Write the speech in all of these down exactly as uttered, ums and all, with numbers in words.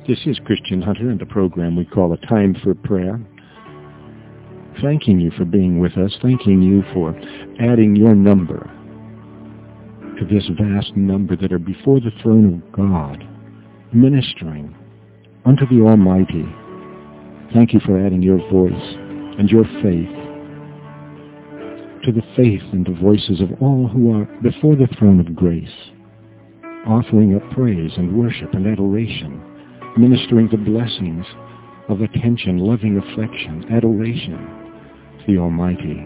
This is Christian Hunter and the program we call A Time for Prayer. Thanking you for being with us, thanking you for adding your number to this vast number that are before the throne of God, ministering unto the Almighty. Thank you for adding your voice and your faith to the faith and the voices of all who are before the throne of grace, offering up praise and worship and adoration, ministering the blessings of attention, loving affection, adoration to the Almighty.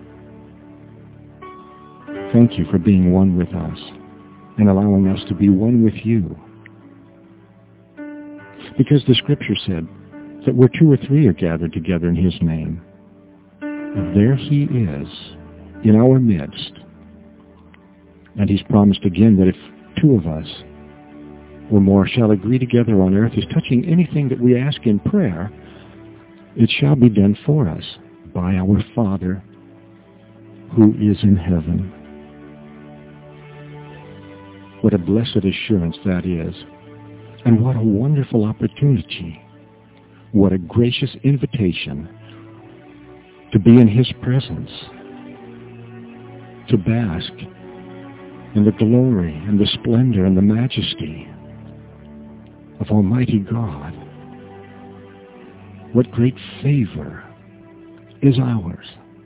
Thank you for being one with us and allowing us to be one with you. Because the Scripture said that where two or three are gathered together in His name, there He is in our midst. And He's promised again that if two of us or more shall agree together on earth as touching anything that we ask in prayer, it shall be done for us by our Father who is in heaven. What a blessed assurance that is, and what a wonderful opportunity. What a gracious invitation to be in His presence, to bask in the glory and the splendor and the majesty of Almighty God. What great favor is ours.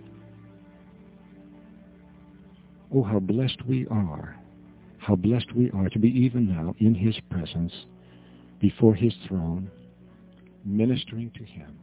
Oh, how blessed we are, how blessed we are to be even now in His presence, before His throne, ministering to Him.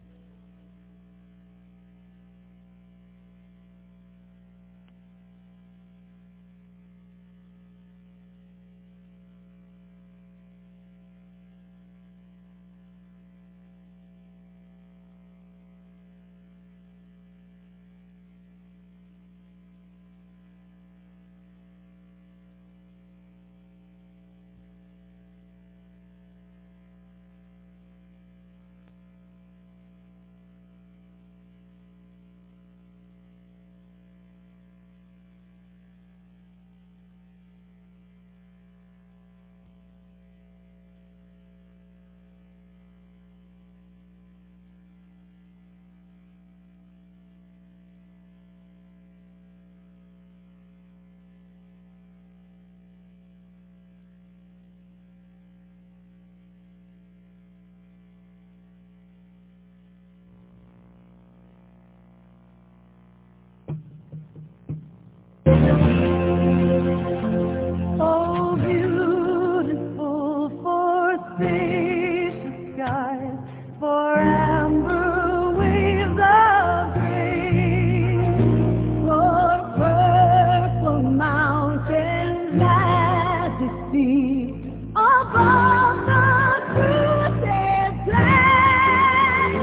Oh, beautiful for spacious skies, for amber waves of grace, for purple mountains, majesty above the fruited plain.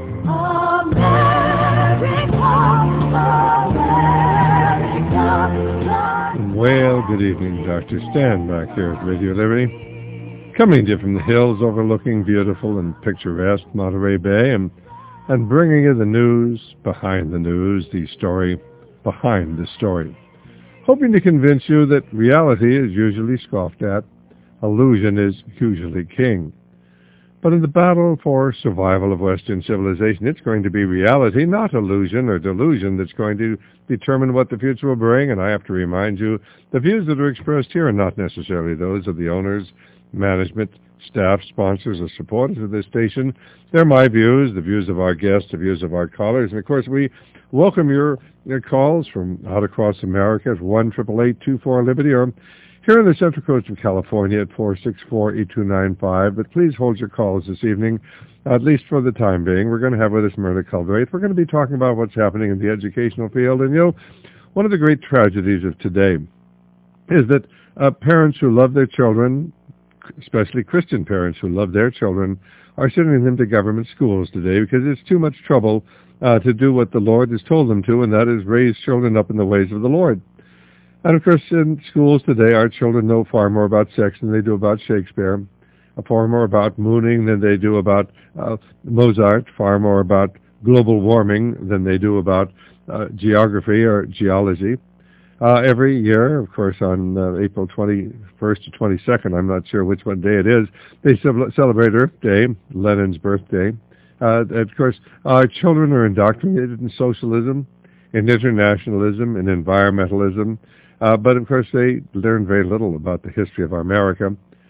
America, Well, good evening, Doctor Stan back here at Radio Liberty, coming to you from the hills overlooking beautiful and picturesque Monterey Bay, and, and bringing you the news behind the news, the story behind the story, hoping to convince you that reality is usually scoffed at, illusion is usually king. But in the battle for survival of Western civilization, it's going to be reality, not illusion or delusion, that's going to determine what the future will bring. And I have to remind you, the views that are expressed here are not necessarily those of the owners, management, staff, sponsors, or supporters of this station. They're my views, the views of our guests, the views of our callers. And, of course, we welcome your, your calls from out across America at one eight eight eight, two four, Liberty, or here on the Central Coast of California at four six four, eight two nine five. But please hold your calls this evening, at least for the time being. We're going to have with us Myrna Culdraith. We're going to be talking about what's happening in the educational field. And, you know, one of the great tragedies of today is that uh, parents who love their children, especially Christian parents who love their children, are sending them to government schools today because it's too much trouble uh, to do what the Lord has told them to, and that is raise children up in the ways of the Lord. And, of course, in schools today, our children know far more about sex than they do about Shakespeare, far more about mooning than they do about uh, Mozart, far more about global warming than they do about uh, geography or geology. Uh, every year, of course, on uh, April twenty-first to twenty-second, I'm not sure which one day it is, they ce- celebrate Earth Day, Lenin's birthday. Uh, of course, our children are indoctrinated in socialism, in internationalism, in environmentalism, uh, but of course they learn very little about the history of our America.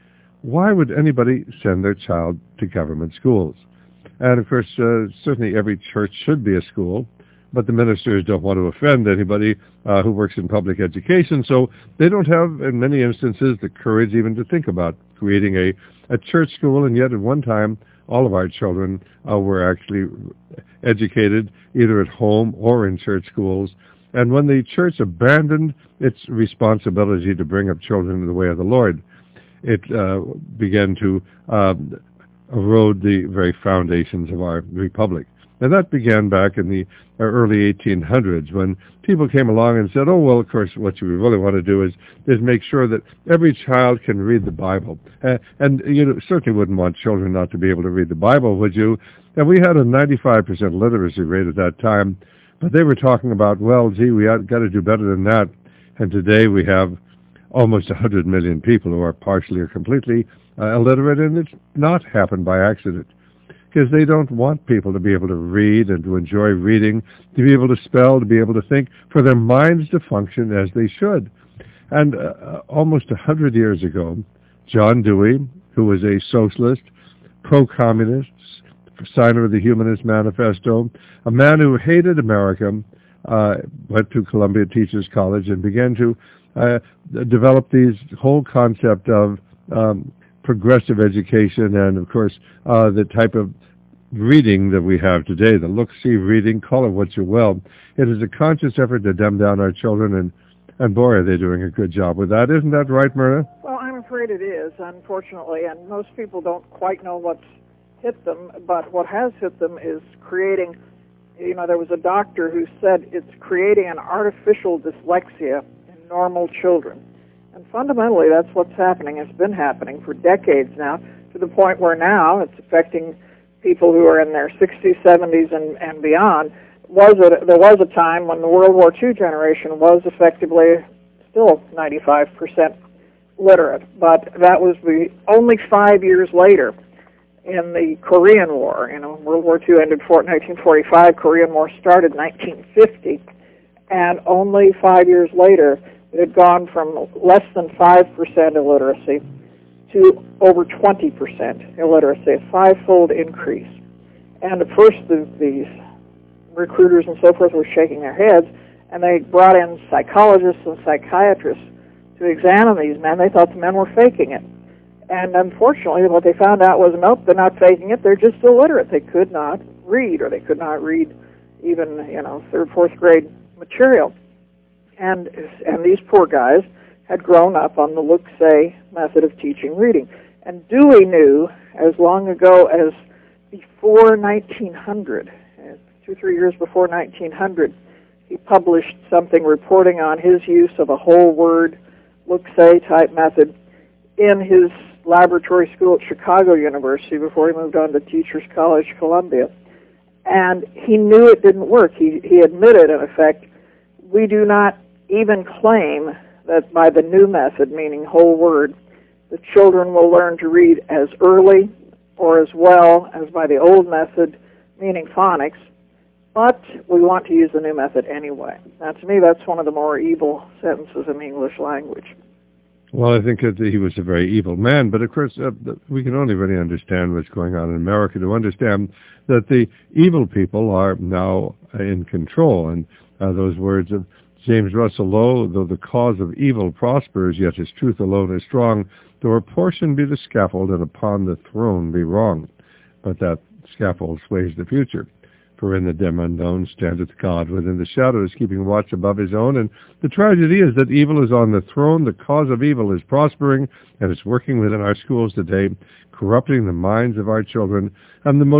Why would anybody send their child to government schools? And of course, uh, certainly every church should be a school, but the ministers don't want to offend anybody uh, who works in public education, so they don't have, in many instances, the courage even to think about creating a, a church school, and yet at one time, all of our children uh, were actually educated either at home or in church schools. And when the church abandoned its responsibility to bring up children in the way of the Lord, it uh, began to uh, erode the very foundations of our republic. And that began back in the early eighteen hundreds when people came along and said, oh, well, of course, what you really want to do is, is make sure that every child can read the Bible. Uh, and you certainly wouldn't want children not to be able to read the Bible, would you? And we had a ninety-five percent literacy rate at that time, but they were talking about, well, gee, we got to do better than that. And today we have almost one hundred million people who are partially or completely uh, illiterate, and it's not happened by accident, because they don't want people to be able to read and to enjoy reading, to be able to spell, to be able to think, for their minds to function as they should. And uh, almost a hundred years ago, John Dewey, who was a socialist, pro-communist, signer of the Humanist Manifesto, a man who hated America, uh, went to Columbia Teachers College and began to uh, develop these whole concept of um, progressive education and, of course, uh, the type of reading that we have today, the look-see reading, call it what you will. It is a conscious effort to dumb down our children, and, and boy, are they doing a good job with that. Isn't that right, Myrna? Well, I'm afraid it is, unfortunately, and most people don't quite know what's hit them, but what has hit them is creating, you know, there was a doctor who said it's creating an artificial dyslexia in normal children. And fundamentally, that's what's happening. It's been happening for decades now, to the point where now it's affecting people who are in their sixties, seventies, and, and beyond. Was it, there was a time when the World War Two generation was effectively still ninety-five percent literate, but that was the only five years later in the Korean War. You know, World War Two ended in nineteen forty-five, Korean War started in nineteen fifty, and only five years later it had gone from less than five percent illiteracy to over twenty percent illiteracy, a five-fold increase. And at first the, these recruiters and so forth were shaking their heads, and they brought in psychologists and psychiatrists to examine these men. They thought the men were faking it. And unfortunately, what they found out was, nope, they're not faking it, they're just illiterate. They could not read, or they could not read even, you know, third, fourth grade material. And, and these poor guys had grown up on the look-say method of teaching reading. And Dewey knew as long ago as before nineteen hundred, two, three years before nineteen hundred, he published something reporting on his use of a whole word look-say type method in his laboratory school at Chicago University before he moved on to Teachers College, Columbia. And he knew it didn't work. He, he admitted, in effect, we do not even claim that by the new method, meaning whole word, the children will learn to read as early or as well as by the old method, meaning phonics, but we want to use the new method anyway. Now, to me, that's one of the more evil sentences in the English language. Well, I think that he was a very evil man, but of course uh, we can only really understand what's going on in America to understand that the evil people are now in control, and uh, those words of James Russell Lowe, though the cause of evil prospers, yet his truth alone is strong, though a portion be the scaffold, and upon the throne be wrong. But that scaffold sways the future. For in the dim unknown standeth God within the shadows, keeping watch above his own. And the tragedy is that evil is on the throne, the cause of evil is prospering, and it's working within our schools today, corrupting the minds of our children. And the most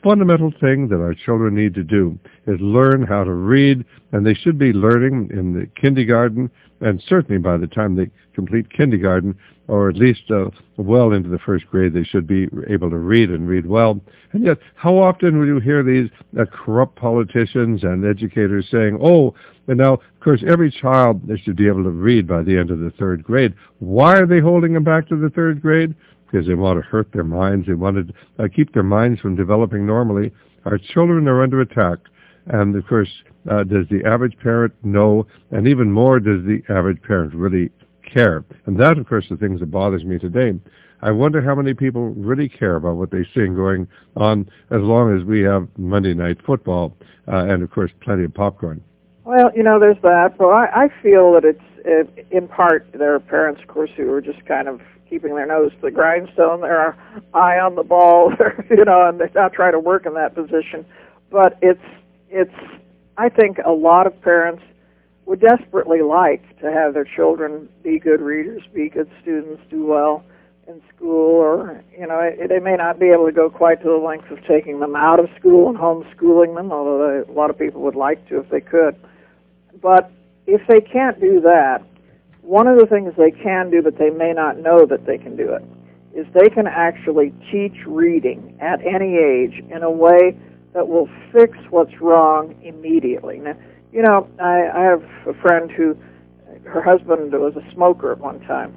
fundamental thing that our children need to do is learn how to read, and they should be learning in the kindergarten, and certainly by the time they complete kindergarten, or at least uh, well into the first grade, they should be able to read and read well. And yet, how often will you hear these uh, corrupt politicians and educators saying, oh, and now, of course, every child they should be able to read by the end of the third grade. Why are they holding them back to the third grade? Because they want to hurt their minds. They want to uh, keep their minds from developing normally. Our children are under attack. And, of course, uh, does the average parent know? And even more, does the average parent really care? And that, of course, is the things that bothers me today. I wonder how many people really care about what they see going on as long as we have Monday night football uh, and, of course, plenty of popcorn. Well, you know, there's that. Well, I, I feel that it's, it, in part, there are parents, of course, who are just kind of keeping their nose to the grindstone, their eye on the ball, you know, and they're not trying to work in that position. But it's, it's, I think a lot of parents would desperately like to have their children be good readers, be good students, do well in school, or, you know, it, they may not be able to go quite to the length of taking them out of school and homeschooling them, although they, a lot of people would like to if they could. But if they can't do that, one of the things they can do, but they may not know that they can do it, is they can actually teach reading at any age in a way that will fix what's wrong immediately. Now, you know, I, I have a friend who, her husband was a smoker at one time,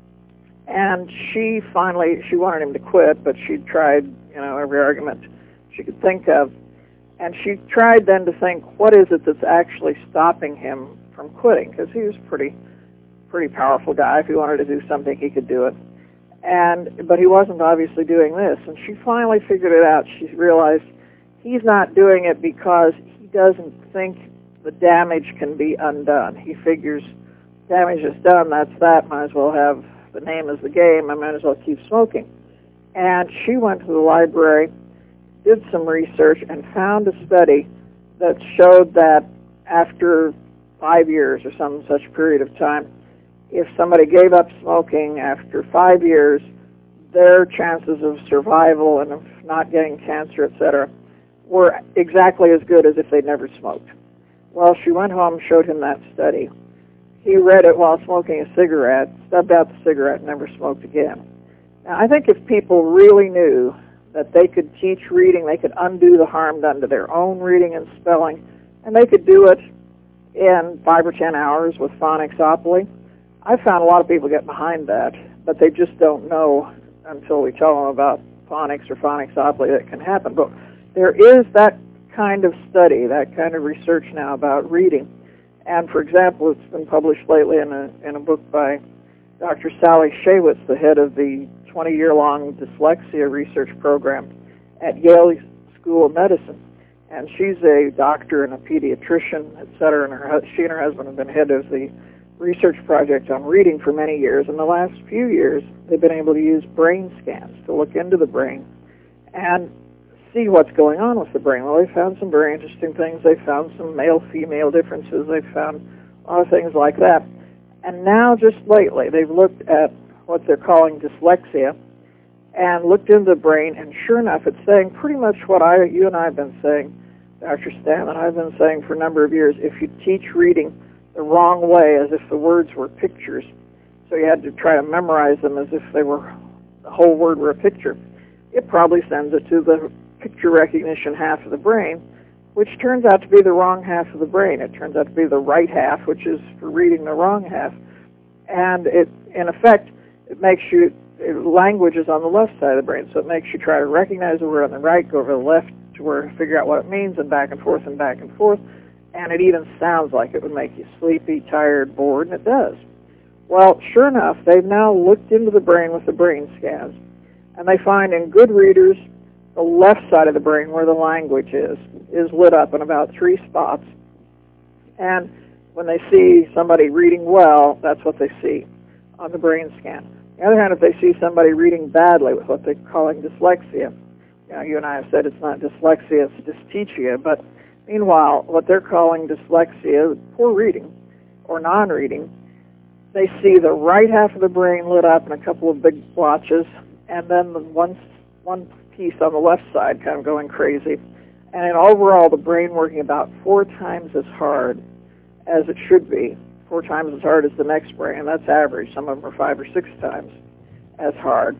and she finally, she wanted him to quit, but she tried, you know, every argument she could think of, and she tried then to think, what is it that's actually stopping him from quitting? Because he was a pretty, pretty powerful guy. If he wanted to do something, he could do it. And but he wasn't obviously doing this. And she finally figured it out. She realized he's not doing it because he doesn't think the damage can be undone. He figures damage is done, that's that, might as well have the name as the game, I might as well keep smoking. And she went to the library, did some research, and found a study that showed that after five years or some such period of time, if somebody gave up smoking after five years, their chances of survival and of not getting cancer, et cetera, were exactly as good as if they'd never smoked. Well, she went home, showed him that study. He read it while smoking a cigarette, stubbed out the cigarette, and never smoked again. Now, I think if people really knew that they could teach reading, they could undo the harm done to their own reading and spelling, and they could do it in five or ten hours with Phonicsopoli. I found a lot of people get behind that, but they just don't know until we tell them about phonics or Phonicsopoli that it can happen. But there is that kind of study, that kind of research now about reading. And, for example, it's been published lately in a, in a book by Doctor Sally Shaywitz, the head of the twenty-year-long dyslexia research program at Yale School of Medicine. And she's a doctor and a pediatrician, et cetera, and her, she and her husband have been head of the research project on reading for many years. In the last few years, they've been able to use brain scans to look into the brain and see what's going on with the brain. Well, they found some very interesting things. They found some male-female differences. They found a lot of things like that. And now, just lately, they've looked at what they're calling dyslexia and looked into the brain, and sure enough, it's saying pretty much what I, you and I have been saying, Doctor Stan, and I've been saying for a number of years. If you teach reading the wrong way, as if the words were pictures, so you had to try to memorize them as if they were, the whole word were a picture, it probably sends it to the picture recognition half of the brain, which turns out to be the wrong half of the brain. It turns out to be the right half, which is for reading the wrong half. And it, in effect, it makes you, it, language is on the left side of the brain, so it makes you try to recognize the word on the right, go over to the left to where figure out what it means, and back and forth and back and forth. And it even sounds like it would make you sleepy, tired, bored, and it does. Well, sure enough, they've now looked into the brain with the brain scans, and they find in good readers, the left side of the brain, where the language is, is lit up in about three spots. And when they see somebody reading well, that's what they see on the brain scan. On the other hand, if they see somebody reading badly with what they're calling dyslexia, you know, you and I have said it's not dyslexia, it's dysteachia, but meanwhile, what they're calling dyslexia, poor reading or non-reading, they see the right half of the brain lit up in a couple of big blotches, and then the one, one piece on the left side kind of going crazy. And in overall, the brain working about four times as hard as it should be, four times as hard as the next brain, and that's average. Some of them are five or six times as hard.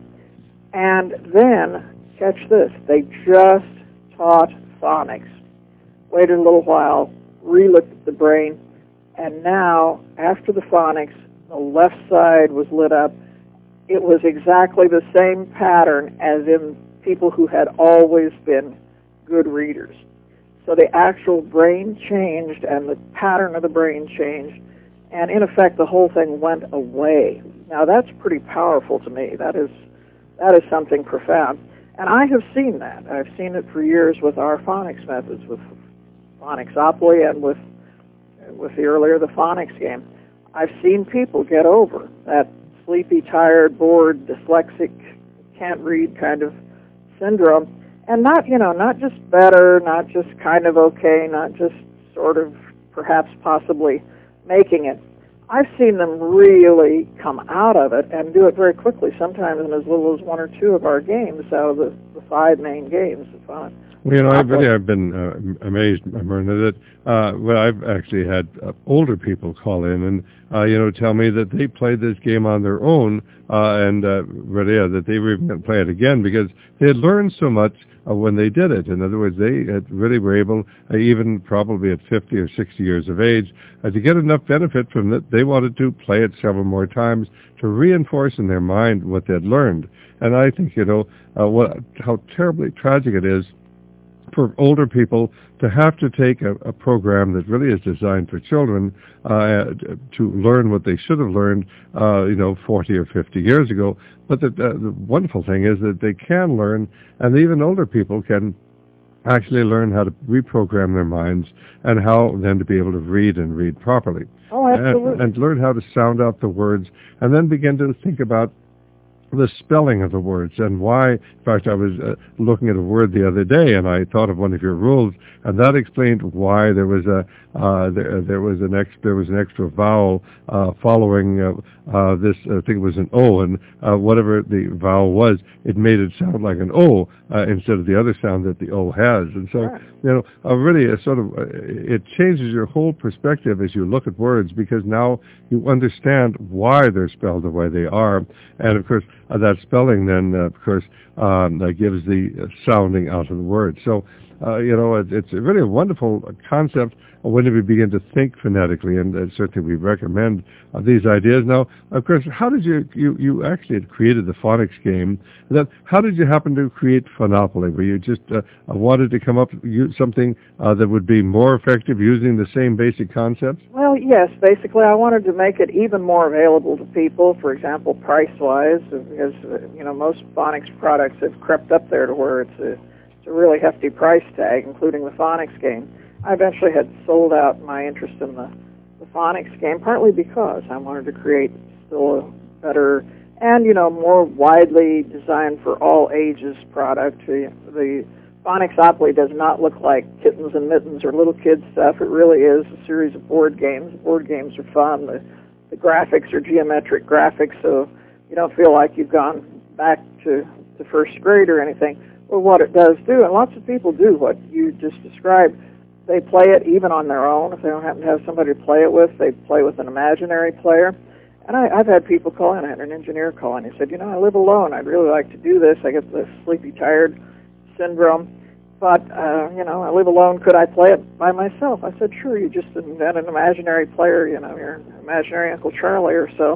And then, catch this, they just taught phonics. Waited a little while, re-looked at the brain, and now, after the phonics, the left side was lit up. It was exactly the same pattern as in people who had always been good readers. So the actual brain changed and the pattern of the brain changed, and in effect the whole thing went away. Now that's pretty powerful to me. That is that is something profound. And I have seen that. I've seen it for years with our phonics methods, with Phonics-Opoly and with with the earlier the phonics game. I've seen people get over that sleepy, tired, bored, dyslexic, can't read kind of syndrome, and not, you know, not just better, not just kind of okay, not just sort of perhaps possibly making it. I've seen them really come out of it and do it very quickly, sometimes in as little as one or two of our games out of the, the five main games. Well, you know, I've really I've been uh, amazed, Myrna, that uh, well, I've actually had uh, older people call in and uh, you know tell me that they played this game on their own uh, and uh, really, yeah, that they were even going to play it again because they had learned so much uh, when they did it. In other words, they had really were able, uh, even probably at fifty or sixty years of age, uh, to get enough benefit from it. They wanted to play it several more times to reinforce in their mind what they'd learned. And I think, you know, uh, what how terribly tragic it is for older people to have to take a, a program that really is designed for children uh, to learn what they should have learned, uh, you know, forty or fifty years ago. But the, uh, the wonderful thing is that they can learn, and even older people can actually learn how to reprogram their minds and how then to be able to read and read properly. Oh, absolutely. And, and learn how to sound out the words, and then begin to think about the spelling of the words and why. In fact, I was uh, looking at a word the other day, and I thought of one of your rules, and that explained why there was a uh, there, there was an ex, there was an extra vowel uh, following uh, uh, this. I think it was an O, and uh, whatever the vowel was, it made it sound like an O uh, instead of the other sound that the O has. And so, right. you know, uh, really, a sort of uh, it changes your whole perspective as you look at words because now you understand why they're spelled the way they are, and of course. Uh, that spelling then, uh, of course, um, that gives the uh, sounding out of the word. So, uh, you know, it, it's really a wonderful concept when we begin to think phonetically, and uh, certainly we recommend uh, these ideas. Now, of course, how did you, you, you actually had created the phonics game, and then how did you happen to create Phonopoly? Were you just uh, wanted to come up with something uh, that would be more effective using the same basic concepts? Well, yes, basically I wanted to make it even more available to people, for example, price-wise, because, uh, you know, most phonics products have crept up there to where it's a, it's a really hefty price tag, including the phonics game. I eventually had sold out my interest in the, the phonics game, partly because I wanted to create still a better and, you know, more widely designed for all ages product. The, the Phonics-Opoly does not look like kittens and mittens or little kids stuff. It really is a series of board games. The board games are fun. The, the graphics are geometric graphics, so you don't feel like you've gone back to, to first grade or anything. Well, what it does do, and lots of people do what you just described, they play it even on their own. If they don't happen to have somebody to play it with, they play with an imaginary player. And I, I've had people call in. I had an engineer call in. He said, you know, I live alone. I'd really like to do this. I get the sleepy, tired syndrome. But, uh, you know, I live alone. Could I play it by myself? I said, sure. You just invent an imaginary player, you know, your imaginary Uncle Charlie or so,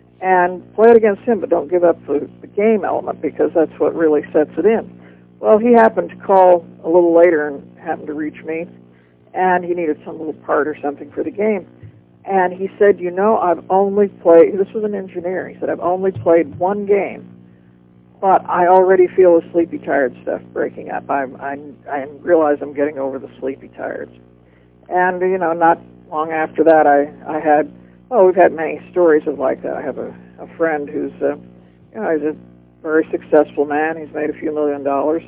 and play it against him, but don't give up the, the game element because that's what really sets it in. Well, he happened to call a little later and happened to reach me, and he needed some little part or something for the game. And he said, you know, I've only played, this was an engineer, he said, I've only played one game, but I already feel the sleepy tired stuff breaking up. I, I, I realize I'm getting over the sleepy tired. And, you know, not long after that, I, I had, well, we've had many stories of like that. I have a, a friend who's, uh, you know, he's a very successful man. He's made a few million dollars.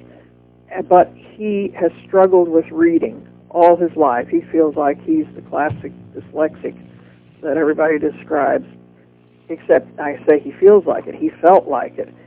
But he has struggled with reading all his life. He feels like he's the classic dyslexic that everybody describes, except I say he feels like it. He felt like it.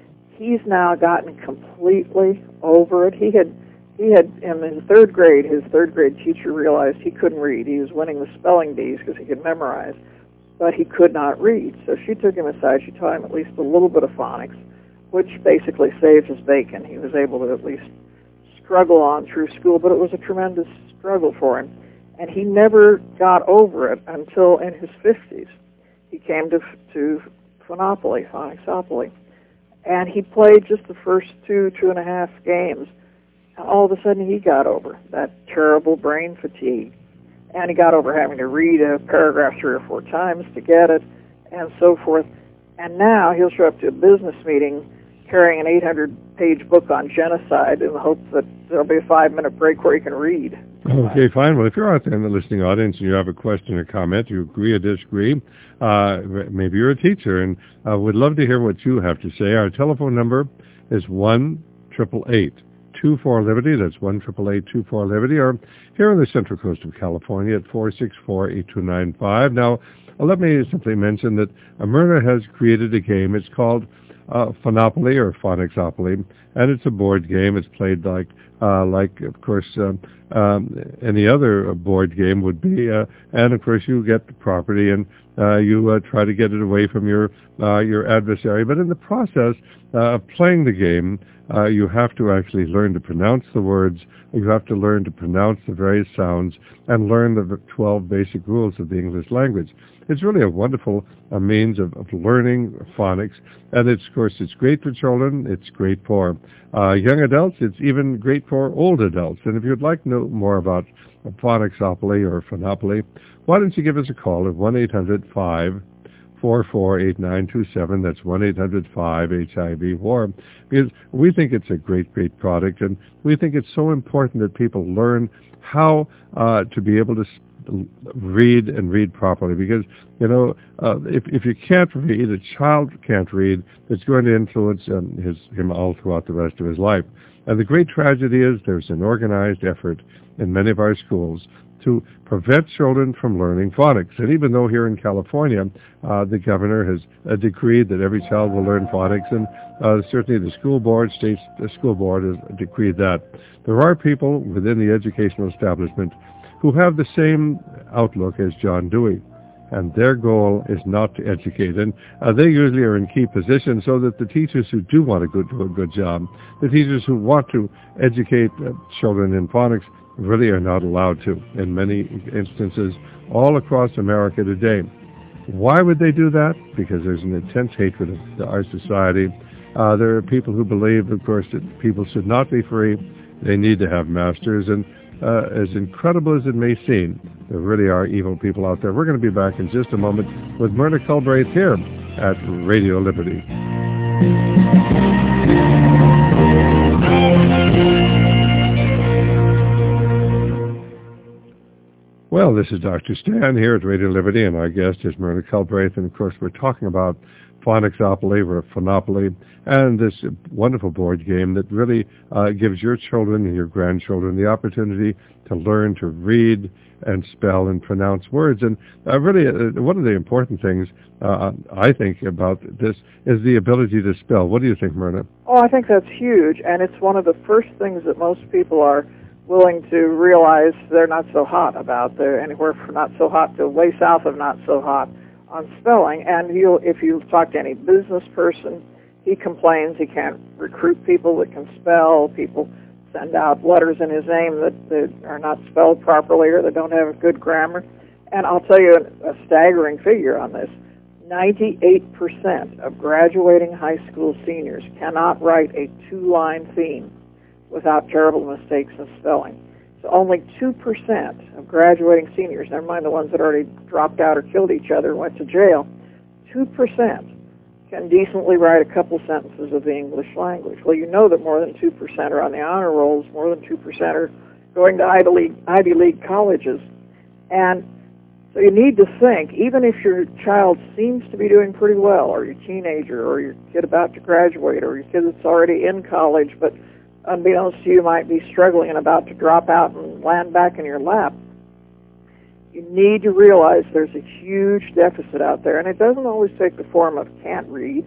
he's now gotten completely over it. He had, he had in his third grade, his third grade teacher realized he couldn't read. He was winning the spelling bees because he could memorize, but he could not read. So she took him aside. She taught him at least a little bit of phonics, which basically saved his bacon. He was able to at least struggle on through school, but it was a tremendous struggle for him. And he never got over it until in his fifties. He came to to Phonopoly, Phonicsopoli, and he played just the first two, two and a half games. And all of a sudden he got over that terrible brain fatigue. And he got over having to read a paragraph three or four times to get it, and so forth. And now he'll show up to a business meeting carrying an eight hundred page book on genocide in the hope that there'll be a five-minute break where he can read. Okay, fine. Well, if you're out there in the listening audience and you have a question or comment, you agree or disagree, uh, maybe you're a teacher, and uh, we'd love to hear what you have to say. Our telephone number is one eight eight eight, two four, Liberty. That's one eight eight eight, two four, Liberty. Or here on the Central Coast of California at four six four, eight two nine five. Now, uh, let me simply mention that Myrna has created a game. It's called uh, Phonopoly or Phonicsopoli, and it's a board game. It's played like, uh, like of course, um, um, any other board game would be. Uh, and, of course, you get the property and uh, you uh, try to get it away from your uh, your adversary. But in the process uh, of playing the game, uh, you have to actually learn to pronounce the words. You have to learn to pronounce the various sounds and learn the twelve basic rules of the English language. It's really a wonderful uh, means of, of learning phonics, and it's, of course, it's great for children. It's great for uh, young adults. It's even great for old adults. And if you'd like to know more about Phonicsopoli or Phonopoly, why don't you give us a call at one eight hundred, five four four, eight nine two seven. That's one eight hundred, five H I V four. Because we think it's a great, great product, and we think it's so important that people learn how uh, to be able to read and read properly, because you know uh, if if you can't read, a child can't read, it's going to influence um, his him all throughout the rest of his life. And the great tragedy is there's an organized effort in many of our schools to prevent children from learning phonics. And even though here in California uh, the governor has uh, decreed that every child will learn phonics, and uh, certainly the school board, state the school board has decreed that, there are people within the educational establishment who have the same outlook as John Dewey, and their goal is not to educate. And uh, they usually are in key positions so that the teachers who do want to go do a good job, the teachers who want to educate uh, children in phonics, really are not allowed to in many instances all across America today. Why would they do that? Because there's an intense hatred of our society. Uh, there are people who believe, of course, that people should not be free. They need to have masters, and Uh, as incredible as it may seem, there really are evil people out there. We're going to be back in just a moment with Myrna Culbraith here at Radio Liberty. Well, this is Doctor Stan here at Radio Liberty, and our guest is Myrna Culbraith, and of course we're talking about Phonicsopoli or Phonopoly, and this wonderful board game that really uh, gives your children and your grandchildren the opportunity to learn to read and spell and pronounce words. And uh, really, uh, one of the important things uh, I think about this is the ability to spell. What do you think, Myrna? Oh, I think that's huge, and it's one of the first things that most people are willing to realize they're not so hot about. They're anywhere from not so hot to way south of not so hot on spelling. And you'll, if you talk to any business person, he complains he can't recruit people that can spell. People send out letters in his name that, that are not spelled properly or that don't have a good grammar. And I'll tell you a, a staggering figure on this. ninety-eight percent of graduating high school seniors cannot write a two-line theme without terrible mistakes in spelling. So only two percent of graduating seniors, never mind the ones that already dropped out or killed each other and went to jail, two percent can decently write a couple sentences of the English language. Well, you know that more than two percent are on the honor rolls, more than two percent are going to Ivy League, Ivy League colleges. And so you need to think, even if your child seems to be doing pretty well, or your teenager, or your kid about to graduate, or your kid that's already in college, but unbeknownst to you might be struggling and about to drop out and land back in your lap, you need to realize there's a huge deficit out there, and it doesn't always take the form of can't read.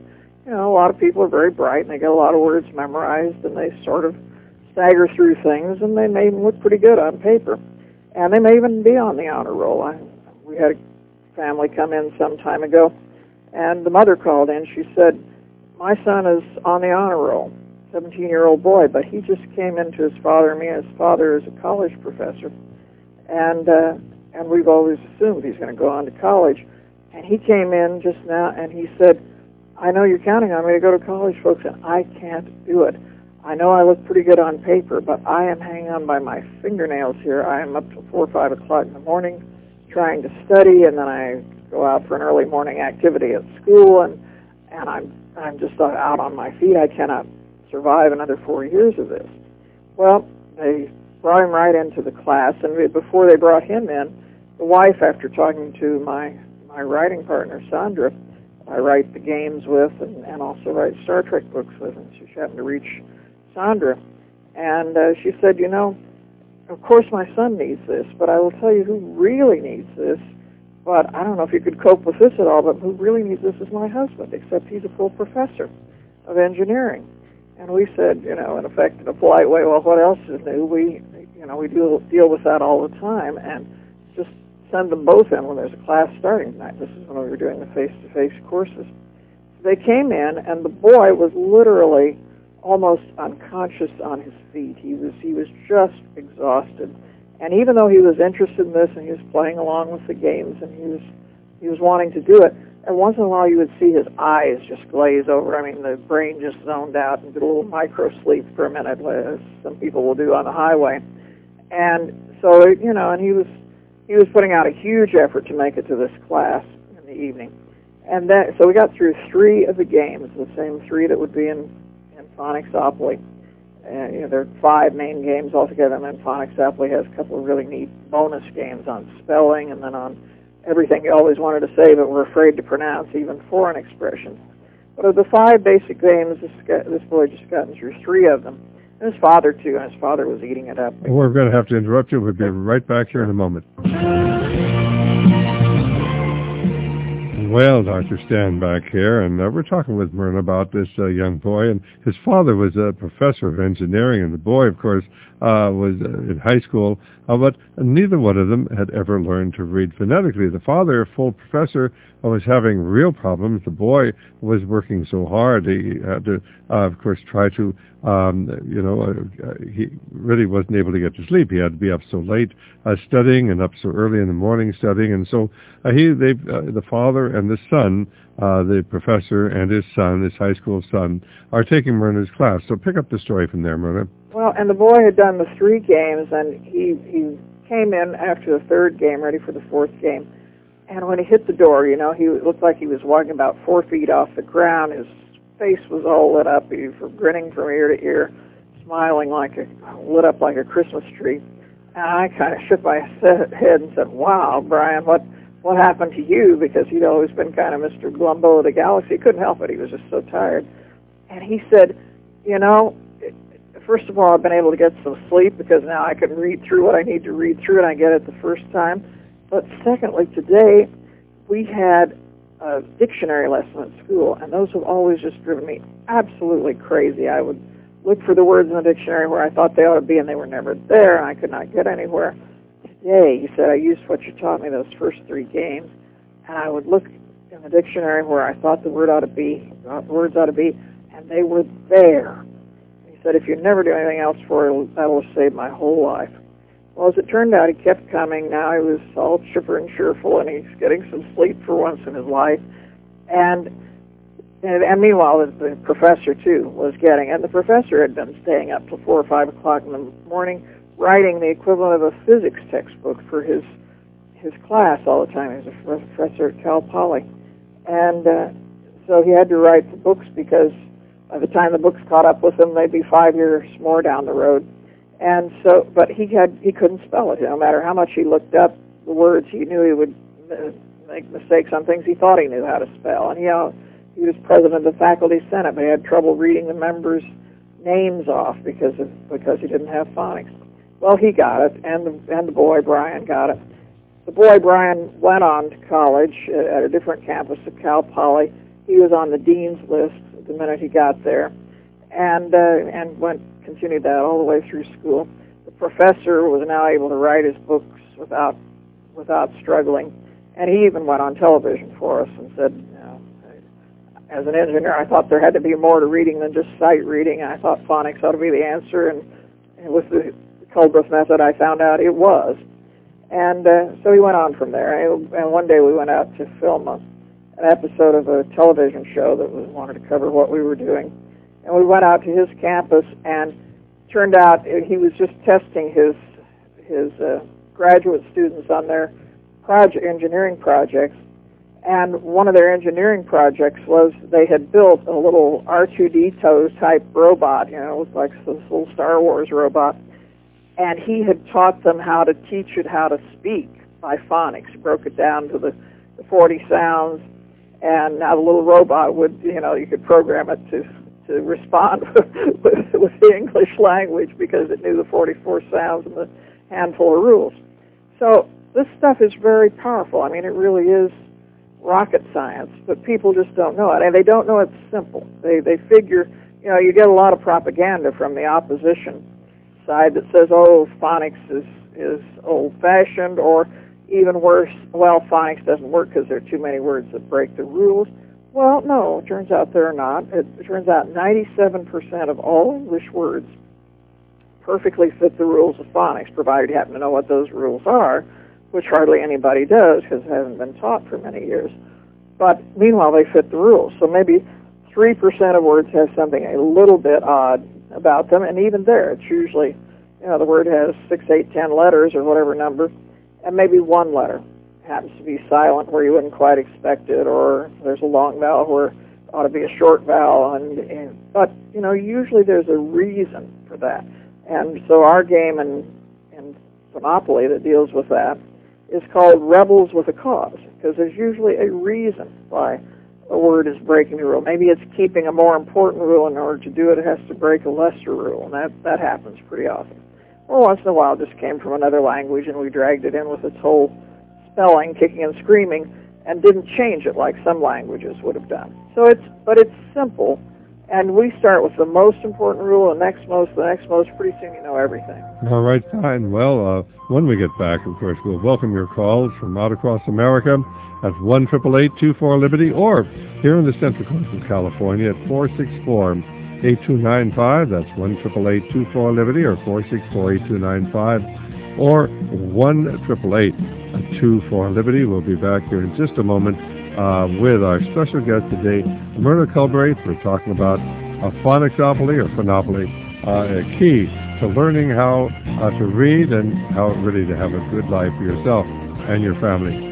you know, a lot of people are very bright and they get a lot of words memorized and they sort of stagger through things and they may even look pretty good on paper. And they may even be on the honor roll. I, we had a family come in some time ago and the mother called in. She said, my son is on the honor roll, seventeen-year-old boy, but he just came into his father and me. His father is a college professor. And, uh, and we've always assumed he's going to go on to college. And he came in just now and he said, I know you're counting on me to go to college, folks, and I can't do it. I know I look pretty good on paper, but I am hanging on by my fingernails here. I am up till four or five o'clock in the morning trying to study, and then I go out for an early morning activity at school, and, and I'm, I'm just out on my feet. I cannot survive another four years of this. Well, they brought him right into the class, and before they brought him in, the wife, after talking to my, my writing partner, Sandra, I write the games with and, and also write Star Trek books with, and she happened to reach Sandra. And uh, she said, you know, of course my son needs this, but I will tell you who really needs this, but I don't know if you could cope with this at all, but who really needs this is my husband, except he's a full professor of engineering. And we said, you know, in effect, in a polite way, well, what else is new? We, you know, we deal, deal with that all the time, and just send them both in when there's a class starting tonight. This is when we were doing the face-to-face courses. They came in, and the boy was literally almost unconscious on his feet. He was he was just exhausted. And even though he was interested in this, and he was playing along with the games, and he was he was wanting to do it, and once in a while you would see his eyes just glaze over. I mean, the brain just zoned out and did a little micro sleep for a minute, as some people will do on the highway. And so, you know, and he was He was putting out a huge effort to make it to this class in the evening. And that, so we got through three of the games, the same three that would be in, in Phonics-opoly. And, you know, there are five main games altogether, and then Phonics-opoly has a couple of really neat bonus games on spelling and then on everything you always wanted to say but were afraid to pronounce, even foreign expressions. But of the five basic games, this, guy, this boy just gotten through three of them. And his father, too, and his father was eating it up. We're going to have to interrupt you. We'll be right back here in a moment. Well, Doctor Stan back here, and uh, we're talking with Myrna about this uh, young boy, and his father was a professor of engineering, and the boy, of course, uh, was uh, in high school, uh, but neither one of them had ever learned to read phonetically. The father, a full professor, was having real problems. The boy was working so hard. He had to, uh, of course, try to, um, you know, uh, he really wasn't able to get to sleep. He had to be up so late uh, studying and up so early in the morning studying. And so uh, he, they, uh, the father and the son, uh, the professor and his son, his high school son, are taking Myrna's class. So pick up the story from there, Myrna. Well, and the boy had done the three games, and he, he came in after the third game, ready for the fourth game. And when he hit the door, you know, he looked like he was walking about four feet off the ground. His face was all lit up. He was grinning from ear to ear, smiling like a, lit up like a Christmas tree. And I kind of shook my head and said, wow, Brian, what, what happened to you? Because he'd always been kind of Mister Glumbo of the galaxy. He couldn't help it. He was just so tired. And he said, you know, first of all, I've been able to get some sleep because now I can read through what I need to read through, and I get it the first time. But secondly, today we had a dictionary lesson at school, and those have always just driven me absolutely crazy. I would look for the words in the dictionary where I thought they ought to be, and they were never there, and I could not get anywhere. Today, he said, I used what you taught me those first three games, and I would look in the dictionary where I thought the word ought to be, the words ought to be, and they were there. He said, if you never do anything else for it, that will save my whole life. Well, as it turned out, he kept coming. Now he was all chipper and cheerful, and he's getting some sleep for once in his life. And and, and meanwhile, the, the professor, too, was getting, and the professor had been staying up till four or five o'clock in the morning, writing the equivalent of a physics textbook for his his class all the time. He was a professor at Cal Poly. And uh, so he had to write the books because by the time the books caught up with him, they'd be five years more down the road. And so, but he had, he couldn't spell it. No matter how much he looked up the words, he knew he would uh, make mistakes on things he thought he knew how to spell. And he, uh, he was president of the faculty senate, but he had trouble reading the members' names off because of, because he didn't have phonics. Well, he got it, and the, and the boy, Brian, got it. The boy, Brian, went on to college at a different campus at Cal Poly. He was on the dean's list. the minute he got there, and uh, and went continued that all the way through school. The professor was now able to write his books without without struggling, and he even went on television for us and said, you know, as an engineer, I thought there had to be more to reading than just sight reading. I thought phonics ought to be the answer, and, and with the Culbreth method, I found out it was. And uh, so he went on from there. And, and one day we went out to film a, an episode of a television show that was wanted to cover what we were doing. And we went out to his campus, and turned out he was just testing his his uh, graduate students on their project engineering projects. And one of their engineering projects was they had built a little R two D two type robot. You know, it was like this little Star Wars robot. And he had taught them how to teach it how to speak by phonics. He broke it down to the, the forty sounds, and now the little robot would, you know, you could program it to, to respond with, with the English language because it knew the forty-four sounds and the handful of rules. So this stuff is very powerful. I mean, it really is rocket science, but people just don't know it. And they don't know it's simple. They, they figure, you know, you get a lot of propaganda from the opposition side that says, oh, phonics is, is old-fashioned, or even worse, well, phonics doesn't work because there are too many words that break the rules. Well, no, it turns out there are not. It, it turns out ninety-seven percent of all English words perfectly fit the rules of phonics, provided you happen to know what those rules are, which hardly anybody does because it hasn't been taught for many years. But meanwhile, they fit the rules. So maybe three percent of words have something a little bit odd about them, and even there, it's usually, you know, the word has six, eight, ten letters or whatever number, and maybe one letter happens to be silent where you wouldn't quite expect it, or there's a long vowel where it ought to be a short vowel, and, and but, you know, usually there's a reason for that. And so our game in, in Monopoly that deals with that is called Rebels with a Cause, because there's usually a reason why a word is breaking the rule. Maybe it's keeping a more important rule. In order to do it, it has to break a lesser rule, and that, that happens pretty often. Well, once in a while it just came from another language, and we dragged it in with its whole spelling, kicking and screaming, and didn't change it like some languages would have done. So it's, but it's simple, and we start with the most important rule, the next most, the next most. Pretty soon you know everything. All right, fine. Well, uh, when we get back, of course, we'll welcome your calls from out across America at one eight eight eight, two four, Liberty, or here in the Central Coast of California at four six four, eight two nine five. That's one eight eight eight, two four, Liberty, or four six four, eight two nine five, or one eight eight eight, two four, Liberty. We'll be back here in just a moment uh, with our special guest today, Myrna Culbreth. We're talking about a phonics-opoly or phonopoly, uh, a key to learning how uh, to read and how really to have a good life for yourself and your family.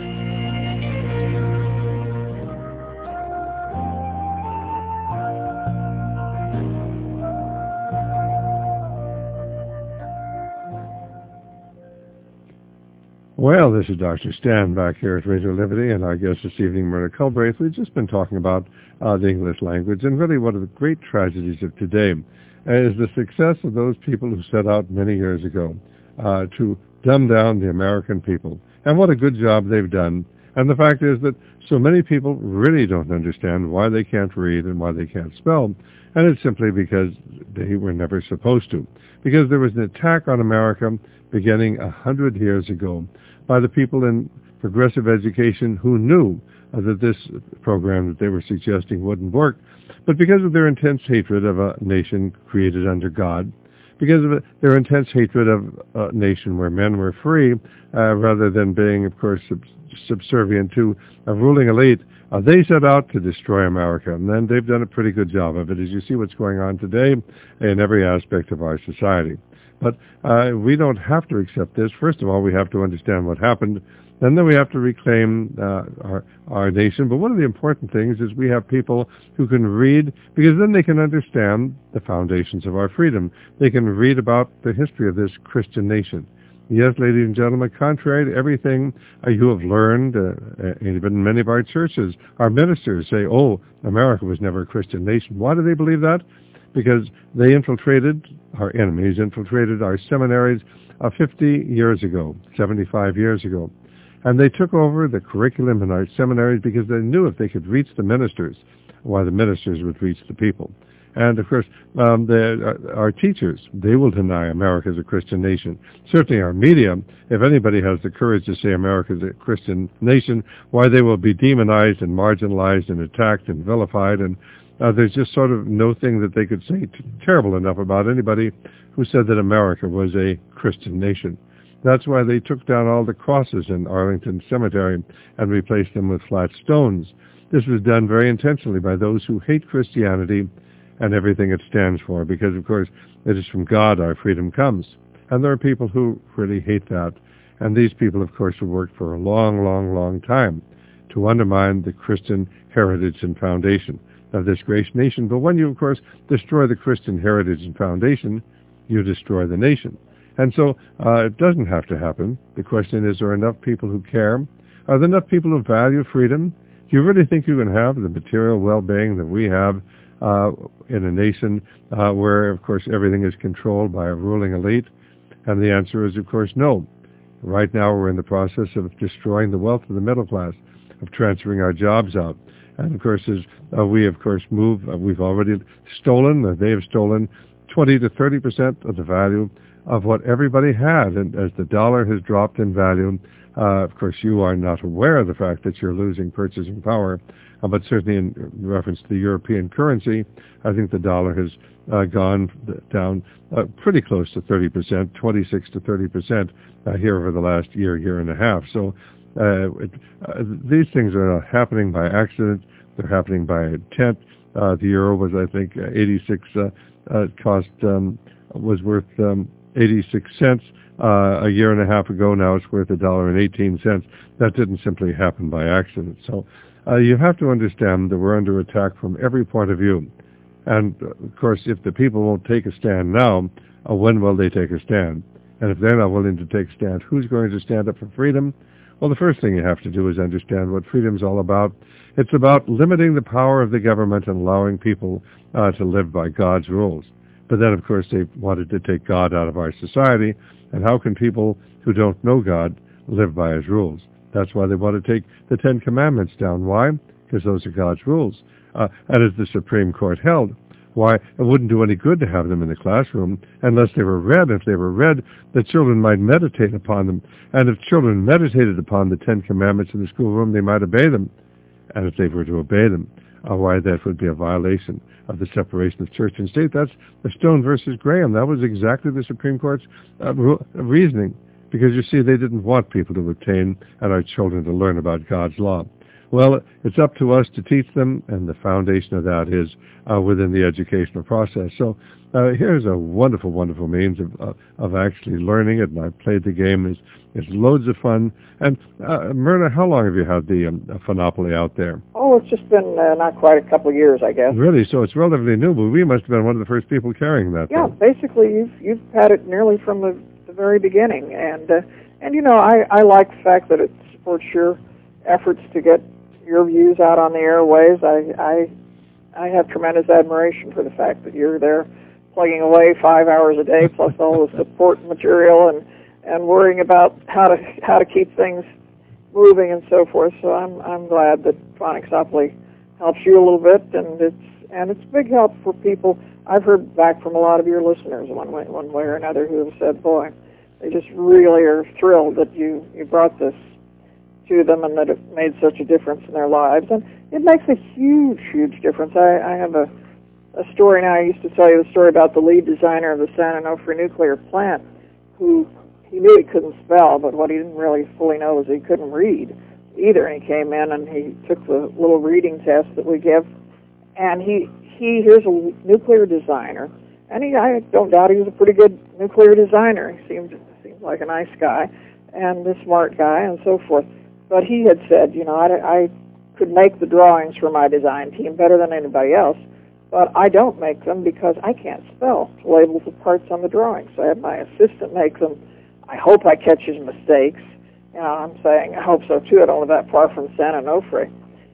Well, this is Doctor Stan back here at Radio Liberty, and our guest this evening, Myrna Culbreth. We've just been talking about uh, the English language, and really one of the great tragedies of today is the success of those people who set out many years ago uh, to dumb down the American people. And what a good job they've done. And the fact is that so many people really don't understand why they can't read and why they can't spell, and it's simply because they were never supposed to. Because there was an attack on America beginning a hundred years ago by the people in progressive education who knew uh, that this program that they were suggesting wouldn't work. But because of their intense hatred of a nation created under God, because of their intense hatred of a nation where men were free, uh, rather than being, of course, sub- subservient to a ruling elite, uh, they set out to destroy America. And then they've done a pretty good job of it, as you see what's going on today in every aspect of our society. But uh, we don't have to accept this. First of all, we have to understand what happened. And then we have to reclaim uh, our, our nation. But one of the important things is we have people who can read, because then they can understand the foundations of our freedom. They can read about the history of this Christian nation. Yes, ladies and gentlemen, contrary to everything uh, you have learned, uh, even in many of our churches, our ministers say, oh, America was never a Christian nation. Why do they believe that? Because they infiltrated, our enemies infiltrated our seminaries uh, fifty years ago, seventy-five years ago. And they took over the curriculum in our seminaries because they knew if they could reach the ministers why the ministers would reach the people. And, of course, um, the, our, our teachers, they will deny America is a Christian nation. Certainly our media, if anybody has the courage to say America is a Christian nation, why they will be demonized and marginalized and attacked and vilified. And uh, there's just sort of no thing that they could say t- terrible enough about anybody who said that America was a Christian nation. That's why they took down all the crosses in Arlington Cemetery and replaced them with flat stones. This was done very intentionally by those who hate Christianity and everything it stands for, because, of course, it is from God our freedom comes. And there are people who really hate that. And these people, of course, have worked for a long, long, long time to undermine the Christian heritage and foundation of this great nation. But when you, of course, destroy the Christian heritage and foundation, you destroy the nation. And so uh, it doesn't have to happen. The question is, are there enough people who care? Are there enough people who value freedom? Do you really think you can have the material well-being that we have Uh, in a nation uh, where, of course, everything is controlled by a ruling elite? And the answer is, of course, no. Right now we're in the process of destroying the wealth of the middle class, of transferring our jobs out. And, of course, as uh, we, of course, move, uh, we've already stolen, uh, they have stolen twenty to thirty percent of the value of what everybody had. And as the dollar has dropped in value, uh, of course, you are not aware of the fact that you're losing purchasing power. Uh, but certainly in reference to the European currency, I think the dollar has uh, gone down uh, pretty close to thirty percent, twenty-six to thirty percent uh, here over the last year, year and a half. So uh, it, uh, these things are not happening by accident. They're happening by intent. Uh, the euro was, I think, eighty-six, uh, uh, cost, um, was worth um, eighty-six cents. Uh, a year and a half ago. Now it's worth a dollar and eighteen cents. That didn't simply happen by accident. So uh, you have to understand that we're under attack from every point of view. And, uh, of course, if the people won't take a stand now, uh, when will they take a stand? And if they're not willing to take a stand, who's going to stand up for freedom? Well, the first thing you have to do is understand what freedom's all about. It's about limiting the power of the government and allowing people uh, to live by God's rules. But then, of course, they wanted to take God out of our society. And how can people who don't know God live by his rules? That's why they want to take the Ten Commandments down. Why? Because those are God's rules. Uh, and as the Supreme Court held, why, it wouldn't do any good to have them in the classroom unless they were read. If they were read, the children might meditate upon them. And if children meditated upon the Ten Commandments in the schoolroom, they might obey them. And if they were to obey them, uh, why, that would be a violation of the separation of church and state. That's the Stone versus Graham. That was exactly the Supreme Court's uh, reasoning, because, you see, they didn't want people to obtain and our children to learn about God's law. Well, it's up to us to teach them, and the foundation of that is uh, within the educational process. So uh, here's a wonderful, wonderful means of uh, of actually learning it, and I've played the game. It's, it's loads of fun. And, uh, Myrna, how long have you had the um, Phonopoly out there? Oh, it's just been uh, not quite a couple of years, I guess. Really? So it's relatively new, but we must have been one of the first people carrying that. Yeah, thing. basically, you've you've had it nearly from the, the very beginning. And, uh, and you know, I, I like the fact that it supports your efforts to get your views out on the airwaves. I, I I have tremendous admiration for the fact that you're there plugging away five hours a day, plus all the support material and, and worrying about how to how to keep things moving and so forth. So I'm I'm glad that Phonicopoly helps you a little bit, and it's and it's a big help for people. I've heard back from a lot of your listeners one way one way or another who have said, boy, they just really are thrilled that you, you brought this to them and that it made such a difference in their lives. And it makes a huge, huge difference. I, I have a, a story now. I used to tell you the story about the lead designer of the San Onofre nuclear plant, who he knew he couldn't spell, but what he didn't really fully know was he couldn't read either. And he came in and he took the little reading test that we give, and he, he here's a nuclear designer, and he, I don't doubt he was a pretty good nuclear designer. He seemed, seemed like a nice guy and a smart guy and so forth. But he had said, you know, I, I could make the drawings for my design team better than anybody else, but I don't make them because I can't spell the labels of parts on the drawings. So I have my assistant make them. I hope I catch his mistakes. You know, I'm saying I hope so, too. I don't live that far from San Onofre.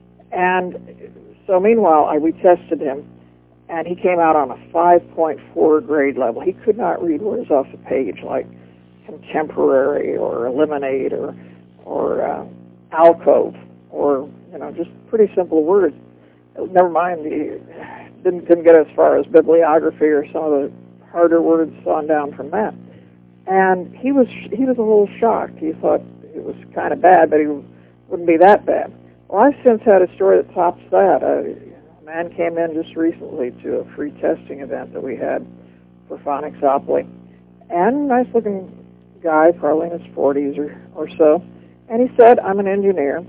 And so meanwhile, I retested him, and he came out on a five point four grade level. He could not read words off the page like contemporary or eliminate or, or uh, alcove, or, you know, just pretty simple words. never mind, he didn't, didn't get as far as bibliography or some of the harder words on down from that. And he was he was a little shocked. He thought it was kind of bad, but he wouldn't be that bad. Well, I've since had a story that tops that. A man came in just recently to a free testing event that we had for Phonics-opoly, and nice-looking guy, probably in his forties or, or so, and he said, I'm an engineer,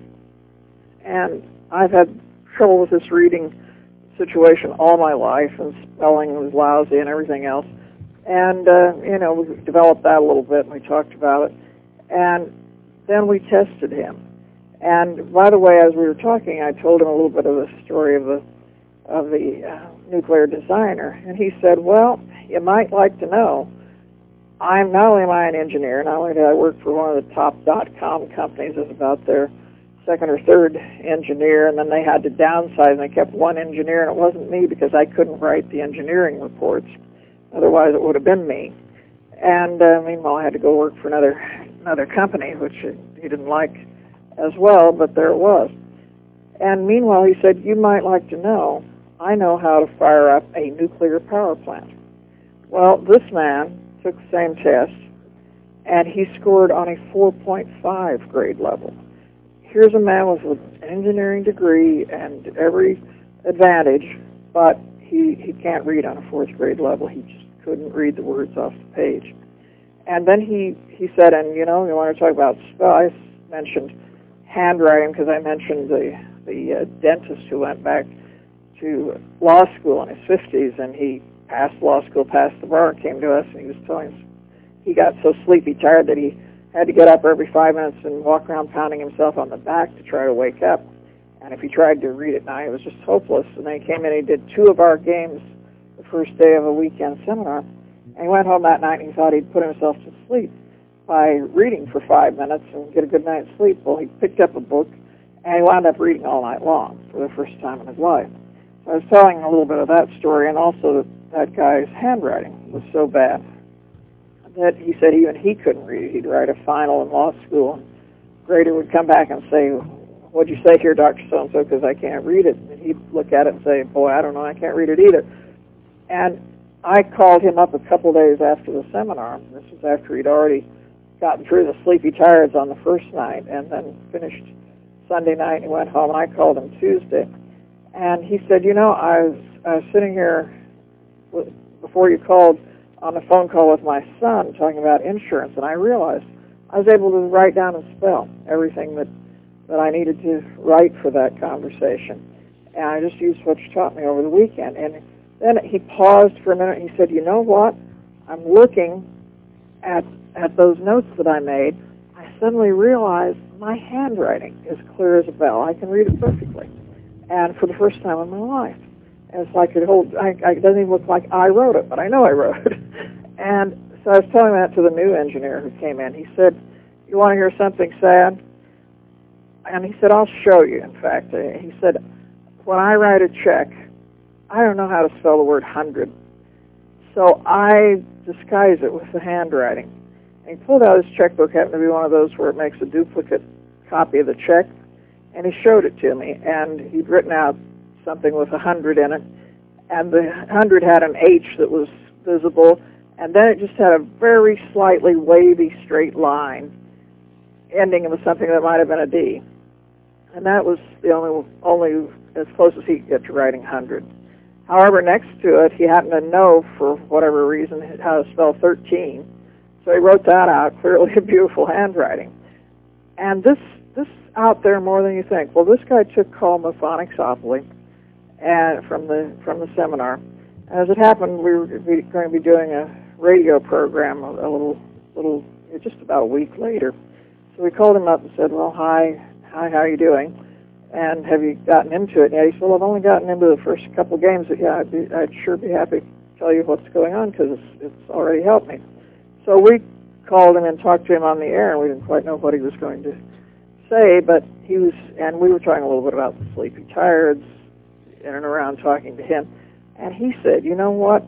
and I've had trouble with this reading situation all my life, and spelling was lousy and everything else. And, uh, you know, we developed that a little bit, and we talked about it. And then we tested him. And, by the way, as we were talking, I told him a little bit of the story of the, of the uh, nuclear designer. And he said, well, you might like to know, I'm not only am I an engineer, not only did I work for one of the top dot-com companies as about their second or third engineer, and then they had to downsize, and they kept one engineer, and it wasn't me because I couldn't write the engineering reports. Otherwise, it would have been me. And uh, meanwhile, I had to go work for another another company, which he didn't like as well, but there it was. And meanwhile, he said, you might like to know, I know how to fire up a nuclear power plant. Well, this man took the same test, and he scored on a four point five grade level. Here's a man with an engineering degree and every advantage, but he, he can't read on a fourth grade level. He just couldn't read the words off the page. And then he, he said, and you know, you want to talk about spell, I mentioned handwriting because I mentioned the, the uh, dentist who went back to law school in his fifties, and he passed law school, passed the bar, and came to us, and he was telling us he got so sleepy tired that he had to get up every five minutes and walk around pounding himself on the back to try to wake up. And if he tried to read at night, it was just hopeless. And then he came in and he did two of our games the first day of a weekend seminar. And he went home that night and he thought he'd put himself to sleep by reading for five minutes and get a good night's sleep. Well, he picked up a book and he wound up reading all night long for the first time in his life. So I was telling a little bit of that story, and also that that guy's handwriting was so bad that he said even he couldn't read it. He'd write a final in law school, and grader would come back and say, what'd you say here, Doctor So-and-so, because I can't read it. And he'd look at it and say, boy, I don't know, I can't read it either. And I called him up a couple days after the seminar. This was after he'd already gotten through the sleepy tired's on the first night and then finished Sunday night, and he went home, and I called him Tuesday. And he said, you know, I was, I was sitting here with, before you called on a phone call with my son talking about insurance, and I realized I was able to write down and spell everything that, that I needed to write for that conversation. And I just used what you taught me over the weekend. And then he paused for a minute and he said, you know what? I'm looking at at those notes that I made. I suddenly realized my handwriting is clear as a bell. I can read it perfectly. And for the first time in my life. And it's like it holds, I, I, it doesn't even look like I wrote it, but I know I wrote it. And so I was telling that to the new engineer who came in. He said, you want to hear something sad? And he said, I'll show you, in fact. Uh, he said, when I write a check, I don't know how to spell the word hundred. So I disguise it with the handwriting. And he pulled out his checkbook, happened to be one of those where it makes a duplicate copy of the check, and he showed it to me. And he'd written out something with a hundred in it, and the hundred had an H that was visible, and then it just had a very slightly wavy straight line ending with something that might have been a D. And that was the only only as close as he could get to writing hundred. However, next to it, he happened to know, for whatever reason, how to spell thirteen. So he wrote that out, clearly a beautiful handwriting. And this this out there more than you think. Well, this guy took call Phonics-opoly and from the from the seminar. As it happened, we were going to be doing a radio program a, a little little just about a week later. So we called him up and said, well, hi, hi, how are you doing? And have you gotten into it yet? He said, well, I've only gotten into the first couple of games, but yeah, I'd, be, I'd sure be happy to tell you what's going on because it's, it's already helped me. So we called him and talked to him on the air, and we didn't quite know what he was going to say, but he was, and we were talking a little bit about the sleepy tired's in and around talking to him, and he said, you know what?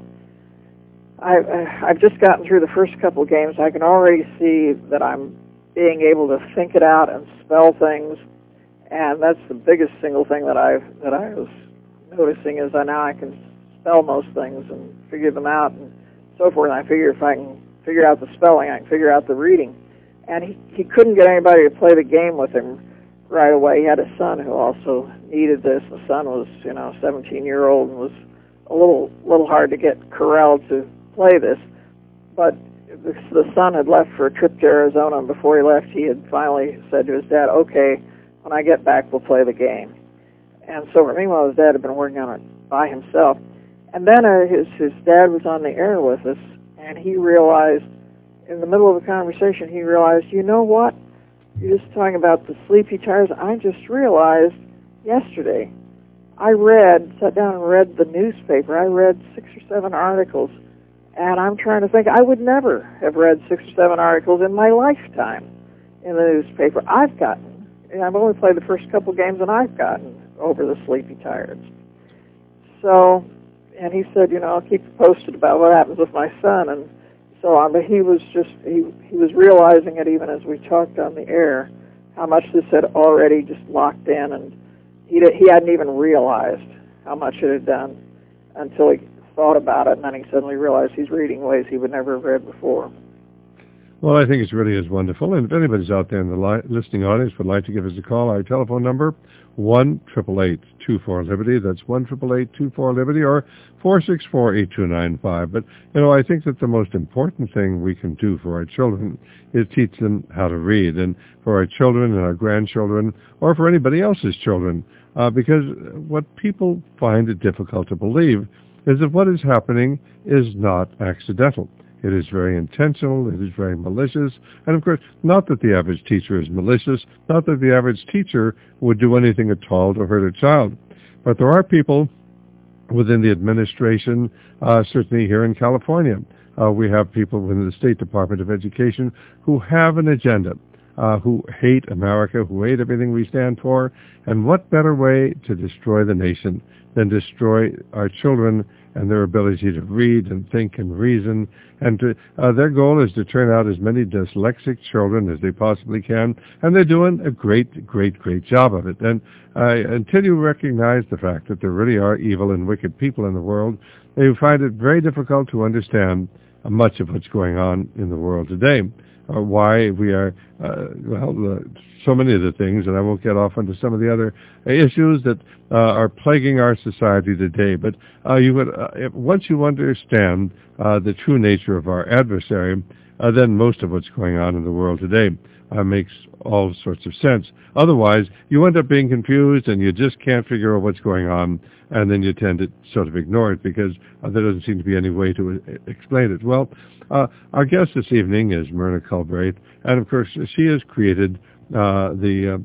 I've, I've just gotten through the first couple of games. I can already see that I'm being able to think it out and spell things, and that's the biggest single thing that I that I was noticing is that now I can spell most things and figure them out and so forth. And I figure if I can figure out the spelling, I can figure out the reading. And he, he couldn't get anybody to play the game with him right away. He had a son who also needed this. The son was, you know, seventeen-year-old and was a little little hard to get corralled to play this. But the, the son had left for a trip to Arizona, and before he left, he had finally said to his dad, okay, when I get back, we'll play the game. And so, meanwhile, his dad had been working on it by himself. And then uh, his, his dad was on the air with us, and he realized, in the middle of the conversation, he realized, you know what? You're just talking about the sleepy tires. I just realized yesterday, I read, sat down and read the newspaper. I read six or seven articles, and I'm trying to think, I would never have read six or seven articles in my lifetime in the newspaper. I've gotten, I've only played the first couple games, and I've gotten over the sleepy tires. So, and he said, you know, I'll keep you posted about what happens with my son, and so on. But he was just, he, he was realizing it even as we talked on the air, how much this had already just locked in, and he, he hadn't even realized how much it had done until he thought about it, and then he suddenly realized he's reading ways he would never have read before. Well, I think it really is wonderful. And if anybody's out there in the li- listening audience would like to give us a call, our telephone number, one eight eight eight, two four, Liberty. That's one eight eight eight, two four, Liberty, or four six four, eight two nine five. But, you know, I think that the most important thing we can do for our children is teach them how to read. And for our children and our grandchildren, or for anybody else's children, uh, because what people find it difficult to believe is that what is happening is not accidental. It is very intentional, it is very malicious, and of course, not that the average teacher is malicious, not that the average teacher would do anything at all to hurt a child. But there are people within the administration, uh, certainly here in California. Uh, we have people within the State Department of Education who have an agenda, uh, who hate America, who hate everything we stand for, and what better way to destroy the nation than destroy our children and their ability to read and think and reason. And to, uh, their goal is to turn out as many dyslexic children as they possibly can, and they're doing a great, great, great job of it. And uh, until you recognize the fact that there really are evil and wicked people in the world, you find it very difficult to understand uh, much of what's going on in the world today. Uh, why we are, uh, well, uh, so many of the things, and I won't get off onto some of the other issues that uh, are plaguing our society today. But uh, you would, uh, if, once you understand uh, the true nature of our adversary, uh, then most of what's going on in the world today uh, makes all sorts of sense. Otherwise, you end up being confused, and you just can't figure out what's going on, and then you tend to sort of ignore it because uh, there doesn't seem to be any way to uh, explain it. Well, uh, our guest this evening is Myrna Culbreth, and of course, she has created uh, the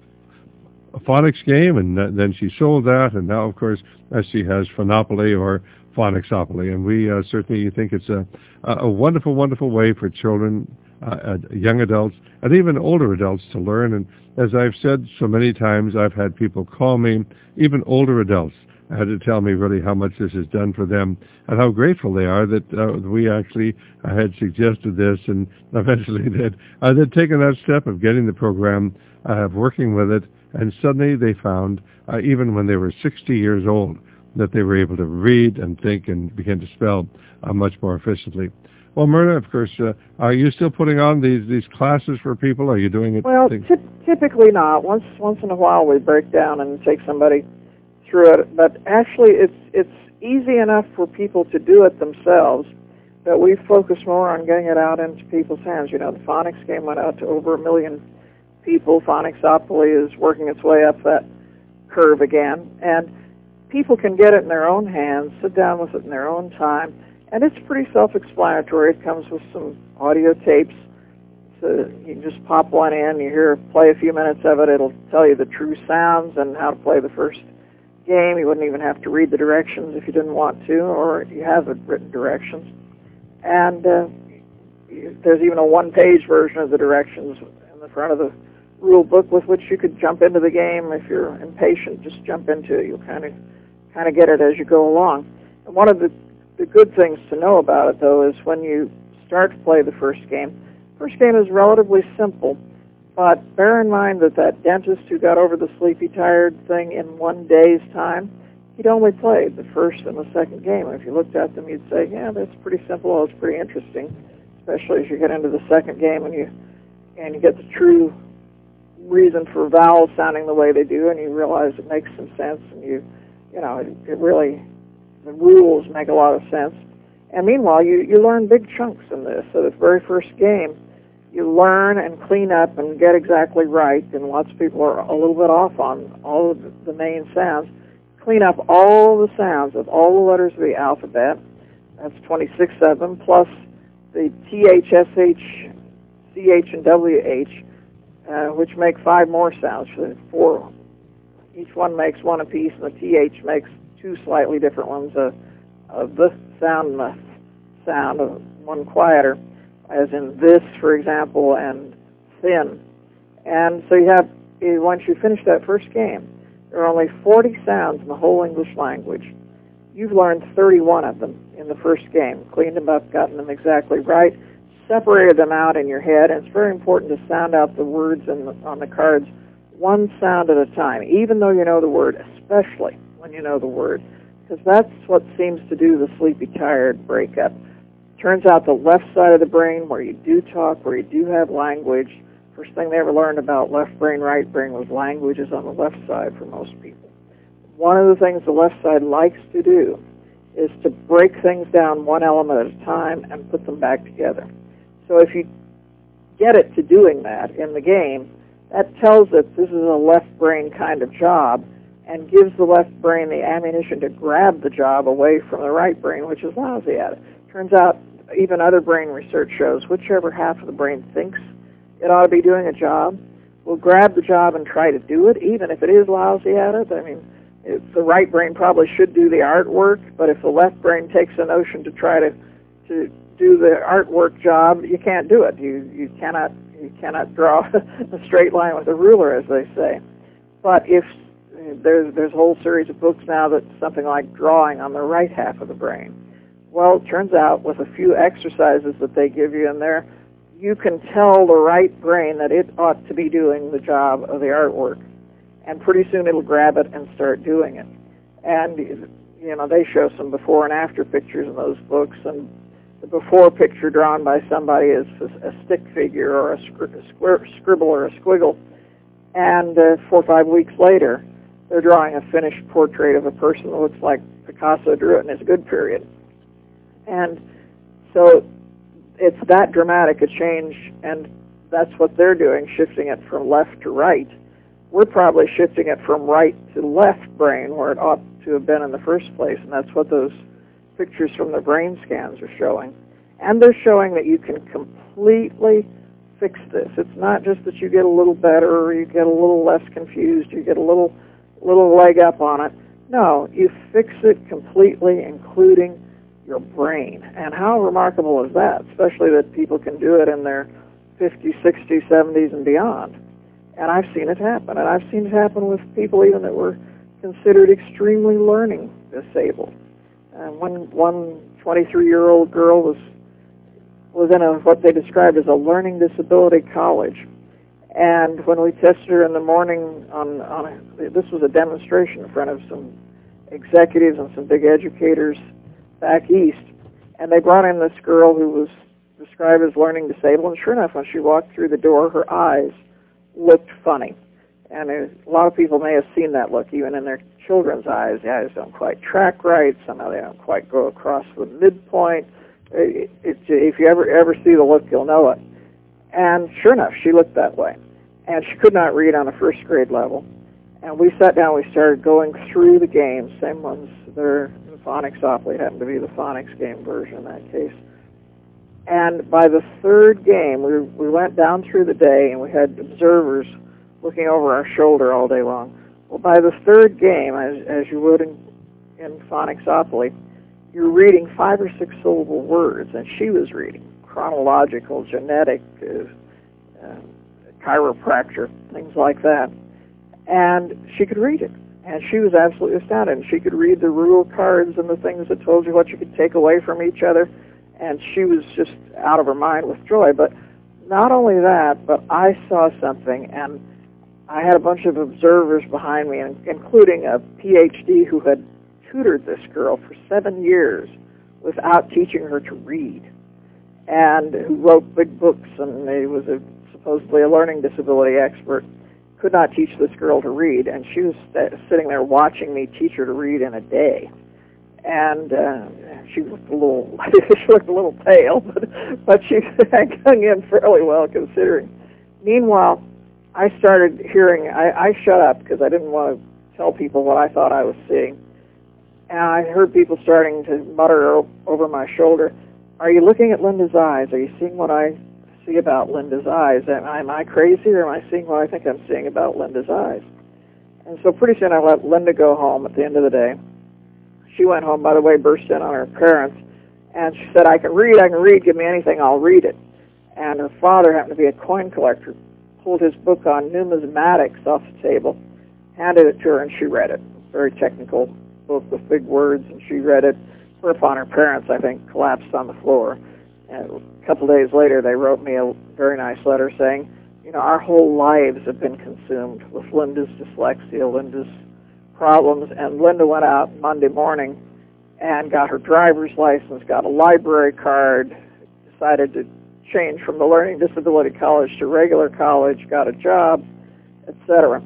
uh, phonics game, and th- then she sold that, and now, of course, uh, she has Phonopoly or Phonicsopoli, and we uh, certainly think it's a, a wonderful, wonderful way for children, uh, young adults, and even older adults to learn. And as I've said so many times, I've had people call me, even older adults, had to tell me really how much this has done for them and how grateful they are that uh, we actually uh, had suggested this, and eventually they'd, uh, they'd taken that step of getting the program, uh, of working with it, and suddenly they found, uh, even when they were sixty years old, that they were able to read and think and begin to spell uh, much more efficiently. Well, Myrna, of course, uh, are you still putting on these, these classes for people? Are you doing it? Well, t- typically not. Once once in a while we break down and take somebody through it, but actually it's it's easy enough for people to do it themselves that we focus more on getting it out into people's hands. You know, the phonics game went out to over a million people. Phonicsopoli is working its way up that curve again, and people can get it in their own hands, sit down with it in their own time, and it's pretty self-explanatory. It comes with some audio tapes, so you can just pop one in, you hear, play a few minutes of it, it'll tell you the true sounds and how to play the first game. You wouldn't even have to read the directions if you didn't want to, or you have the written directions. And uh, there's even a one-page version of the directions in the front of the rule book with which you could jump into the game. If you're impatient, just jump into it. You'll kind of kind of get it as you go along. And one of the, the good things to know about it, though, is when you start to play the first game, first game is relatively simple, but bear in mind that that dentist who got over the sleepy tired thing in one day's time, he'd only played the first and the second game. And if you looked at them, you'd say, yeah, that's pretty simple. It's pretty interesting, especially as you get into the second game and you and you get the true reason for vowels sounding the way they do, and you realize it makes some sense, and you, you know, it, it really, the rules make a lot of sense. And meanwhile, you, you learn big chunks in this. So the very first game, you learn and clean up and get exactly right, and lots of people are a little bit off on all of the main sounds. Clean up all the sounds of all the letters of the alphabet. That's twenty-six of them, plus the T H, S H, C H, and W H, uh, which make five more sounds. So four, each one makes one apiece, and the T H makes two slightly different ones, a, a the sound and the sound, of one quieter, as in this, for example, and thin. And so you have, once you finish that first game, there are only forty sounds in the whole English language. You've learned thirty-one of them in the first game, cleaned them up, gotten them exactly right, separated them out in your head, and it's very important to sound out the words in the, on the cards one sound at a time, even though you know the word, especially when you know the word, because that's what seems to do the sleepy, tired breakup. Turns out the left side of the brain, where you do talk, where you do have language, first thing they ever learned about left brain, right brain was languages on the left side for most people. One of the things the left side likes to do is to break things down one element at a time and put them back together. So if you get it to doing that in the game, that tells it this is a left brain kind of job and gives the left brain the ammunition to grab the job away from the right brain, which is lousy at it. Turns out even other brain research shows whichever half of the brain thinks it ought to be doing a job will grab the job and try to do it, even if it is lousy at it. I mean, if the right brain probably should do the artwork, but if the left brain takes a notion to try to to do the artwork job, you can't do it. You you cannot you cannot draw a straight line with a ruler, as they say. But if there's there's a whole series of books now that's something like drawing on the right half of the brain. Well, it turns out with a few exercises that they give you in there, you can tell the right brain that it ought to be doing the job of the artwork. And pretty soon it'll grab it and start doing it. And, you know, they show some before and after pictures in those books, and the before picture drawn by somebody is a, a stick figure or a, scri- a square, scribble or a squiggle. And uh, four or five weeks later, they're drawing a finished portrait of a person that looks like Picasso drew it in his good period. And so it's that dramatic a change, and that's what they're doing, shifting it from left to right. We're probably shifting it from right to left brain, where it ought to have been in the first place, and that's what those pictures from the brain scans are showing. And they're showing that you can completely fix this. It's not just that you get a little better or you get a little less confused, you get a little little leg up on it. No, you fix it completely, including your brain. And how remarkable is that, especially that people can do it in their fifties, sixties, seventies, and beyond. And I've seen it happen. And I've seen it happen with people even that were considered extremely learning disabled. And one one twenty-three-year-old girl was was in a what they described as a learning disability college. And when we tested her in the morning on, on a, this was a demonstration in front of some executives and some big educators back east, and they brought in this girl who was described as learning disabled, and sure enough, when she walked through the door, her eyes looked funny. And a lot of people may have seen that look, even in their children's eyes. The eyes don't quite track right, somehow they don't quite go across the midpoint. It, it, if you ever ever see the look, you'll know it. And sure enough, she looked that way. And she could not read on a first grade level. And we sat down, we started going through the games, same ones that are in Phonics-Opoly, it happened to be the Phonics game version in that case. And by the third game, we, we went down through the day, and we had observers looking over our shoulder all day long. Well, by the third game, as, as you would in, in Phonics-Opoly, you're reading five or six syllable words, and she was reading chronological, genetic, uh, uh, chiropractor, things like that. And she could read it. And she was absolutely astounded. And she could read the rule cards and the things that told you what you could take away from each other. And she was just out of her mind with joy. But not only that, but I saw something, and I had a bunch of observers behind me, including a P H D who had tutored this girl for seven years without teaching her to read, and who wrote big books, and he was a, supposedly a learning disability expert, could not teach this girl to read, and she was st- sitting there watching me teach her to read in a day. And uh, she looked a little, she looked a little pale, but, but she hung in fairly well considering. Meanwhile, I started hearing, I, I shut up because I didn't want to tell people what I thought I was seeing. And I heard people starting to mutter o- over my shoulder, "Are you looking at Linda's eyes? Are you seeing what I see about Linda's eyes? Am I, am I crazy, or am I seeing what I think I'm seeing about Linda's eyes?" And so pretty soon I let Linda go home at the end of the day. She went home, by the way, burst in on her parents, and she said, "I can read, I can read, give me anything, I'll read it." And her father happened to be a coin collector, pulled his book on numismatics off the table, handed it to her, and she read it. Very technical book with big words, and she read it. Whereupon her parents, I think, collapsed on the floor. And a couple days later, they wrote me a very nice letter saying, you know, our whole lives have been consumed with Linda's dyslexia, Linda's problems. And Linda went out Monday morning and got her driver's license, got a library card, decided to change from the Learning Disability College to regular college, got a job, et cetera.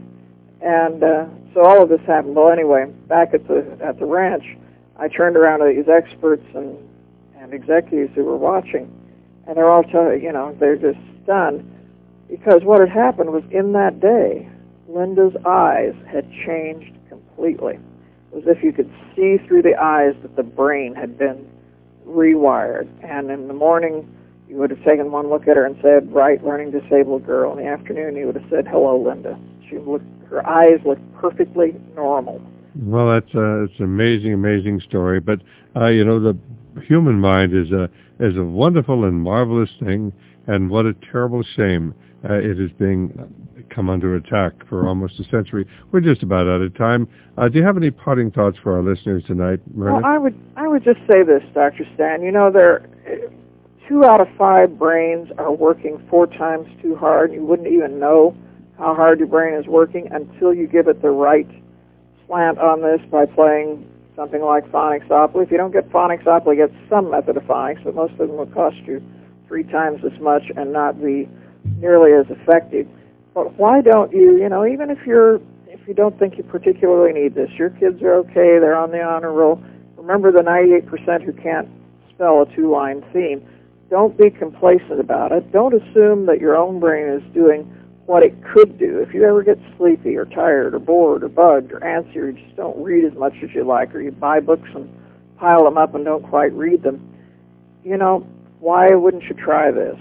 And uh, so all of this happened. Well, anyway, back at the at the ranch, I turned around to these experts and, and executives who were watching, and they're all telling, you know, they're just stunned, because what had happened was in that day, Linda's eyes had changed completely. It was as if you could see through the eyes that the brain had been rewired. And in the morning, you would have taken one look at her and said, "Right, learning disabled girl." In the afternoon, you would have said, "Hello, Linda." She looked, her eyes looked perfectly normal. Well, that's uh, it's an amazing, amazing story. But uh, you know, the human mind is a is a wonderful and marvelous thing, and what a terrible shame uh, it is being come under attack for almost a century. We're just about out of time. Uh, do you have any parting thoughts for our listeners tonight, Myrna? Well, I would I would just say this, Doctor Stan. You know, there two out of five brains are working four times too hard. You wouldn't even know how hard your brain is working until you give it the right slant on this by playing something like Phonics-Opoly. If you don't get Phonics-Opoly, get some method of phonics, but most of them will cost you three times as much and not be nearly as effective. But why don't you, you know, even if you're, if you don't think you particularly need this, your kids are okay, they're on the honor roll. Remember the ninety-eight percent who can't spell a two-line theme. Don't be complacent about it. Don't assume that your own brain is doing what it could do. If you ever get sleepy or tired or bored or bugged or antsy, or you just don't read as much as you like, or you buy books and pile them up and don't quite read them, you know, why wouldn't you try this?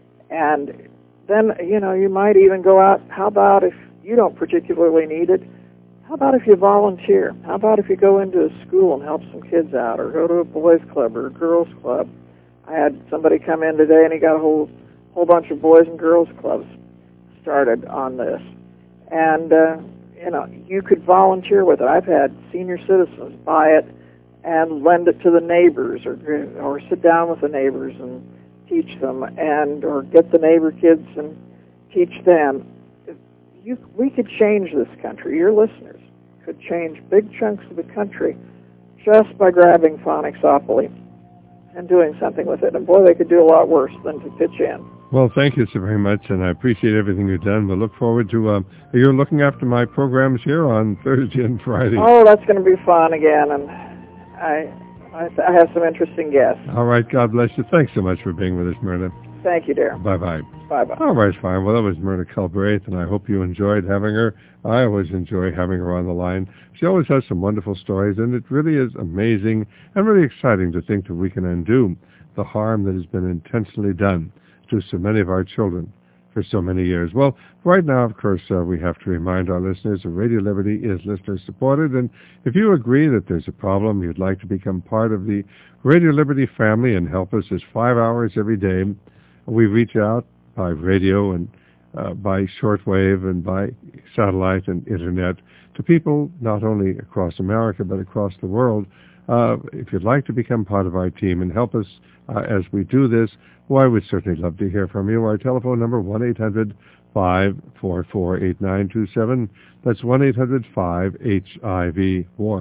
And then, you know, you might even go out, how about if you don't particularly need it, how about if you volunteer? How about if you go into a school and help some kids out, or go to a boys club or a girls club? I had somebody come in today and he got a whole, whole bunch of boys and girls clubs started on this. And, uh, you know, you could volunteer with it. I've had senior citizens buy it and lend it to the neighbors, or or sit down with the neighbors and teach them, and or get the neighbor kids and teach them. You, we could change this country. Your listeners could change big chunks of the country just by grabbing Phonics-Opoly and doing something with it. And boy, they could do a lot worse than to pitch in. Well, thank you so very much, and I appreciate everything you've done. We'll look forward to, um, you're looking after my programs here on Thursday and Friday. Oh, that's going to be fun again, and I, I, I have some interesting guests. All right, God bless you. Thanks so much for being with us, Myrna. Thank you, dear. Bye-bye. Bye-bye. All right, fine. Well, that was Myrna Culbraith, and I hope you enjoyed having her. I always enjoy having her on the line. She always has some wonderful stories, and it really is amazing and really exciting to think that we can undo the harm that has been intentionally done to so many of our children for so many years. Well, right now, of course, uh, we have to remind our listeners that Radio Liberty is listener-supported, and if you agree that there's a problem, you'd like to become part of the Radio Liberty family and help us, as five hours every day. We reach out by radio and uh, by shortwave and by satellite and internet to people not only across America but across the world. Uh, if you'd like to become part of our team and help us uh, as we do this, well, I would certainly love to hear from you. Our telephone number, one eight hundred five four four eight nine two seven. That's one eight hundred five H I V one.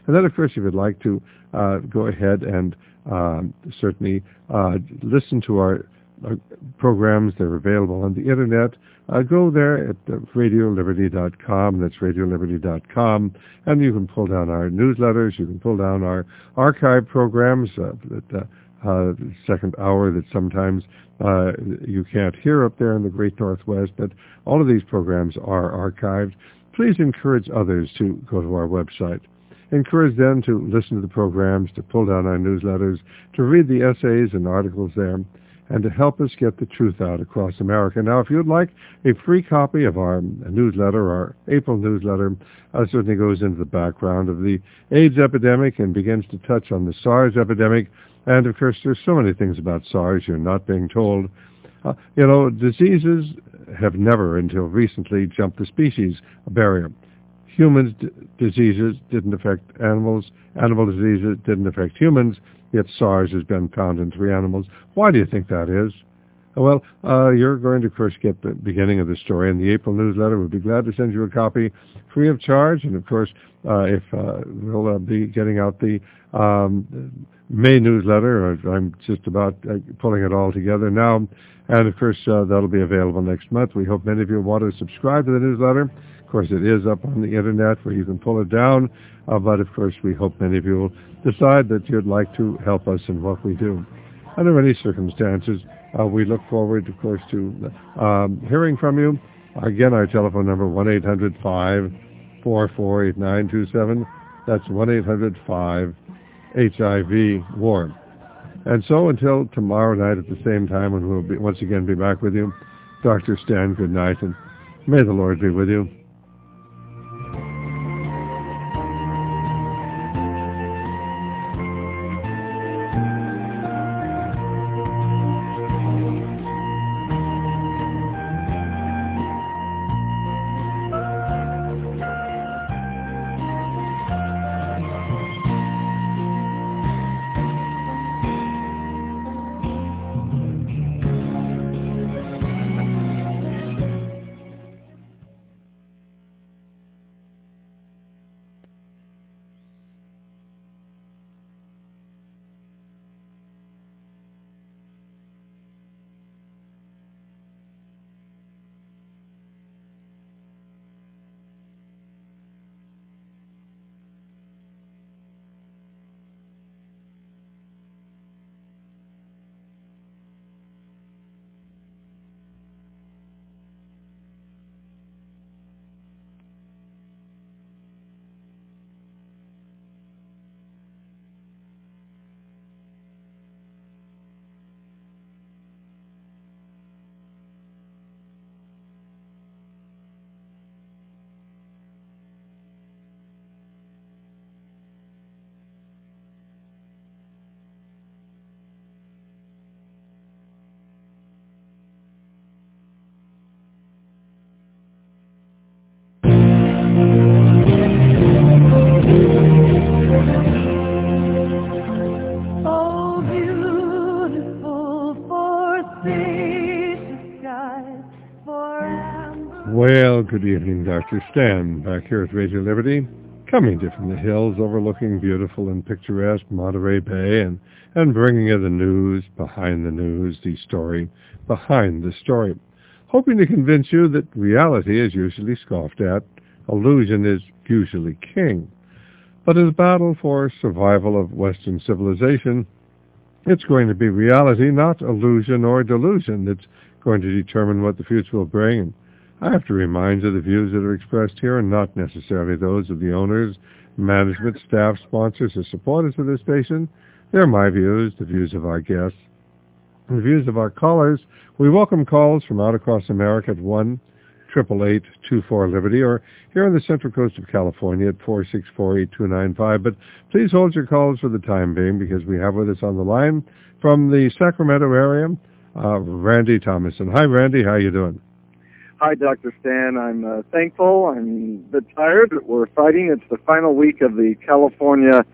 And then, of course, if you'd like to uh, go ahead and um, certainly uh, listen to our uh, programs, they're available on the Internet. Uh, go there at uh, radio liberty dot com. That's radio liberty dot com. And you can pull down our newsletters. You can pull down our archive programs, uh, that, uh, uh, second hour that sometimes uh, you can't hear up there in the Great Northwest. But all of these programs are archived. Please encourage others to go to our website. Encourage them to listen to the programs, to pull down our newsletters, to read the essays and articles there, and to help us get the truth out across America. Now, if you'd like a free copy of our newsletter, our April newsletter, uh, certainly goes into the background of the AIDS epidemic and begins to touch on the SARS epidemic. And, of course, there's so many things about SARS you're not being told. Uh, you know, diseases have never, until recently, jumped the species barrier. Humans' d- diseases didn't affect animals. Animal diseases didn't affect humans. Yet SARS has been found in three animals. Why do you think that is? Well, uh, you're going to, of course, get the beginning of the story in the April newsletter. We'd be glad to send you a copy free of charge. And, of course, uh, if uh, we'll uh, be getting out the um, May newsletter. I'm just about uh, pulling it all together now. And, of course, uh, that'll be available next month. We hope many of you want to subscribe to the newsletter. Of course, it is up on the Internet where you can pull it down. Uh, but, of course, we hope many of you will decide that you'd like to help us in what we do. Under any circumstances, uh, we look forward, of course, to um, hearing from you. Again, our telephone number, one eight hundred five four four eight nine two seven. That's one eight hundred five H I V WAR. And so until tomorrow night at the same time, when we'll be, once again be back with you, Doctor Stan, good night, and may the Lord be with you. Good evening, Doctor Stan, back here at Radio Liberty, coming to you from the hills overlooking beautiful and picturesque Monterey Bay and, and bringing you the news behind the news, the story behind the story, hoping to convince you that reality is usually scoffed at, illusion is usually king. But in the battle for survival of Western civilization, it's going to be reality, not illusion or delusion, that's going to determine what the future will bring. I have to remind you the views that are expressed here are not necessarily those of the owners, management, staff, sponsors, or supporters of this station. They're my views, the views of our guests, and the views of our callers. We welcome calls from out across America at one eight eight eight, two four, Liberty, or here on the Central Coast of California at four six four, eight two nine five. But please hold your calls for the time being, because we have with us on the line from the Sacramento area, uh, Randy Thomason. Hi, Randy. How you doing? Hi, Doctor Stan. I'm uh, thankful. I'm a bit tired. We're fighting. It's the final week of the California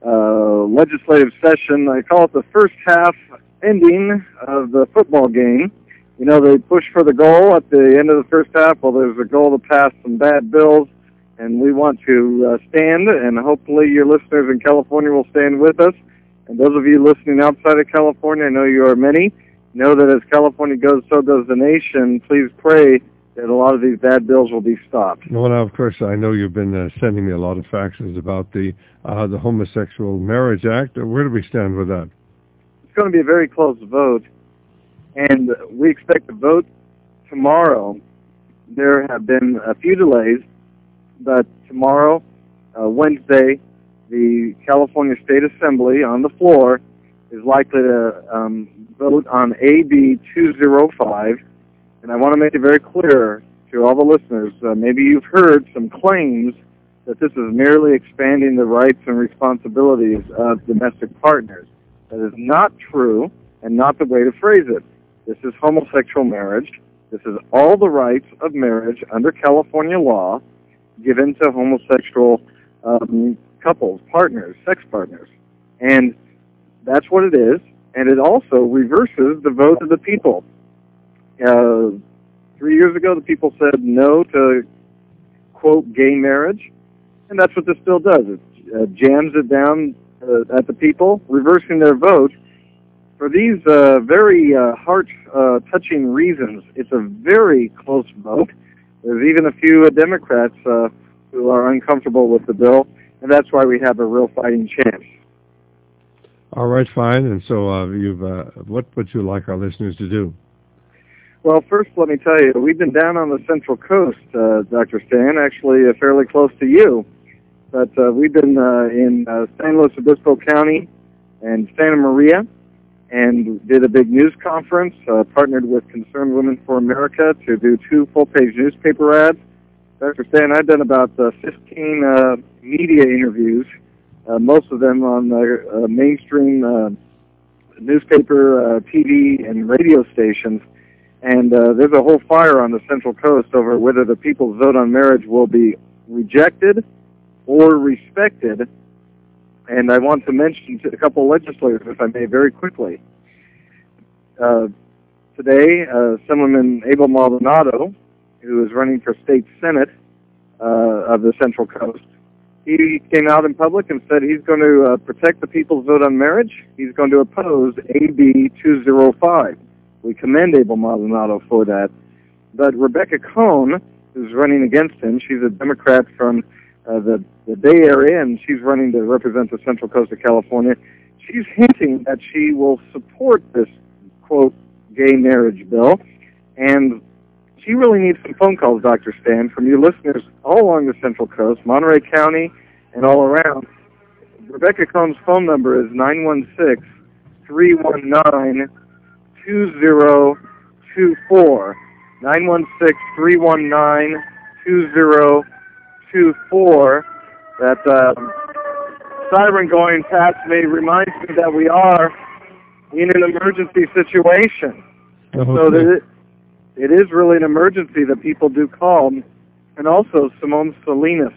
uh, legislative session. I call it the first half ending of the football game. You know, they push for the goal at the end of the first half. Well, there's a goal to pass some bad bills, and we want to uh, stand, and hopefully your listeners in California will stand with us. And those of you listening outside of California, I know you are many, know that as California goes, so does the nation. Please pray that a lot of these bad bills will be stopped. Well, now, of course, I know you've been uh, sending me a lot of faxes about the uh, the Homosexual Marriage Act. Where do we stand with that? It's going to be a very close vote, and we expect to vote tomorrow. There have been a few delays, but tomorrow, uh, Wednesday, the California State Assembly on the floor is likely to um, vote on A B two oh five, and I want to make it very clear to all the listeners, uh, maybe you've heard some claims that this is merely expanding the rights and responsibilities of domestic partners. That is not true and not the way to phrase it. This is homosexual marriage. This is all the rights of marriage under California law given to homosexual um, couples, partners, sex partners. And that's what it is. And it also reverses the vote of the people. Uh, three years ago, the people said no to, quote, gay marriage. And that's what this bill does. It uh, jams it down uh, at the people, reversing their vote. For these uh, very uh, heart-touching uh, reasons, it's a very close vote. There's even a few uh, Democrats uh, who are uncomfortable with the bill, and that's why we have a real fighting chance. All right, fine. And so uh, you've, uh, what would you like our listeners to do? Well, first, let me tell you, we've been down on the Central Coast, uh, Doctor Stan, actually uh, fairly close to you. But uh, we've been uh, in uh, San Luis Obispo County and Santa Maria, and did a big news conference, uh, partnered with Concerned Women for America to do two full-page newspaper ads. Doctor Stan, I've done about uh, fifteen uh, media interviews, uh, most of them on uh, uh, mainstream uh, newspaper, uh, T V, and radio stations. And uh, there's a whole fire on the Central Coast over whether the people's vote on marriage will be rejected or respected. And I want to mention a couple of legislators, if I may, very quickly. Uh, today, uh, Assemblyman Abel Maldonado, who is running for state senate uh, of the Central Coast, he came out in public and said he's going to uh, protect the people's vote on marriage. He's going to oppose A B two oh five. We commend Abel Maldonado for that. But Rebecca Cohn, who's running against him, she's a Democrat from uh, the, the Bay Area, and she's running to represent the Central Coast of California. She's hinting that she will support this, quote, gay marriage bill. And she really needs some phone calls, Doctor Stan, from you listeners all along the Central Coast, Monterey County, and all around. Rebecca Cohn's phone number is nine one six, three one nine, two zero two four. nine one six, three one nine, two zero two four. That um, siren going past me reminds me that we are in an emergency situation. Okay. So that it, it is really an emergency that people do call. And also Simone Salinas,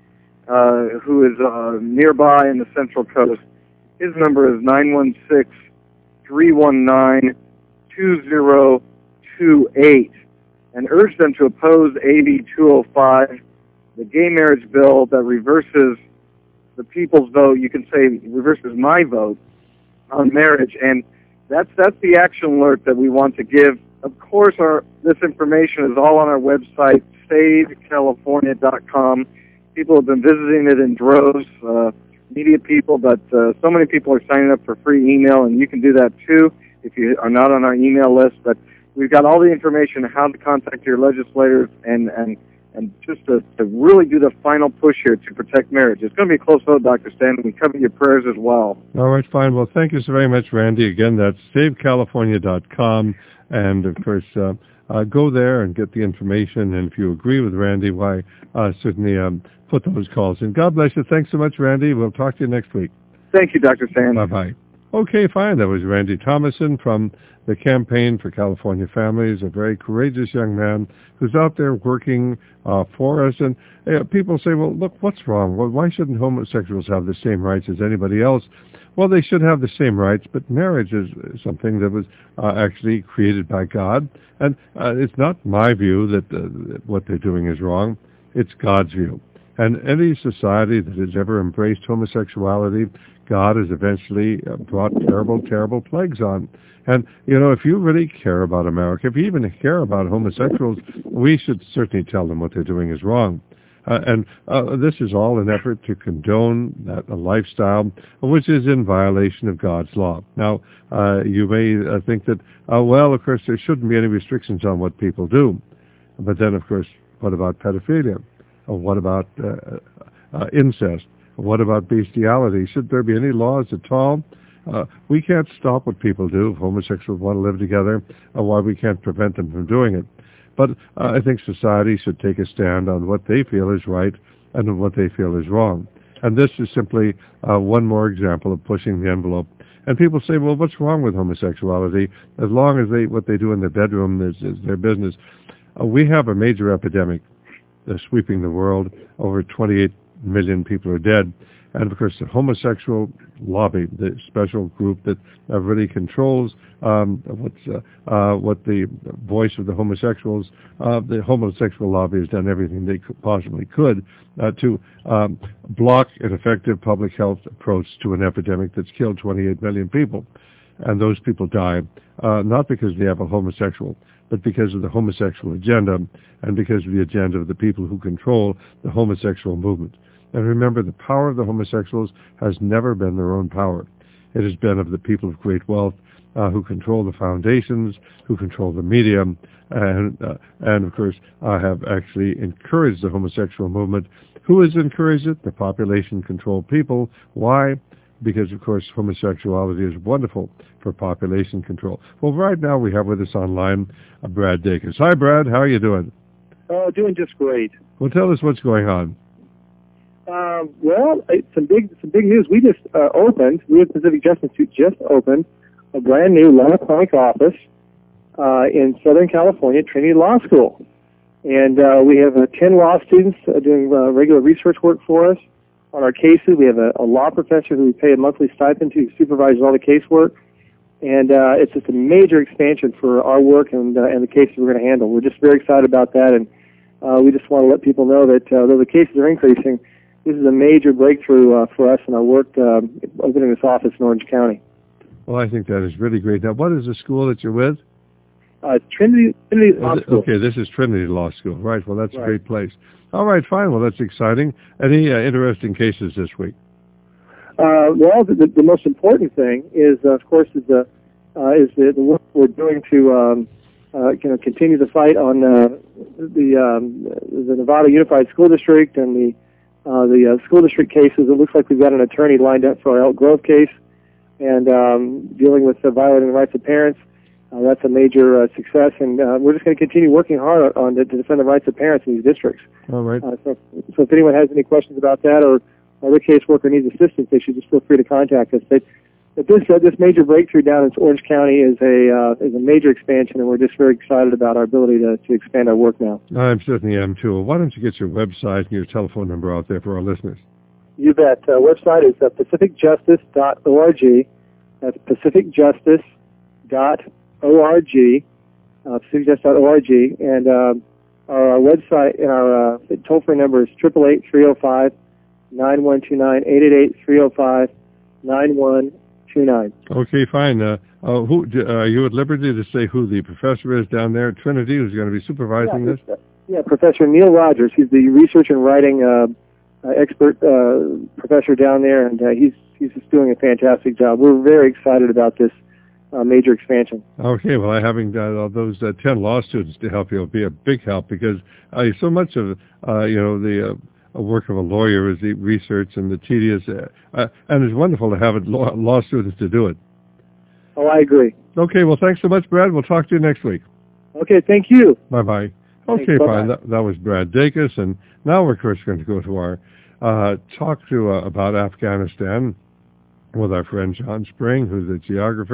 uh, who is uh, nearby in the Central Coast, his number is nine one six, three one nine, two zero two eight. And urge them to oppose A B two oh five, the gay marriage bill that reverses the people's vote. You can say reverses my vote on marriage. And that's that's the action alert that we want to give. Of course, our this information is all on our website, save california dot com. People have been visiting it in droves, uh, media people, but uh, so many people are signing up for free email, and you can do that too if you are not on our email list. But we've got all the information on how to contact your legislators and, and, and just to, to really do the final push here to protect marriage. It's going to be a close vote, Doctor Stan. We cover your prayers as well. All right, fine. Well, thank you so very much, Randy. Again, that's save california dot com. And, of course, uh, uh, go there and get the information. And if you agree with Randy, why, uh, certainly um, put those calls in. God bless you. Thanks so much, Randy. We'll talk to you next week. Thank you, Doctor Stan. Bye-bye. Okay, fine. That was Randy Thomason from the Campaign for California Families, a very courageous young man who's out there working uh, for us. And uh, people say, well, look, what's wrong? Well, why shouldn't homosexuals have the same rights as anybody else? Well, they should have the same rights, but marriage is something that was uh, actually created by God. And uh, it's not my view that uh, what they're doing is wrong. It's God's view. And any society that has ever embraced homosexuality, God has eventually brought terrible, terrible plagues on. And, you know, if you really care about America, if you even care about homosexuals, we should certainly tell them what they're doing is wrong. Uh, and uh, this is all an effort to condone that a lifestyle which is in violation of God's law. Now, uh, you may uh, think that, uh, well, of course, there shouldn't be any restrictions on what people do. But then, of course, what about pedophilia? Or what about uh, uh, incest? What about bestiality? Should there be any laws at all? Uh, we can't stop what people do. If homosexuals want to live together, uh, why we can't prevent them from doing it. But uh, I think society should take a stand on what they feel is right and what they feel is wrong. And this is simply uh, one more example of pushing the envelope. And people say, well, what's wrong with homosexuality? As long as they what they do in their bedroom is, is their business. Uh, we have a major epidemic that's sweeping the world. Over twenty-eight million people are dead. And, of course, the homosexual lobby, the special group that uh, really controls um, what's, uh, uh, what the voice of the homosexuals, uh, the homosexual lobby has done everything they could, possibly could uh, to um, block an effective public health approach to an epidemic that's killed twenty-eight million people. And those people die uh, not because they have a homosexual, but because of the homosexual agenda and because of the agenda of the people who control the homosexual movement. And remember, the power of the homosexuals has never been their own power. It has been of the people of great wealth uh, who control the foundations, who control the media, and, uh, and of course, uh, have actually encouraged the homosexual movement. Who has encouraged it? The population-controlled people. Why? Because, of course, homosexuality is wonderful for population control. Well, right now we have with us online uh, Brad Dacus. Hi, Brad. How are you doing? Oh, doing just great. Well, tell us what's going on. Um, well, it's some big some big news. We just uh, opened, we at Pacific Justice Institute just opened a brand new electronic office uh, in Southern California, Trinity Law School. And uh, we have uh, ten law students uh, doing uh, regular research work for us on our cases. We have a, a law professor who we pay a monthly stipend to, who supervises all the casework. And uh, it's just a major expansion for our work and, uh, and the cases we're going to handle. We're just very excited about that, and uh, we just want to let people know that uh, though the cases are increasing, this is a major breakthrough uh, for us in our work uh, opening this office in Orange County. Well, I think that is really great. Now, what is the school that you're with? Uh, Trinity, Trinity Law School. Okay, this is Trinity Law School. Right, well, that's right. a great place. All right, fine. Well, that's exciting. Any uh, interesting cases this week? Uh, well, the, the most important thing is, uh, of course, is the, uh, is the, the work we're doing to um, uh, you know, continue the fight on uh, the, um, the Nevada Unified School District and the Uh, the uh, school district cases. It looks like we've got an attorney lined up for our Elk Grove case, and um, dealing with uh, violating the rights of parents. Uh, that's a major uh, success, and uh, we're just going to continue working hard on to, to defend the rights of parents in these districts. All right. Uh, so, so if anyone has any questions about that, or, or their caseworker needs assistance, they should just feel free to contact us. But, but this uh, this major breakthrough down in Orange County is a uh, is a major expansion, and we're just very excited about our ability to, to expand our work now. I certainly am too. Why don't you get your website and your telephone number out there for our listeners? You bet. Uh, website is uh, pacific justice dot org. That's pacific justice dot org. Uh, pacific justice dot org, and uh, our, our website and our uh, toll-free number is eight eight eight, three oh five, nine one two nine, eight eight eight, three oh five, nine one two nine. Okay, fine. Uh, uh, who uh, are you at liberty to say who the professor is down there at Trinity who's going to be supervising yeah, this? Uh, yeah, Professor Neil Rogers. He's the research and writing uh, uh, expert uh, professor down there, and uh, he's he's just doing a fantastic job. We're very excited about this uh, major expansion. Okay, well, having uh, those uh, ten law students to help you will be a big help, because uh, so much of uh, you know the uh, a work of a lawyer is the research and the tedious, uh, uh, and it's wonderful to have it law, law students to do it. Oh, I agree. Okay, well, thanks so much, Brad. We'll talk to you next week. Okay, thank you. Bye-bye. Thanks, Okay, bye-bye. fine. That, that was Brad Dacus, and now we're, of course, going to go to our uh, talk to uh, about Afghanistan with our friend John Spring, who's a geographer.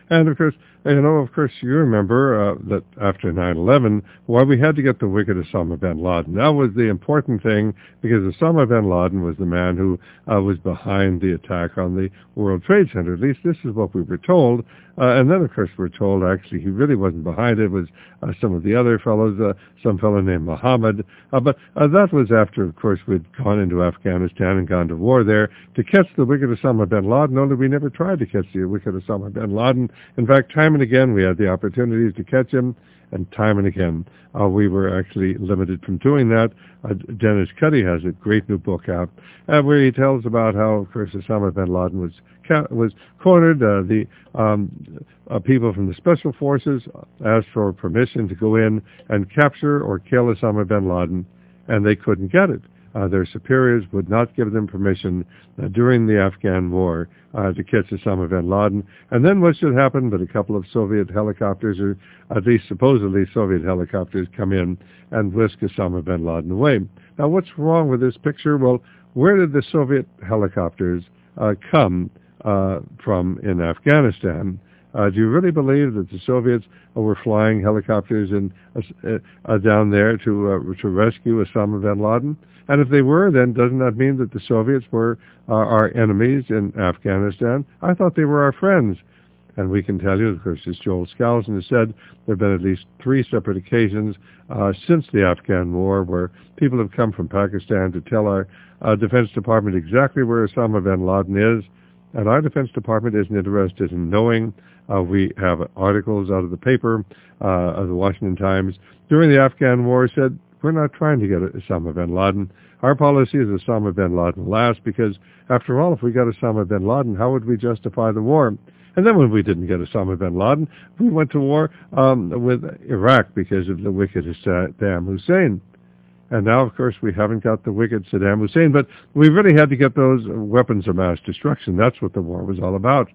And, of course, you know, of course, you remember uh, that after nine eleven, why we had to get the wicked Osama bin Laden. That was the important thing, because Osama bin Laden was the man who uh, was behind the attack on the World Trade Center. At least this is what we were told. Uh, and then, of course, we're told, actually, he really wasn't behind it. It was uh, some of the other fellows, uh, some fellow named Mohammed. Uh, but uh, that was after, of course, we'd gone into Afghanistan and gone to war there to catch the wicked Osama bin Laden, only we never tried to catch the wicked Osama bin Laden. In fact, time and again, we had the opportunities to catch him, and time and again, uh, we were actually limited from doing that. Uh, Dennis Cuddy has a great new book out uh, where he tells about how, of course, Osama bin Laden was was cornered. Uh, the um, uh, people from the special forces asked for permission to go in and capture or kill Osama bin Laden, and they couldn't get it. Uh, their superiors would not give them permission uh, during the Afghan war uh, to catch Osama bin Laden. And then what should happen but a couple of Soviet helicopters, or at least supposedly Soviet helicopters, come in and whisk Osama bin Laden away. Now, what's wrong with this picture? Well, where did the Soviet helicopters uh, come uh, from in Afghanistan? Uh, do you really believe that the Soviets uh, were flying helicopters in, uh, uh, down there to uh, to rescue Osama bin Laden? And if they were, then doesn't that mean that the Soviets were uh, our enemies in Afghanistan? I thought they were our friends. And we can tell you, of course, as Joel Skousen has said, there have been at least three separate occasions uh, since the Afghan war where people have come from Pakistan to tell our uh, Defense Department exactly where Osama bin Laden is. And our Defense Department isn't interested in knowing. Uh, we have articles out of the paper, uh, of the Washington Times, during the Afghan war said, we're not trying to get Osama bin Laden. Our policy is Osama bin Laden last, because, after all, if we got Osama bin Laden, how would we justify the war? And then when we didn't get Osama bin Laden, we went to war um, with Iraq because of the wicked Saddam Hussein. And now, of course, we haven't got the wicked Saddam Hussein, but we really had to get those weapons of mass destruction. That's what the war was all about.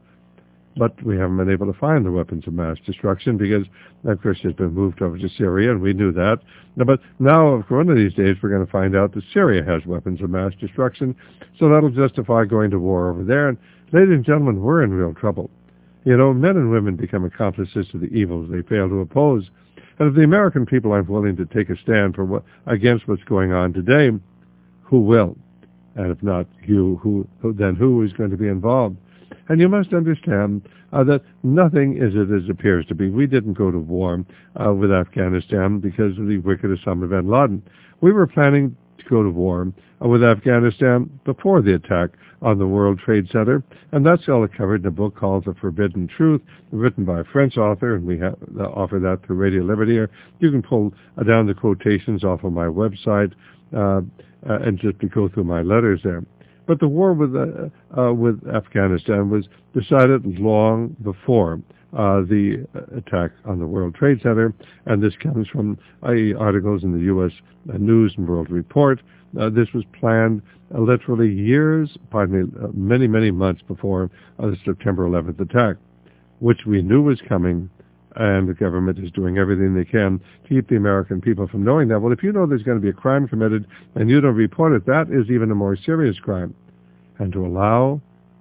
But we haven't been able to find the weapons of mass destruction because, of course, it's been moved over to Syria, and we knew that. But now, of course, one of these days, we're going to find out that Syria has weapons of mass destruction, so that'll justify going to war over there. And, ladies and gentlemen, we're in real trouble. You know, men and women become accomplices to the evils they fail to oppose. And if the American people aren't willing to take a stand for what, against what's going on today, who will? And if not you, who, who then who is going to be involved? And you must understand uh, that nothing is as it appears to be. We didn't go to war uh, with Afghanistan because of the wicked Osama bin Laden. We were planning to go to war uh, with Afghanistan before the attack on the World Trade Center, and that's all covered in a book called The Forbidden Truth, written by a French author, and we have, uh, offer that through Radio Liberty. Or you can pull uh, down the quotations off of my website uh, uh, and just go through my letters there. But the war with uh, uh, with Afghanistan was decided long before uh, the attack on the World Trade Center, and this comes from uh, articles in the U S News and World Report. Uh, this was planned uh, literally years, pardon me, uh, many, many months before uh, the September eleventh attack, which we knew was coming, and the government is doing everything they can to keep the American people from knowing that. Well, if you know there's going to be a crime committed and you don't report it, that is even a more serious crime. And to allow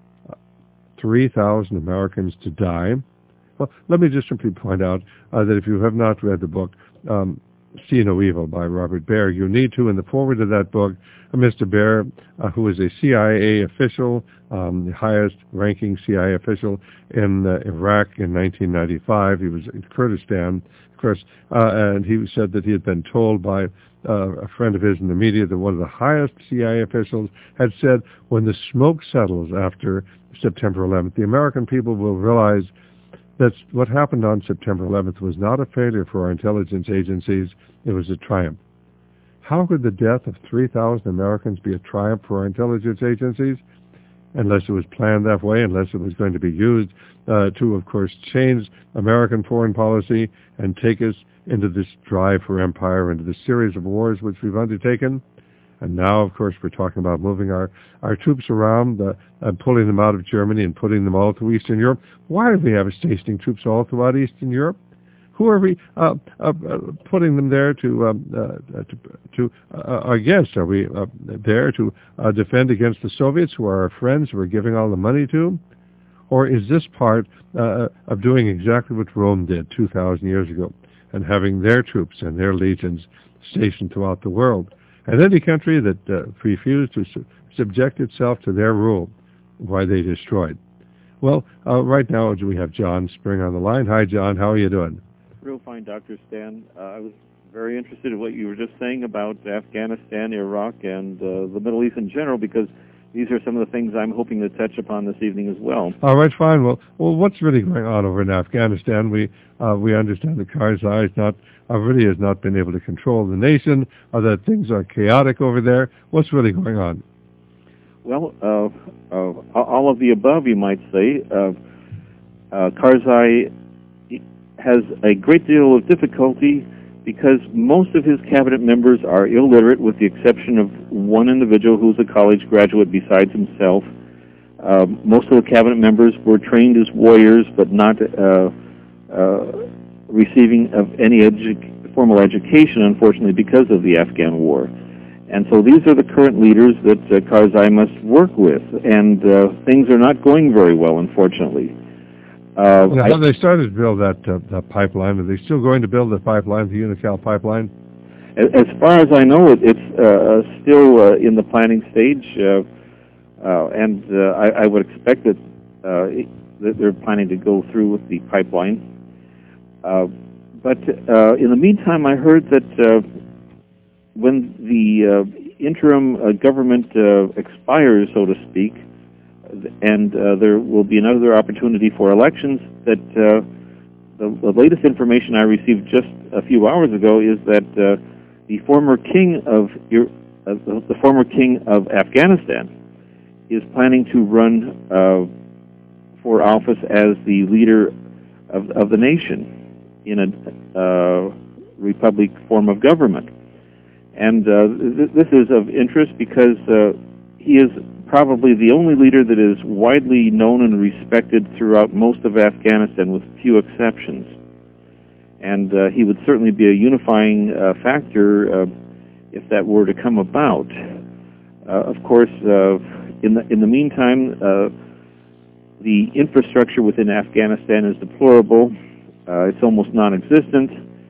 three thousand Americans to die, well, let me just simply point out uh, that if you have not read the book, um, See No Evil by Robert Baer, you need to. In the foreword of that book, uh, Mister Baer, uh, who is a C I A official, um, the highest-ranking C I A official in uh, Iraq in nineteen ninety-five, he was in Kurdistan, of course, uh, and he said that he had been told by uh, a friend of his in the media that one of the highest C I A officials had said, when the smoke settles after September eleventh, the American people will realize that what happened on September eleventh was not a failure for our intelligence agencies, it was a triumph. How could the death of three thousand Americans be a triumph for our intelligence agencies? Unless it was planned that way, unless it was going to be used uh, to, of course, change American foreign policy and take us into this drive for empire, into the series of wars which we've undertaken. And now, of course, we're talking about moving our, our troops around uh, and pulling them out of Germany and putting them all to Eastern Europe. Why do we have stationing troops all throughout Eastern Europe? Who are we uh, uh, putting them there to, um, uh, to, to uh, against? Are we uh, there to uh, defend against the Soviets, who are our friends, who we're giving all the money to? Or is this part uh, of doing exactly what Rome did two thousand years ago and having their troops and their legions stationed throughout the world? And any country that uh, refused to su- subject itself to their rule, why they destroyed. Well, uh, right now we have John Spring on the line. Hi, John. How are you doing? Real fine, Doctor Stan. Uh, I was very interested in what you were just saying about Afghanistan, Iraq, and uh, the Middle East in general, because these are some of the things I'm hoping to touch upon this evening as well. All right, fine. Well, well, what's really going on over in Afghanistan? We uh, we understand that Karzai is not uh, really has not been able to control the nation, or that things are chaotic over there. What's really going on? Well, uh, uh, all of the above, you might say. Uh, uh, Karzai has a great deal of difficulty because most of his cabinet members are illiterate, with the exception of one individual who's a college graduate besides himself. Uh, most of the cabinet members were trained as warriors, but not uh, uh, receiving of any edu- formal education, unfortunately, because of the Afghan war. And so these are the current leaders that uh, Karzai must work with, and uh, things are not going very well, unfortunately. Uh, now, have they started to build that, uh, that pipeline? Are they still going to build the pipeline, the Unocal pipeline? As far as I know, it, it's uh, still uh, in the planning stage, uh, uh, and uh, I, I would expect that, uh, that they're planning to go through with the pipeline. Uh, but uh, in the meantime, I heard that uh, when the uh, interim uh, government uh, expires, so to speak, and uh, there will be another opportunity for elections, that uh, the, the latest information I received just a few hours ago is that uh, the former king of uh, the former king of Afghanistan is planning to run uh, for office as the leader of, of the nation in a uh, republic form of government. And uh, th- this is of interest because uh, he is probably the only leader that is widely known and respected throughout most of Afghanistan, with few exceptions. And uh, he would certainly be a unifying uh, factor uh, if that were to come about. Uh, of course, uh, in the in the meantime, uh, the infrastructure within Afghanistan is deplorable. Uh, it's almost non-existent,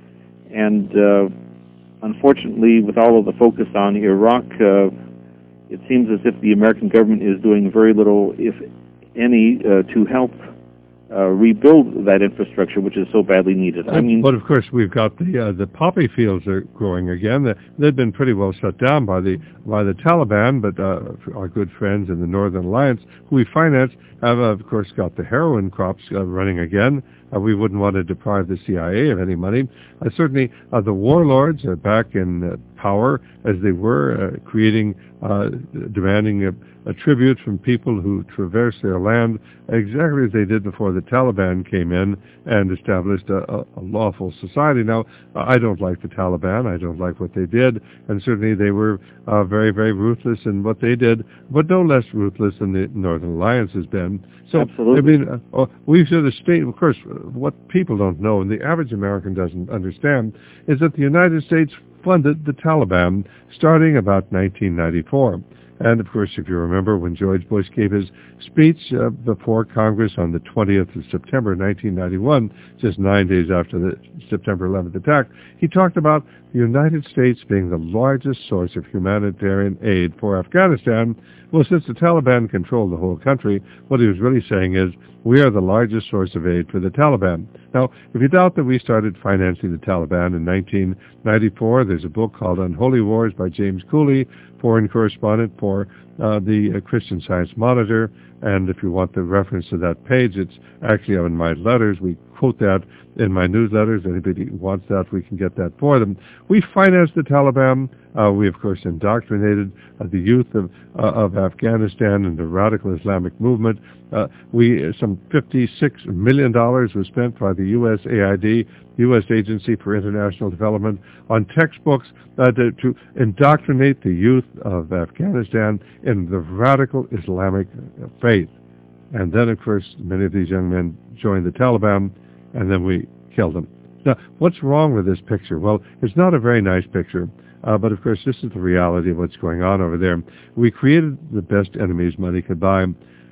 and uh, unfortunately, with all of the focus on Iraq, uh, it seems as if the American government is doing very little, if any, uh, to help uh, rebuild that infrastructure, which is so badly needed. I mean, but of course, we've got the uh, the poppy fields are growing again. They've been pretty well shut down by the by the Taliban, but uh, our good friends in the Northern Alliance, who we finance, have uh, of course got the heroin crops uh, running again. Uh, we wouldn't want to deprive the C I A of any money. Uh, certainly, uh, the warlords are back in uh, power as they were, uh, creating, uh, demanding a, a tribute from people who traverse their land, exactly as they did before the Taliban came in and established a, a, a lawful society. Now, uh, I don't like the Taliban. I don't like what they did, and certainly they were uh, very, very ruthless in what they did, but no less ruthless than the Northern Alliance has been. So, absolutely. I mean, uh, we've said the state, of course, what people don't know, and the average American doesn't understand, is that the United States funded the Taliban starting about nineteen ninety-four. And, of course, if you remember, when George Bush gave his speech uh, before Congress on the twentieth of September nineteen ninety-one, just nine days after the September eleventh attack, he talked about the United States being the largest source of humanitarian aid for Afghanistan. Well, since the Taliban controlled the whole country, what he was really saying is, we are the largest source of aid for the Taliban. Now, if you doubt that we started financing the Taliban in nineteen ninety-four, there's a book called Unholy Wars by James Cooley, foreign correspondent for uh, the uh, Christian Science Monitor. And if you want the reference to that page, it's actually in my letters. We quote that in my newsletters. Anybody who wants that, we can get that for them. We financed the Taliban. Uh, we, of course, indoctrinated uh, the youth of, uh, of Afghanistan and the radical Islamic movement. Uh, we uh, some fifty-six million dollars was spent by the U S A I D, U S Agency for International Development, on textbooks uh, to, to indoctrinate the youth of Afghanistan in the radical Islamic faith. And then, of course, many of these young men joined the Taliban, and then we killed them. Now, what's wrong with this picture? Well, it's not a very nice picture. Uh, but, of course, this is the reality of what's going on over there. We created the best enemies money could buy.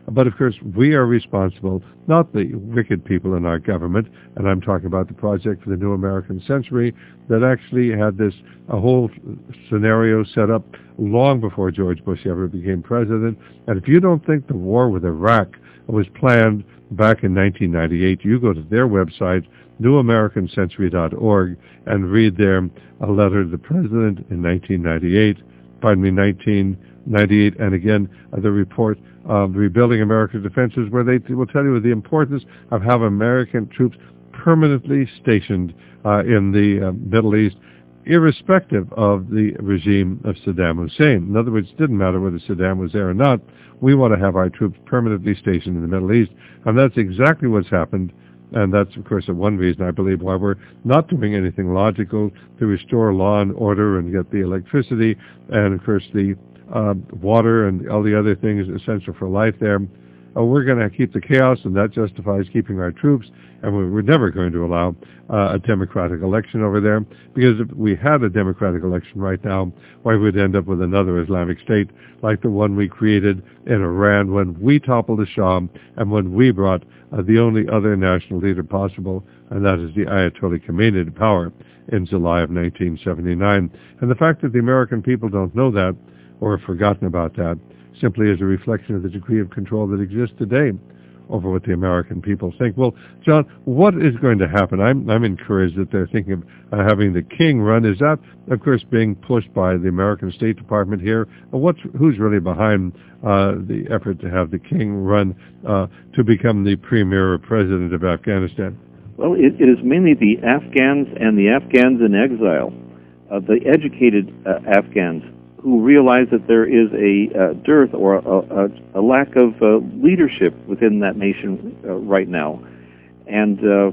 But of course, we are responsible, not the wicked people in our government, and I'm talking about the Project for the New American Century that actually had this a whole scenario set up long before George Bush ever became president. And if you don't think the war with Iraq was planned back in nineteen ninety-eight, you go to their website, new american century dot org, and read there a letter to the president in nineteen ninety-eight, pardon me, nineteen ninety-eight, and again uh, the report of Rebuilding America's Defenses, where they will tell you the importance of having American troops permanently stationed uh, in the uh, Middle East, irrespective of the regime of Saddam Hussein. In other words, it didn't matter whether Saddam was there or not. We want to have our troops permanently stationed in the Middle East, and that's exactly what's happened. And that's, of course, one reason, I believe, why we're not doing anything logical to restore law and order and get the electricity and, of course, the uh, water and all the other things essential for life there. Uh, we're going to keep the chaos, and that justifies keeping our troops, and we're, we're never going to allow uh, a democratic election over there, because if we had a democratic election right now, why we'd end up with another Islamic State like the one we created in Iran when we toppled the Shah and when we brought uh, the only other national leader possible, and that is the Ayatollah Khomeini to power in July of nineteen seventy-nine. And the fact that the American people don't know that or have forgotten about that simply is a reflection of the degree of control that exists today over what the American people think. Well, John, what is going to happen? I'm, I'm encouraged that they're thinking of uh, having the king run. Is that, of course, being pushed by the American State Department here? What's, who's really behind uh, the effort to have the king run uh, to become the premier or president of Afghanistan? Well, it, it is mainly the Afghans and the Afghans in exile, uh, the educated uh, Afghans, who realize that there is a uh, dearth or a, a, a lack of uh, leadership within that nation uh, right now. And uh,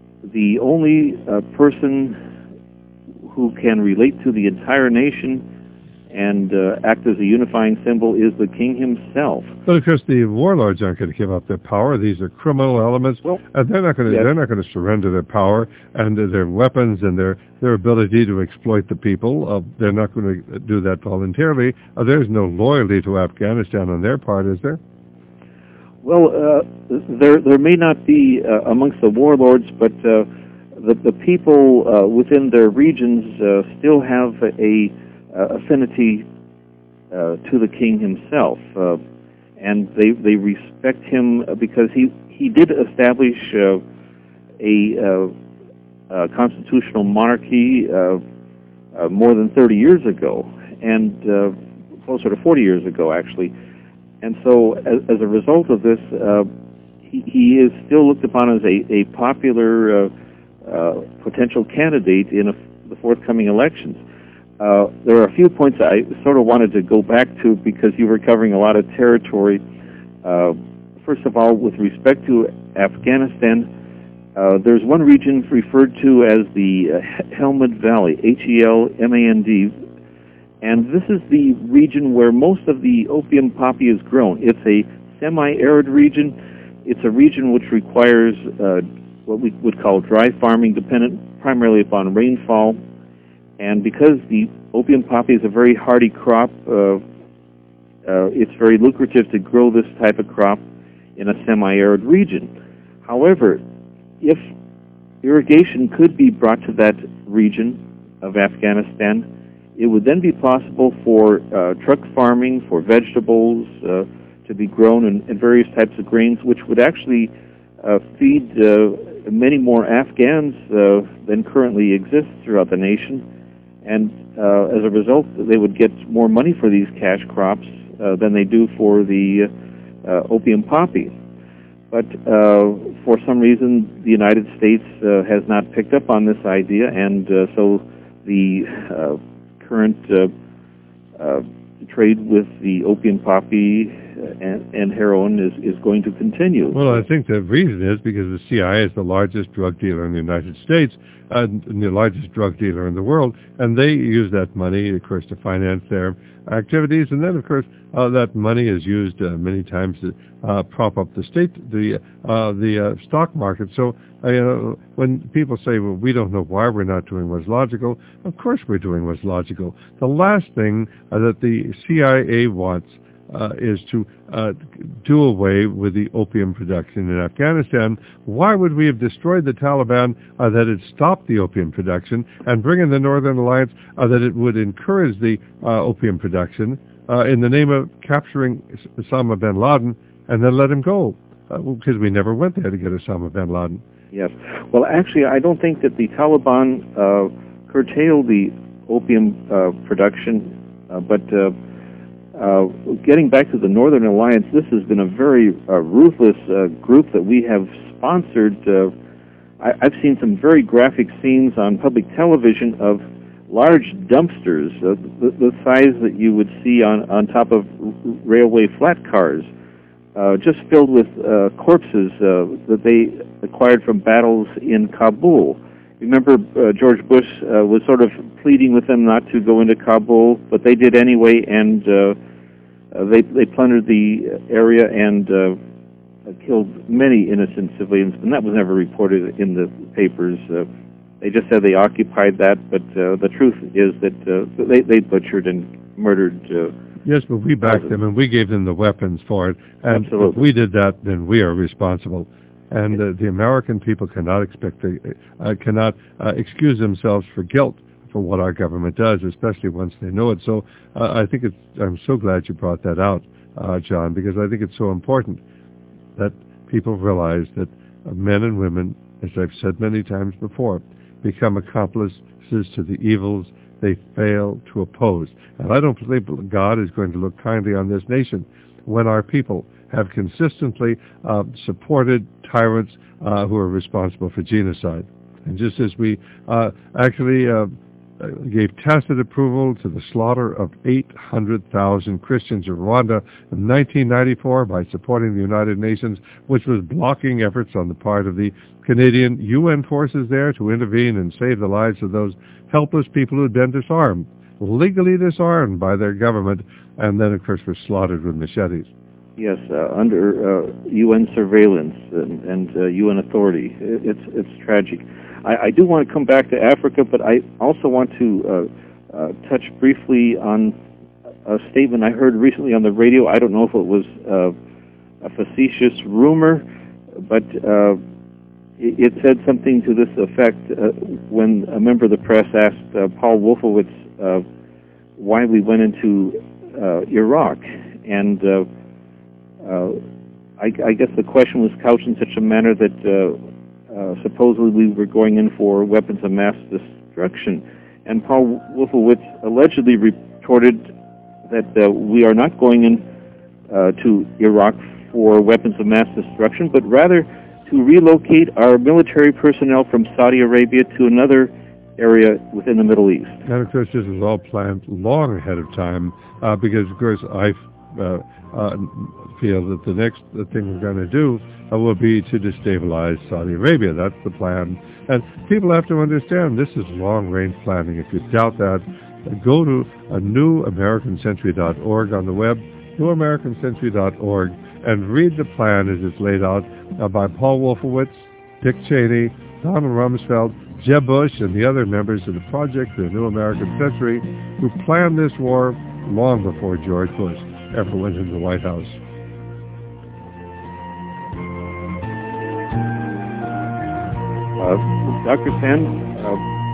the only uh, person who can relate to the entire nation and uh, act as a unifying symbol is the king himself. But of course, the warlords aren't going to give up their power. These are criminal elements, well, and they're not going to yes. they're not going to surrender their power and uh, their weapons and their their ability to exploit the people. Uh, they're not going to do that voluntarily. Uh, there's no loyalty to Afghanistan on their part, is there? Well, uh, there there may not be uh, amongst the warlords, but uh, the the people uh, within their regions uh, still have a Uh, affinity uh, to the king himself, uh, and they they respect him because he he did establish uh, a, uh, a constitutional monarchy uh, uh, more than thirty years ago, and uh, closer to forty years ago, actually. And so, as, as a result of this, uh, he, he is still looked upon as a, a popular uh, uh, potential candidate in a, the forthcoming elections. Uh, there are a few points I sort of wanted to go back to because you were covering a lot of territory. Uh, first of all, with respect to Afghanistan, uh, there's one region referred to as the uh, Helmand Valley, H E L M A N D, and this is the region where most of the opium poppy is grown. It's a semi-arid region. It's a region which requires uh, what we would call dry farming, dependent primarily upon rainfall. And because the opium poppy is a very hardy crop, uh, uh, it's very lucrative to grow this type of crop in a semi-arid region. However, if irrigation could be brought to that region of Afghanistan, it would then be possible for uh, truck farming, for vegetables uh, to be grown, and, and various types of grains, which would actually uh, feed uh, many more Afghans uh, than currently exist throughout the nation. And uh, as a result, they would get more money for these cash crops uh, than they do for the uh, opium poppy. But uh, for some reason, the United States uh, has not picked up on this idea, and uh, so the uh, current uh, uh, trade with the opium poppy and, and heroin is, is going to continue. Well, I think the reason is because the C I A is the largest drug dealer in the United States, uh, and the largest drug dealer in the world, and they use that money, of course, to finance their activities, and then, of course, uh, that money is used uh, many times to uh, prop up the state, the uh, the uh, stock market. So, uh, you know, when people say, well, we don't know why we're not doing what's logical, of course we're doing what's logical. The last thing uh, that the C I A wants uh, is to uh, do away with the opium production in Afghanistan. Why would we have destroyed the Taliban uh, that it stopped the opium production, and bring in the Northern Alliance uh, that it would encourage the uh, opium production uh, in the name of capturing Osama bin Laden and then let him go? Uh, because we never went there to get Osama bin Laden. Yes. Well, actually, I don't think that the Taliban uh, curtailed the opium uh, production, uh, but uh, uh, getting back to the Northern Alliance, this has been a very uh, ruthless uh, group that we have sponsored. Uh, I, I've seen some very graphic scenes on public television of large dumpsters, uh, the, the size that you would see on, on top of railway flat cars, uh, just filled with uh, corpses uh, that they acquired from battles in Kabul. Remember, uh, George Bush uh, was sort of pleading with them not to go into Kabul, but they did anyway, and uh, uh, they they plundered the area and uh, killed many innocent civilians, and that was never reported in the papers. Uh, they just said they occupied that, but uh, the truth is that uh, they, they butchered and murdered. Uh, yes, but we backed them, and we gave them the weapons for it, and Absolutely. if we did that, then we are responsible. And uh, the American people cannot expect to, uh, cannot uh, excuse themselves for guilt for what our government does, especially once they know it. So uh, I think it's, I'm so glad you brought that out, uh, John, because I think it's so important that people realize that uh, men and women, as I've said many times before, become accomplices to the evils they fail to oppose. And I don't believe God is going to look kindly on this nation when our people have consistently uh, supported tyrants uh, who are responsible for genocide. And just as we uh, actually uh, gave tacit approval to the slaughter of eight hundred thousand Christians in Rwanda in nineteen ninety-four by supporting the United Nations, which was blocking efforts on the part of the Canadian U N forces there to intervene and save the lives of those helpless people who had been disarmed, legally disarmed by their government, and then, of course, were slaughtered with machetes. Yes, uh, under uh, U N surveillance and, and uh, U N authority. It's it's tragic. I, I do want to come back to Africa, but I also want to uh, uh, touch briefly on a statement I heard recently on the radio. I don't know if it was uh, a facetious rumor, but uh, it, it said something to this effect uh, when a member of the press asked uh, Paul Wolfowitz uh, why we went into uh, Iraq. And uh, Uh, I, I guess the question was couched in such a manner that uh, uh, supposedly we were going in for weapons of mass destruction. And Paul Wolfowitz allegedly retorted that uh, we are not going in uh, to Iraq for weapons of mass destruction, but rather to relocate our military personnel from Saudi Arabia to another area within the Middle East. And of course, this was all planned long ahead of time uh, because, of course, I uh, uh, feel that the next thing we're going to do uh, will be to destabilize Saudi Arabia. That's the plan. And people have to understand this is long-range planning. If you doubt that, uh, go to uh, new american century dot org on the web, new american century dot org, and read the plan as it's laid out uh, by Paul Wolfowitz, Dick Cheney, Donald Rumsfeld, Jeb Bush, and the other members of the Project, the New American Century, who planned this war long before George Bush ever went into the White House. Uh, Doctor Stan, uh,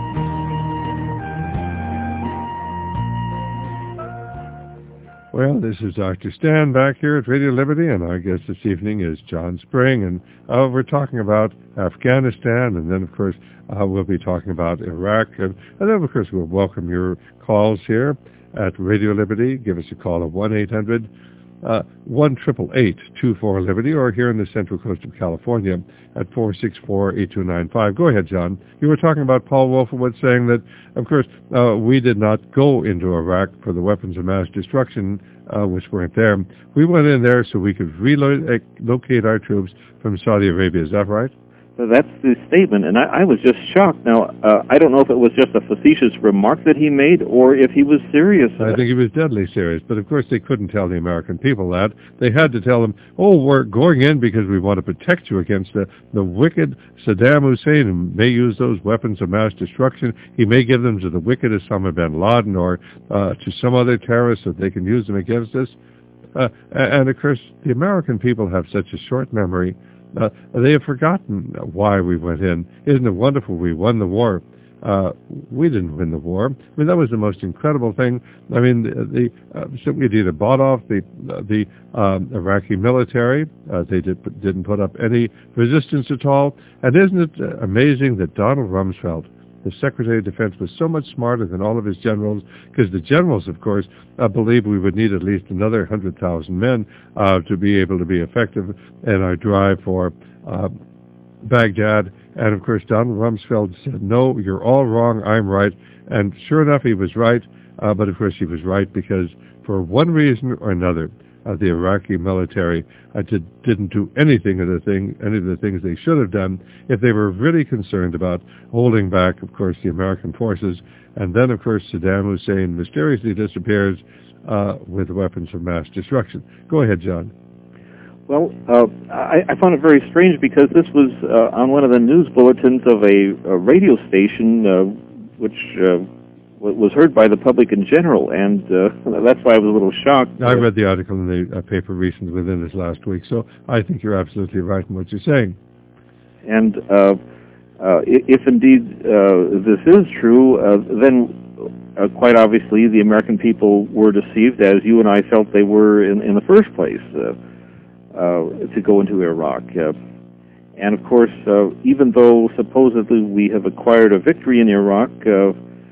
well, this is Doctor Stan back here at Radio Liberty, and our guest this evening is John Spring, and uh, we're talking about Afghanistan, and then, of course, uh, we'll be talking about Iraq, and, and then, of course, we'll welcome your calls here at Radio Liberty. Give us a call at one eight hundred one eight eight eight two four Liberty, or here in the Central Coast of California at four six four eight two nine five. Go ahead, John. You were talking about Paul Wolfowitz saying that, of course, uh, we did not go into Iraq for the weapons of mass destruction, uh, which weren't there. We went in there so we could relocate our troops from Saudi Arabia. Is that right? So that's the statement, and I, I was just shocked. Now, uh, I don't know if it was just a facetious remark that he made or if he was serious. I think he was deadly serious, but of course they couldn't tell the American people that. They had to tell them, oh, we're going in because we want to protect you against the, the wicked Saddam Hussein, who may use those weapons of mass destruction. He may give them to the wicked Osama bin Laden or uh, to some other terrorist so they can use them against us. Uh, and, of course, the American people have such a short memory. Uh, they have forgotten why we went in. Isn't it wonderful we won the war? Uh, we didn't win the war. I mean, that was the most incredible thing. I mean, the, the uh, simply either bought off the uh, the um, Iraqi military. Uh, they did, didn't put up any resistance at all. And isn't it amazing that Donald Rumsfeld, the Secretary of Defense, was so much smarter than all of his generals, because the generals, of course, uh, believed we would need at least another one hundred thousand men uh, to be able to be effective in our drive for uh, Baghdad. And, of course, Donald Rumsfeld said, no, you're all wrong, I'm right. And sure enough, he was right. Uh, but, of course, he was right because for one reason or another, uh, the Iraqi military uh, did, didn't do anything of the thing, any of the things they should have done if they were really concerned about holding back, of course, the American forces. And then, of course, Saddam Hussein mysteriously disappears uh, with weapons of mass destruction. Go ahead, John. Well, uh, I, I found it very strange because this was uh, on one of the news bulletins of a, a radio station, uh, which uh, w- was heard by the public in general, and uh, that's why I was a little shocked. I read the article in the uh, paper recently within this last week, so I think you're absolutely right in what you're saying. And uh, uh, if indeed uh, this is true, uh, then uh, quite obviously the American people were deceived, as you and I felt they were in, in the first place. Uh, Uh, to go into Iraq. Uh, and of course, uh, even though supposedly we have acquired a victory in Iraq, uh,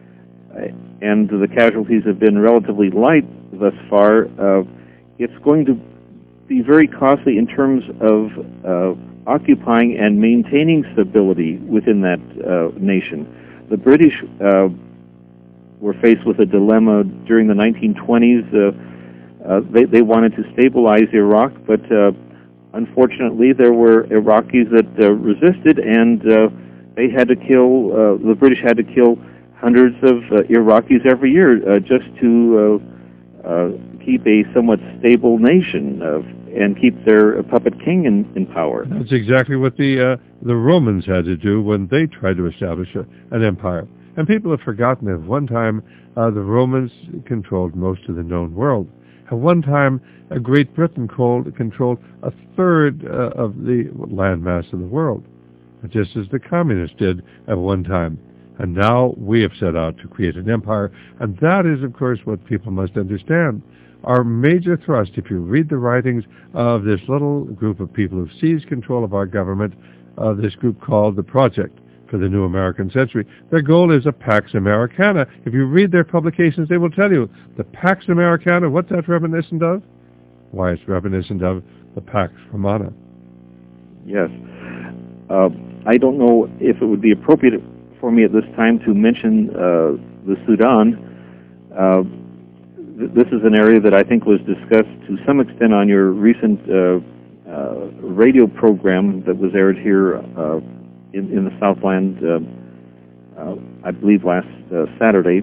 and the casualties have been relatively light thus far, uh, it's going to be very costly in terms of uh, occupying and maintaining stability within that uh, nation. The British uh, were faced with a dilemma during the nineteen twenties. Uh, Uh, they, they wanted to stabilize Iraq, but uh, unfortunately there were Iraqis that uh, resisted, and uh, they had to kill, uh, the British had to kill hundreds of uh, Iraqis every year uh, just to uh, uh, keep a somewhat stable nation uh, and keep their uh, puppet king in, in power. That's exactly what the, uh, the Romans had to do when they tried to establish a, an empire. And people have forgotten that at one time uh, the Romans controlled most of the known world. At one time, uh, Great Britain called, controlled a third uh, of the landmass of the world, just as the communists did at one time. And now we have set out to create an empire, and that is, of course, what people must understand. Our major thrust, if you read the writings of this little group of people who've seized control of our government, uh, this group called the Project for the New American Century, their goal is a Pax Americana. If you read their publications, they will tell you the Pax Americana, what's that reminiscent of? Why, it's reminiscent of the Pax Romana. Yes. Uh, I don't know if it would be appropriate for me at this time to mention uh, the Sudan. Uh, th- this is an area that I think was discussed to some extent on your recent uh, uh, radio program that was aired here uh, In, in the Southland, uh, uh, I believe last uh, Saturday.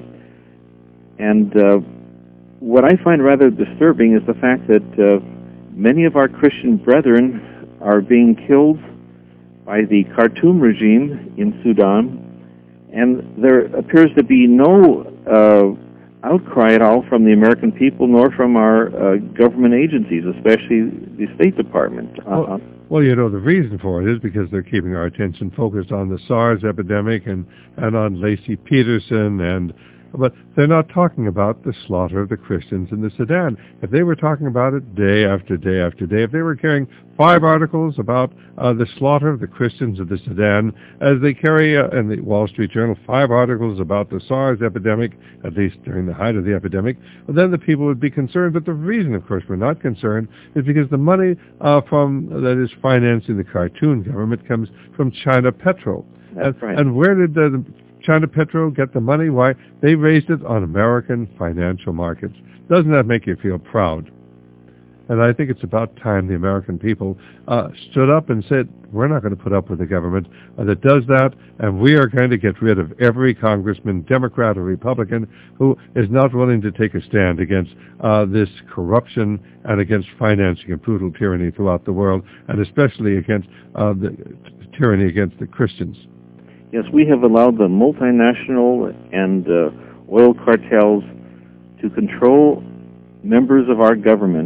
And uh, what I find rather disturbing is the fact that uh, many of our Christian brethren are being killed by the Khartoum regime in Sudan, and there appears to be no uh, outcry at all from the American people nor from our uh, government agencies, especially the State Department. Well, uh, Well, you know, the reason for it is because they're keeping our attention focused on the SARS epidemic and, and on Lacey Peterson, and but they're not talking about the slaughter of the Christians in the Sudan. If they were talking about it day after day after day, if they were carrying five articles about uh, the slaughter of the Christians of the Sudan, as they carry uh, in the Wall Street Journal five articles about the SARS epidemic, at least during the height of the epidemic, well, then the people would be concerned. But the reason, of course, we're not concerned is because the money uh, from that is financing the Khartoum government comes from China Petrol. That's and, right. And where did the China Petrol get the money? Why, they raised it on American financial markets. Doesn't that make you feel proud? And I think it's about time the American people uh, stood up and said, we're not going to put up with a government uh, that does that, and we are going to get rid of every congressman, Democrat or Republican, who is not willing to take a stand against uh, this corruption and against financing and brutal tyranny throughout the world, and especially against uh, the t- tyranny against the Christians. Yes, we have allowed the multinational and uh, oil cartels to control members of our government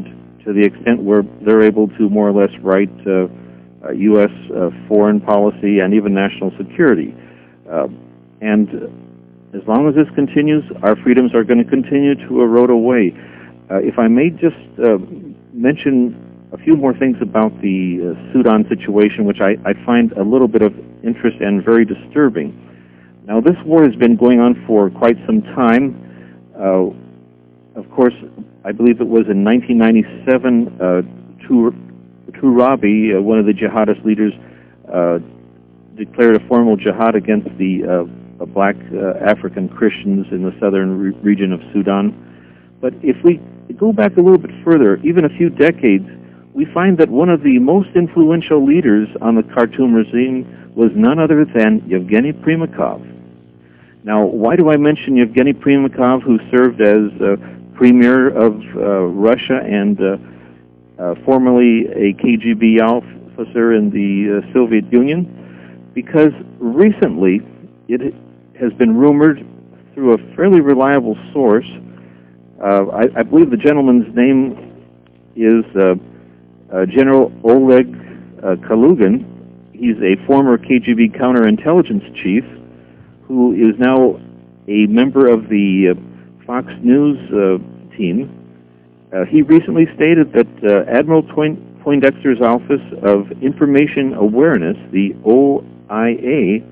to the extent where they're able to more or less write uh, uh, U S uh, foreign policy and even national security. Uh, and as long as this continues, our freedoms are going to continue to erode away. Uh, if I may just uh, mention a few more things about the uh, Sudan situation, which I, I find a little bit of interest and very disturbing. Now, this war has been going on for quite some time. Uh, of course, I believe it was in nineteen ninety-seven, uh, Turabi, uh, one of the jihadist leaders, uh, declared a formal jihad against the uh, black uh, African Christians in the southern re- region of Sudan. But if we go back a little bit further, even a few decades, we find that one of the most influential leaders on the Khartoum regime was none other than Yevgeny Primakov. Now, why do I mention Yevgeny Primakov, who served as uh, premier of uh, Russia and uh, uh, formerly a K G B officer in the uh, Soviet Union? Because recently it has been rumored through a fairly reliable source, uh, I, I believe the gentleman's name is uh, uh, General Oleg uh, Kalugin. He's a former K G B counterintelligence chief who is now a member of the uh, Fox News uh, team. Uh, he recently stated that uh, Admiral Poindexter's Office of Information Awareness, the O I A,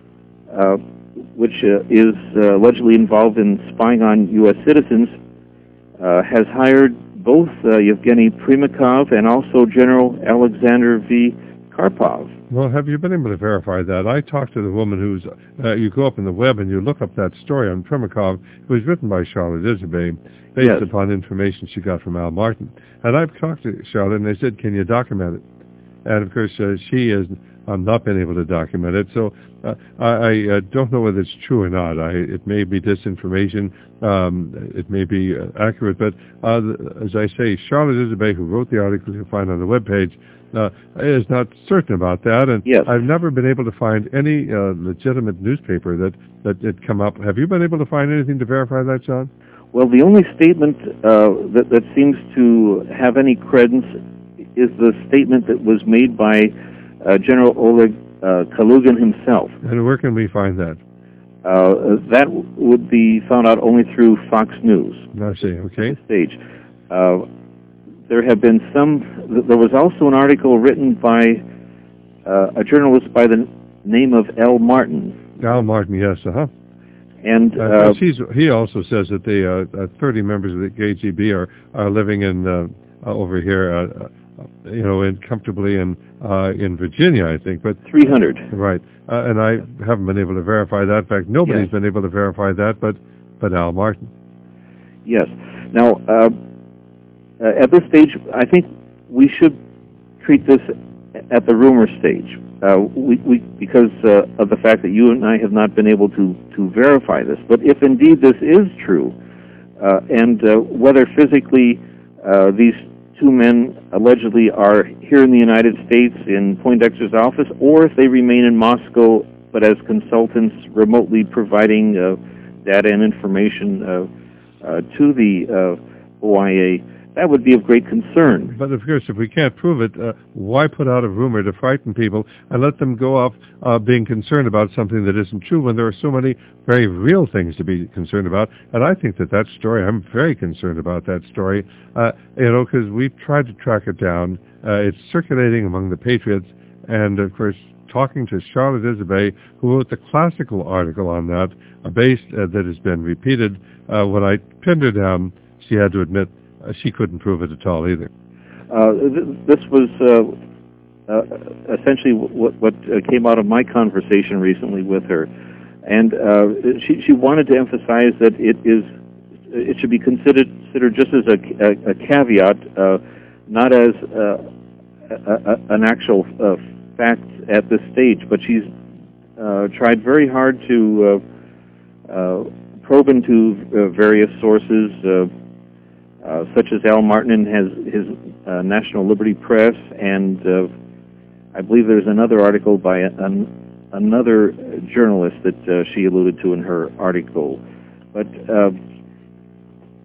uh, which uh, is uh, allegedly involved in spying on U S citizens, uh, has hired both uh, Yevgeny Primakov and also General Alexander V. Karpov. Well, have you been able to verify that? I talked to the woman who's, uh, you go up in the web and you look up that story on Primakov. It was written by Charlotte Isabey based yes. upon information she got from Al Martin. And I've talked to Charlotte and they said, can you document it? And of course, uh, she has um, not been able to document it. So uh, I, I uh, don't know whether it's true or not. I, it may be disinformation. Um, it may be uh, accurate. But uh, as I say, Charlotte Isabey, who wrote the article you'll find on the webpage, Uh, is not certain about that, and yes. I've never been able to find any uh, legitimate newspaper that, that had come up. Have you been able to find anything to verify that, John? Well, the only statement uh, that, that seems to have any credence is the statement that was made by uh, General Oleg uh, Kalugin himself. And where can we find that? Uh, that would be found out only through Fox News. I see, okay. At this stage. Uh, There have been some, there was also an article written by uh, a journalist by the name of Al Martin. Al Martin, yes, uh-huh. And uh, uh, he's, he also says that the uh, uh, thirty members of the K G B are, are living in uh, uh, over here, uh, uh, you know, in comfortably in uh, in Virginia, I think. But three hundred. Right. Uh, and I haven't been able to verify that. In fact, nobody's yes. been able to verify that but, but Al Martin. Yes. Now, uh, Uh, at this stage, I think we should treat this at the rumor stage, uh, we, we, because uh, of the fact that you and I have not been able to, to verify this. But if indeed this is true, uh, and uh, whether physically uh, these two men allegedly are here in the United States in Poindexter's office, or if they remain in Moscow but as consultants remotely providing uh, data and information uh, uh, to the uh, O I A, that would be of great concern. But of course, if we can't prove it, uh, why put out a rumor to frighten people and let them go off uh, being concerned about something that isn't true when there are so many very real things to be concerned about? And I think that that story, I'm very concerned about that story, uh, you know, because we've tried to track it down. Uh, it's circulating among the patriots, and of course, talking to Charlotte Isabey, who wrote the classical article on that, uh, based uh, that has been repeated. Uh, when I pinned her down, she had to admit Uh, she couldn't prove it at all either. Uh, th- this was uh, uh, essentially what, what uh, came out of my conversation recently with her, and uh, she, she wanted to emphasize that it is it should be considered considered just as a, a, a caveat, uh, not as uh, a, a, an actual uh, fact at this stage. But she's uh, tried very hard to uh, uh, probe into uh, various sources. Uh, Uh, such as Al Martin has his uh, National Liberty Press, and uh, I believe there's another article by an, another journalist that uh, she alluded to in her article. But uh,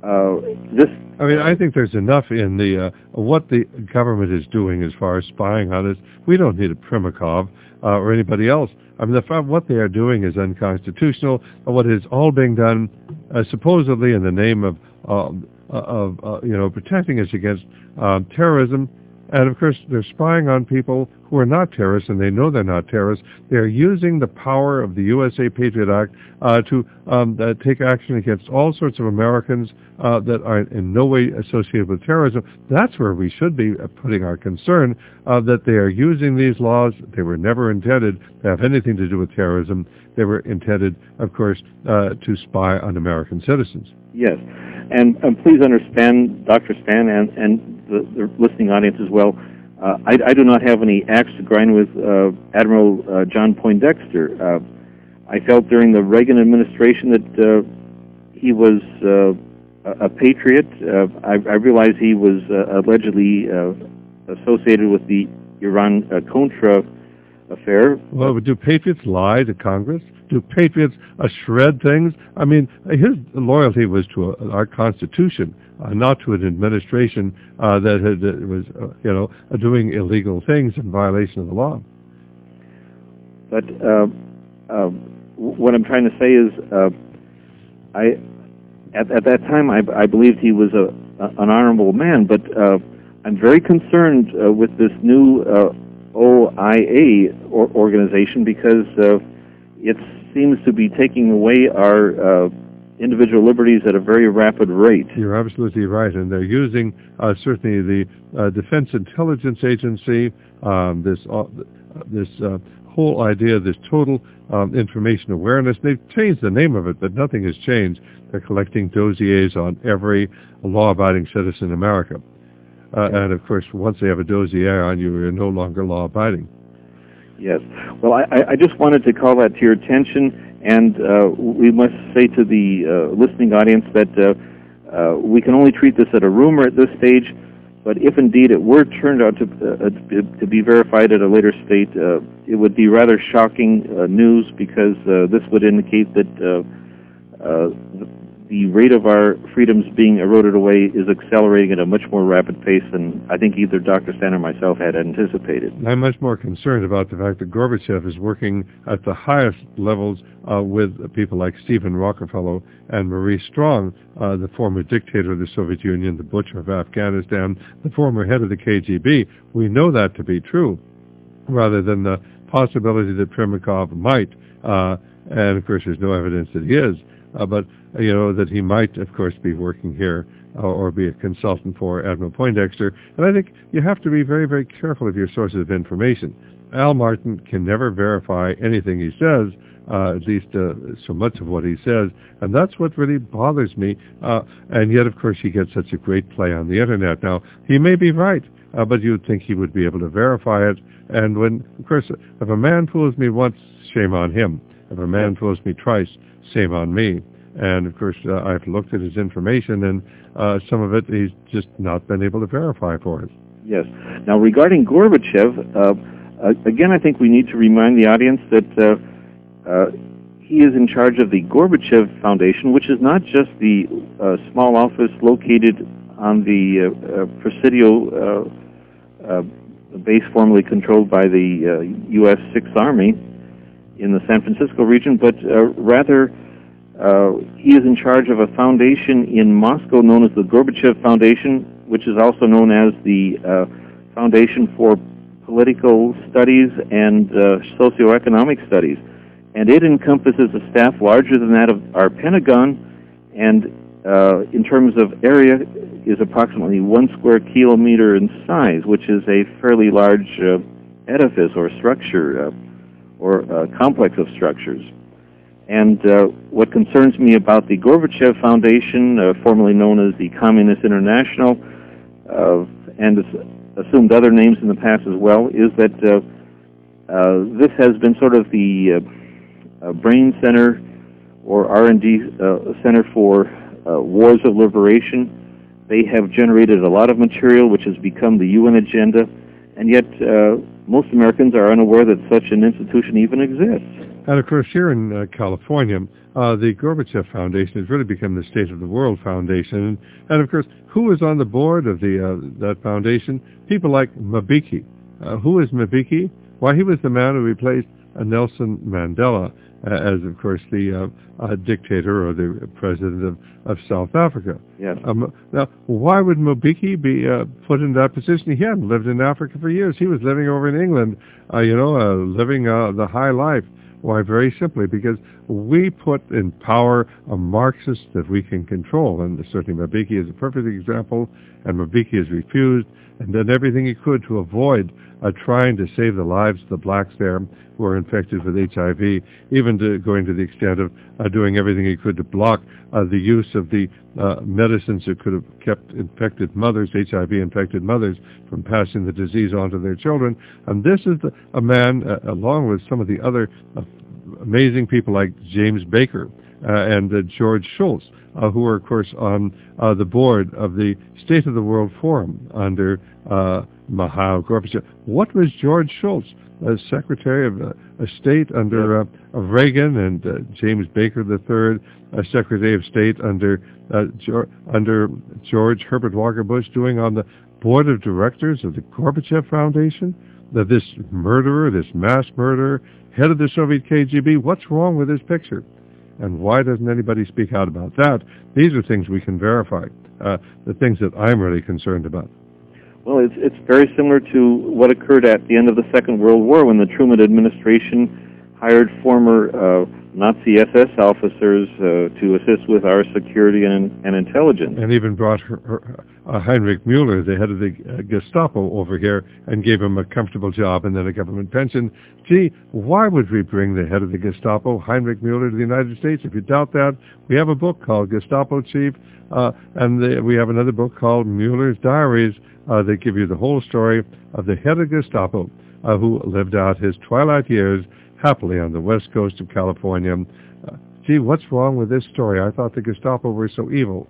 uh, this. I mean, I think there's enough in the uh, what the government is doing as far as spying on us. We don't need a Primakov uh, or anybody else. I mean, the, what they are doing is unconstitutional. What is all being done, uh, supposedly in the name of, uh, of uh, you know, protecting us against um, terrorism. And, of course, they're spying on people who are not terrorists, and they know they're not terrorists. They're using the power of the U S A Patriot Act uh, to um, uh, take action against all sorts of Americans uh, that are in no way associated with terrorism. That's where we should be putting our concern, uh, that they are using these laws. They were never intended to have anything to do with terrorism. They were intended, of course, uh, to spy on American citizens. Yes. And um, please understand, Doctor Stan, and, and the, the listening audience as well, uh, I, I do not have any axe to grind with uh, Admiral uh, John Poindexter. Uh, I felt during the Reagan administration that uh, he was uh, a, a patriot. Uh, I, I realize he was uh, allegedly uh, associated with the Iran-Contra affair. Well, do patriots lie to Congress? Do patriots uh, shred things? I mean, his loyalty was to a, our Constitution, uh, not to an administration uh, that had, uh, was, uh, you know, uh, doing illegal things in violation of the law. But uh, uh, what I'm trying to say is, uh, I at, at that time I, I believed he was a, a an honorable man. But uh, I'm very concerned uh, with this new uh, O I A or organization because uh, it seems to be taking away our uh, individual liberties at a very rapid rate. You're absolutely right, and they're using uh, certainly the uh, Defense Intelligence Agency, um, this uh, this uh, whole idea, this total um, information awareness. They've changed the name of it, but nothing has changed. They're collecting dossiers on every law-abiding citizen in America. Uh, and, of course, once they have a dossier on you, you're no longer law-abiding. Yes. Well, I, I just wanted to call that to your attention, and uh, we must say to the uh, listening audience that uh, uh, we can only treat this at a rumor at this stage, but if indeed it were turned out to, uh, to be verified at a later state, uh, it would be rather shocking uh, news because uh, this would indicate that uh, uh, the rate of our freedoms being eroded away is accelerating at a much more rapid pace than I think either Doctor Stan or myself had anticipated. I'm much more concerned about the fact that Gorbachev is working at the highest levels uh, with people like Stephen Rockefeller and Maurice Strong, uh, the former dictator of the Soviet Union, the butcher of Afghanistan, the former head of the K G B. We know that to be true, rather than the possibility that Primakov might, uh, and of course there's no evidence that he is, uh, but you know, that he might, of course, be working here uh, or be a consultant for Admiral Poindexter. And I think you have to be very, very careful of your sources of information. Al Martin can never verify anything he says, uh, at least uh, so much of what he says, and that's what really bothers me. Uh, and yet, of course, he gets such a great play on the Internet. Now, he may be right, uh, but you'd think he would be able to verify it. And when, of course, if a man fools me once, shame on him. If a man fools me twice, shame on me. And, of course, uh, I've looked at his information, and uh, some of it he's just not been able to verify for us. Yes. Now, regarding Gorbachev, uh, uh, again, I think we need to remind the audience that uh, uh, he is in charge of the Gorbachev Foundation, which is not just the uh, small office located on the uh, uh, Presidio uh, uh, base formerly controlled by the uh, U S Sixth Army in the San Francisco region, but uh, rather Uh, he is in charge of a foundation in Moscow known as the Gorbachev Foundation, which is also known as the uh, Foundation for Political Studies and uh, Socioeconomic Studies. And it encompasses a staff larger than that of our Pentagon, and uh, in terms of area is approximately one square kilometer in size, which is a fairly large uh, edifice or structure uh, or uh, complex of structures. And uh, what concerns me about the Gorbachev Foundation, uh, formerly known as the Communist International, uh, and assumed other names in the past as well, is that uh, uh, this has been sort of the uh, uh, brain center or R and D uh, center for uh, wars of liberation. They have generated a lot of material which has become the U N agenda, and yet uh, most Americans are unaware that such an institution even exists. And of course, here in uh, California, uh, the Gorbachev Foundation has really become the State of the World Foundation. And, and of course, who is on the board of the uh, that foundation? People like Mbeki. Uh, who is Mbeki? Why, he was the man who replaced uh, Nelson Mandela uh, as, of course, the uh, uh, dictator or the president of, of South Africa. Yes. Um, now, why would Mbeki be uh, put in that position? He hadn't lived in Africa for years. He was living over in England, uh, you know, uh, living uh, the high life. Why? Very simply, because we put in power a Marxist that we can control, and certainly Mbeki is a perfect example, and Mbeki has refused and done everything he could to avoid uh, trying to save the lives of the blacks there who are infected with H I V, even to going to the extent of uh, doing everything he could to block uh, the use of the uh, medicines that could have kept infected mothers, H I V-infected mothers, from passing the disease on to their children. And this is the, a man, uh, along with some of the other uh, amazing people like James Baker uh, and uh, George Shultz, uh, who are, of course, on uh, the board of the State of the World Forum under uh, Mikhail Gorbachev. What was George Shultz, as Secretary of uh, State under uh, of Reagan, and uh, James Baker the third, uh, Secretary of State under uh, George, under George Herbert Walker Bush, doing on the board of directors of the Gorbachev Foundation? That this murderer, this mass murderer, head of the Soviet K G B, what's wrong with this picture? And why doesn't anybody speak out about that? These are things we can verify, uh, the things that I'm really concerned about. Well, it's it's very similar to what occurred at the end of the Second World War when the Truman administration hired former uh, Nazi S S officers uh, to assist with our security and, and intelligence. And even brought her, her, uh, Heinrich Müller, the head of the uh, Gestapo, over here and gave him a comfortable job and then a government pension. Gee, why would we bring the head of the Gestapo, Heinrich Müller, to the United States? If you doubt that, we have a book called Gestapo Chief, uh, and the, we have another book called Mueller's Diaries. Uh, they give you the whole story of the head of Gestapo, uh, who lived out his twilight years happily on the west coast of California. Uh, gee, what's wrong with this story? I thought the Gestapo were so evil.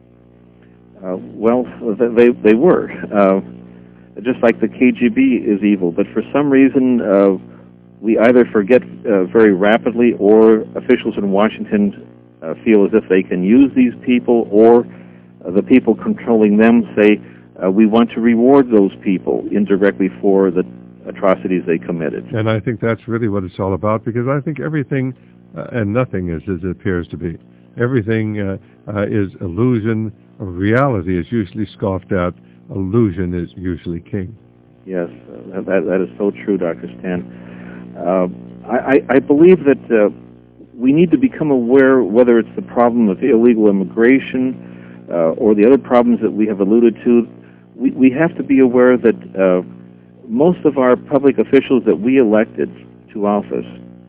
Uh, well, they they were. Uh, just like the K G B is evil, but for some reason uh, we either forget uh, very rapidly, or officials in Washington uh, feel as if they can use these people, or uh, the people controlling them say, uh, we want to reward those people indirectly for the atrocities they committed. And I think that's really what it's all about, because I think everything uh, and nothing is as it appears to be. Everything uh, uh, is illusion. Reality is usually scoffed at. Illusion is usually king. Yes, uh, that, that is so true, Doctor Stan. Uh, I, I believe that uh, we need to become aware, whether it's the problem of illegal immigration uh, or the other problems that we have alluded to, we, we have to be aware that uh, most of our public officials that we elected to office,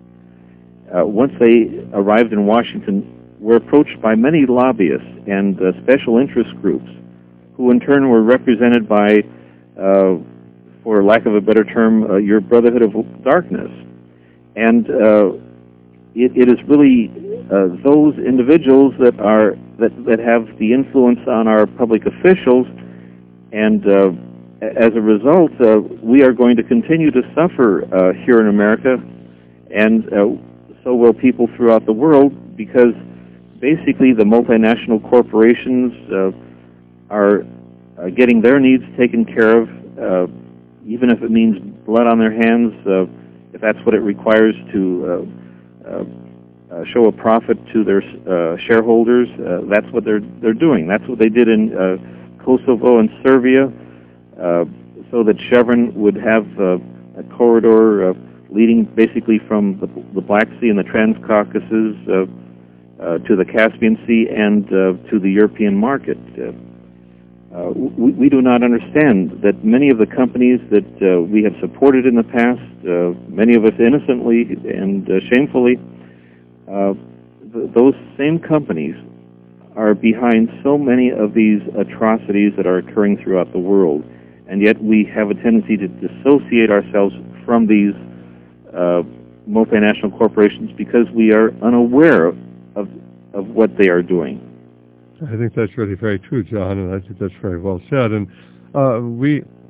uh, once they arrived in Washington, were approached by many lobbyists and uh, special interest groups, who in turn were represented by, uh, for lack of a better term, uh, your Brotherhood of Darkness. And uh, it, it is really uh, those individuals that are that, that have the influence on our public officials, and uh, as a result, uh, we are going to continue to suffer uh, here in America, and uh, so will people throughout the world, because basically the multinational corporations uh, are uh, getting their needs taken care of, uh, even if it means blood on their hands, uh, if that's what it requires to uh, uh, uh, show a profit to their uh, shareholders. Uh, that's what they're they're doing. That's what they did in uh, Kosovo and Serbia, uh, so that Chevron would have uh, a corridor uh, leading basically from the, the Black Sea and the Trans-Caucasus uh, uh, to the Caspian Sea and uh, to the European market. Uh, uh, we, we do not understand that many of the companies that uh, we have supported in the past, uh, many of us innocently and uh, shamefully, uh, th- those same companies are behind so many of these atrocities that are occurring throughout the world. And yet we have a tendency to dissociate ourselves from these uh, multinational corporations because we are unaware of, of what they are doing. I think that's really very true, John, and I think that's very well said. And uh, we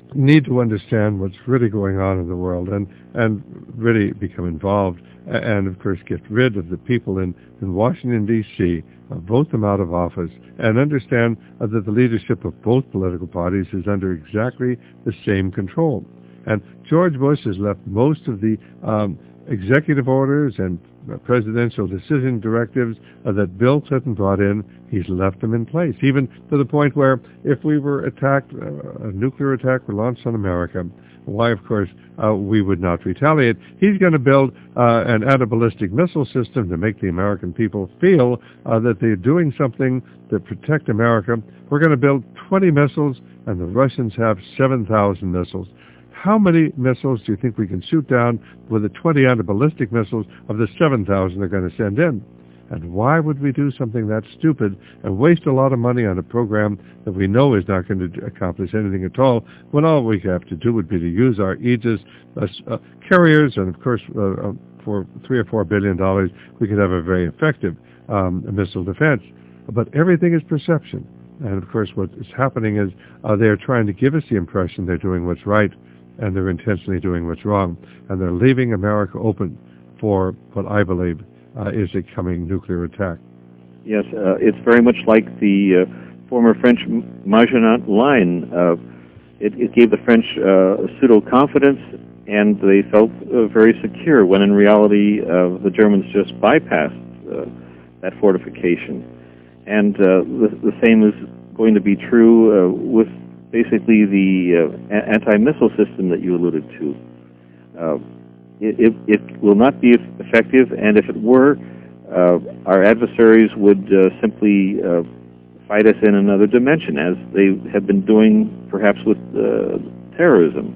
need to understand what's really going on in the world and, and really become involved and, of course, get rid of the people in, in Washington, D C, uh, vote them out of office, and understand uh, that the leadership of both political parties is under exactly the same control. And George Bush has left most of the um, executive orders and presidential decision directives uh, that Bill Clinton brought in. He's left them in place, even to the point where if we were attacked, uh, a nuclear attack were launched on America, why, of course, uh, we would not retaliate. He's going to build uh, an anti-ballistic missile system to make the American people feel uh, that they're doing something to protect America. We're going to build twenty missiles, and the Russians have seven thousand missiles. How many missiles do you think we can shoot down with the twenty anti-ballistic missiles of the seven thousand they're going to send in? And why would we do something that stupid and waste a lot of money on a program that we know is not going to accomplish anything at all, when all we have to do would be to use our Aegis uh, uh, carriers, and of course uh, uh, for three or four billion dollars we could have a very effective um, missile defense. But everything is perception. And of course what is happening is uh, they're trying to give us the impression they're doing what's right, and they're intentionally doing what's wrong. And they're leaving America open for what I believe uh, is a coming nuclear attack. Yes, uh, it's very much like the uh, former French Maginot Line. Uh, it, it gave the French uh, pseudo-confidence, and they felt uh, very secure, when in reality uh, the Germans just bypassed uh, that fortification. And uh, the, the same is going to be true uh, with basically the uh, anti-missile system that you alluded to. Uh, it, it, it will not be effective, and if it were, uh, our adversaries would uh, simply uh, fight us in another dimension, as they have been doing perhaps with uh, terrorism.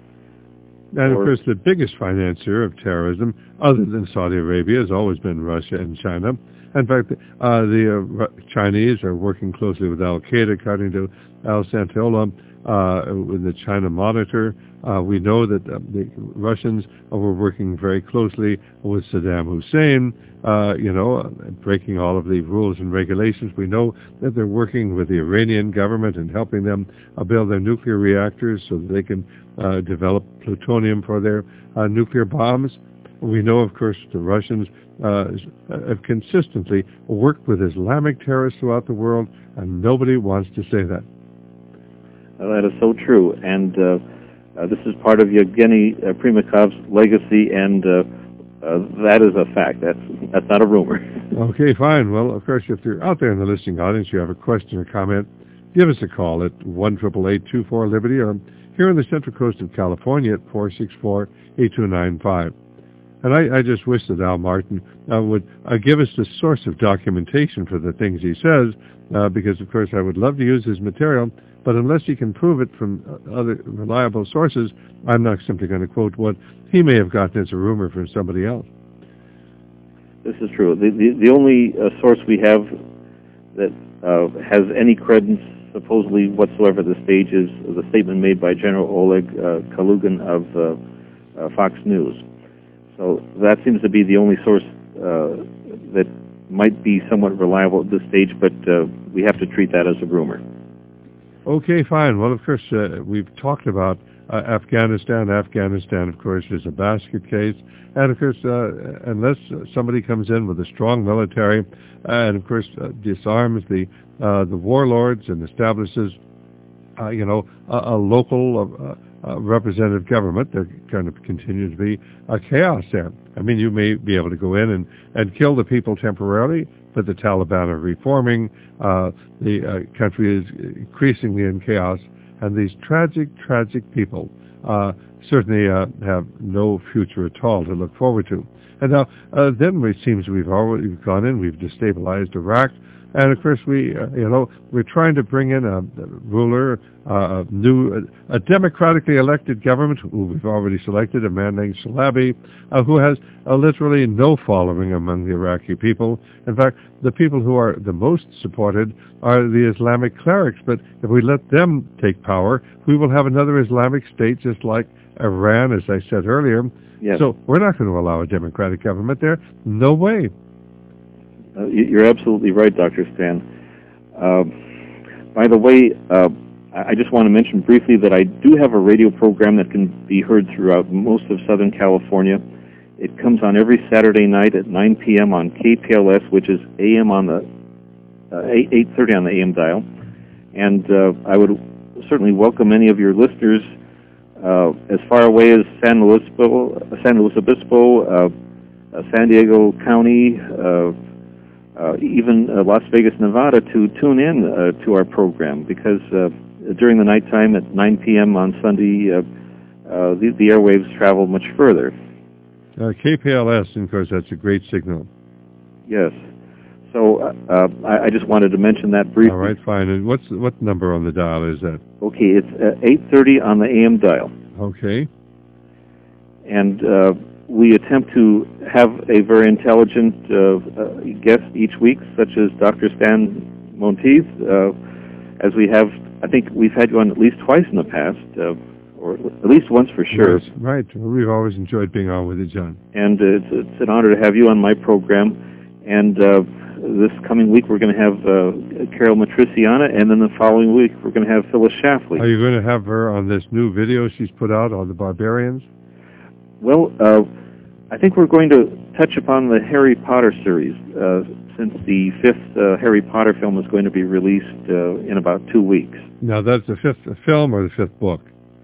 And of course, the biggest financier of terrorism, other than Saudi Arabia, has always been Russia and China. In fact, uh, the uh, Chinese are working closely with Al-Qaeda, according to Al Santola uh, in the China Monitor. Uh, we know that uh, the Russians uh, were working very closely with Saddam Hussein, uh, you know, uh, breaking all of the rules and regulations. We know that they're working with the Iranian government and helping them uh, build their nuclear reactors so that they can uh, develop plutonium for their uh, nuclear bombs. We know, of course, the Russians uh, have consistently worked with Islamic terrorists throughout the world, and nobody wants to say that. Uh, that is so true, and uh, uh, this is part of Yevgeny uh, Primakov's legacy, and uh, uh, that is a fact. That's that's not a rumor. Okay, fine. Well, of course, if you're out there in the listening audience, you have a question or comment, give us a call at one eight eight eight, two four, Liberty, or here on the Central Coast of California at four six four, eight two nine five. And I, I just wish that Al Martin uh, would uh, give us the source of documentation for the things he says, uh, because, of course, I would love to use his material, but unless he can prove it from uh, other reliable sources, I'm not simply going to quote what he may have gotten as a rumor from somebody else. This is true. The, the, the only uh, source we have that uh, has any credence, supposedly whatsoever, the stage is the statement made by General Oleg uh, Kalugin of uh, uh, Fox News. So that seems to be the only source uh, that might be somewhat reliable at this stage, but uh, we have to treat that as a rumor. Okay, fine. Well, of course, uh, we've talked about uh, Afghanistan. Afghanistan, of course, is a basket case. And, of course, uh, unless somebody comes in with a strong military and, of course, uh, disarms the uh, the warlords and establishes, uh, you know, a, a local uh, Uh, representative government, there going to continue to be a chaos there. I mean, you may be able to go in and, and kill the people temporarily, but the Taliban are reforming. Uh, the uh, country is increasingly in chaos, and these tragic, tragic people uh, certainly uh, have no future at all to look forward to. And now, uh, then it seems we've already gone in, we've destabilized Iraq. And, of course, we, uh, you know, we're trying to bring in a, a ruler, uh, a new, a, a democratically elected government, who we've already selected, a man named Shalabi, uh, who has uh, literally no following among the Iraqi people. In fact, the people who are the most supported are the Islamic clerics. But if we let them take power, we will have another Islamic state just like Iran, as I said earlier. Yes. So we're not going to allow a democratic government there. No way. Uh, you're absolutely right, Doctor Stan. Uh, by the way, uh, I just want to mention briefly that I do have a radio program that can be heard throughout most of Southern California. It comes on every Saturday night at nine p.m. on K P L S, which is A M on the uh, eight thirty on the A M dial. And uh, I would certainly welcome any of your listeners uh, as far away as San Luis Obispo, San Luis Obispo, uh, uh, San Diego County, uh, uh, even uh, Las Vegas, Nevada, to tune in uh, to our program, because uh, during the nighttime at nine p.m. on Sunday, uh, uh, the, the airwaves travel much further. Uh, K P L S, of course, that's a great signal. Yes. So uh, I, I just wanted to mention that briefly. All right, fine. And what's what number on the dial is that? Okay, it's uh, eight thirty on the A M dial. Okay. And uh, we attempt to have a very intelligent uh, uh, guest each week, such as Doctor Stan Monteith, uh, as we have. I think we've had you on at least twice in the past, uh, or at least once for sure. Yes, right. We've always enjoyed being on with you, John. And uh, it's, it's an honor to have you on my program. And uh, this coming week we're going to have uh, Carol Matriciana, and then the following week we're going to have Phyllis Schlafly. Are you going to have her on this new video she's put out on the Barbarians? Well, uh, I think we're going to touch upon the Harry Potter series, uh, since the fifth uh, Harry Potter film is going to be released uh, in about two weeks. Now, that's the fifth film or the fifth book?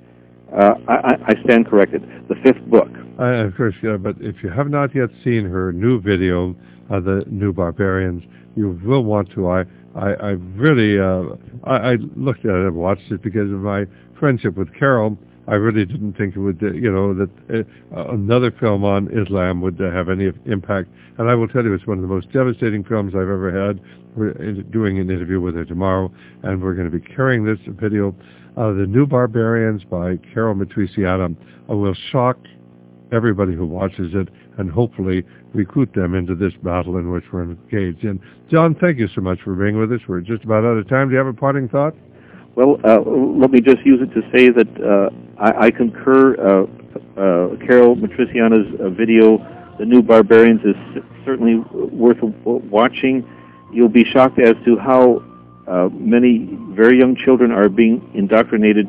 Uh, I, I stand corrected. The fifth book. Uh, of course, yeah, but if you have not yet seen her new video of the new Barbarians, you will want to. I, I, I really, uh, I, I looked at it and watched it because of my friendship with Carol. I really didn't think it would, uh, you know, that uh, another film on Islam would uh, have any impact. And I will tell you, it's one of the most devastating films I've ever had. We're doing an interview with her tomorrow, and we're going to be carrying this video, uh, The New Barbarians by Carol Matriciana. Uh, will shock everybody who watches it and hopefully recruit them into this battle in which we're engaged in. John, thank you so much for being with us. We're just about out of time. Do you have a parting thought? Well, uh, let me just use it to say that uh, I, I concur. Uh, uh, Carol Matriciana's uh, video, The New Barbarians, is certainly worth watching. You'll be shocked as to how uh, many very young children are being indoctrinated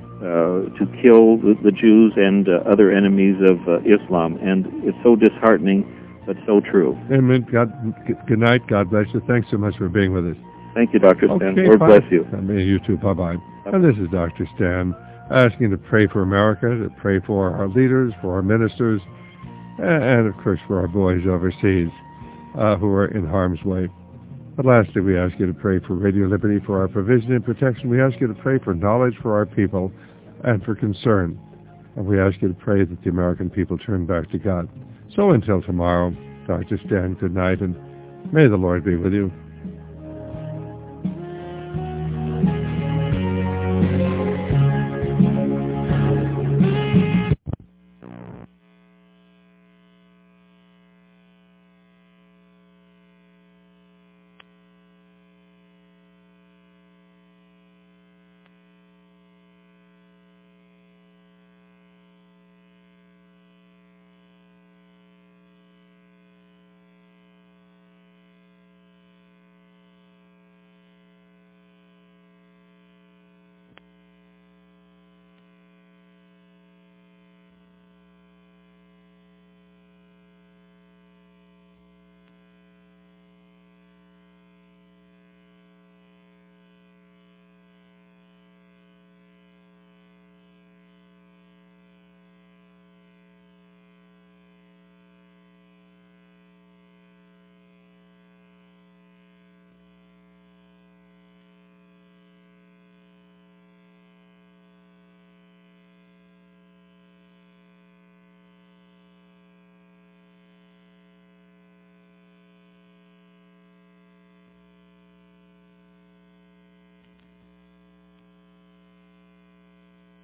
uh, to kill the, the Jews and uh, other enemies of uh, Islam. And it's so disheartening, but so true. Amen. God, good night. God bless you. Thanks so much for being with us. Thank you, Doctor Stan. Okay, Lord bye. bless you. I mean, you too. Bye-bye. And this is Doctor Stan, asking to pray for America, to pray for our leaders, for our ministers, and, of course, for our boys overseas uh, who are in harm's way. But lastly, we ask you to pray for Radio Liberty, for our provision and protection. We ask you to pray for knowledge for our people and for concern. And we ask you to pray that the American people turn back to God. So until tomorrow, Doctor Stan, good night, and may the Lord be with you.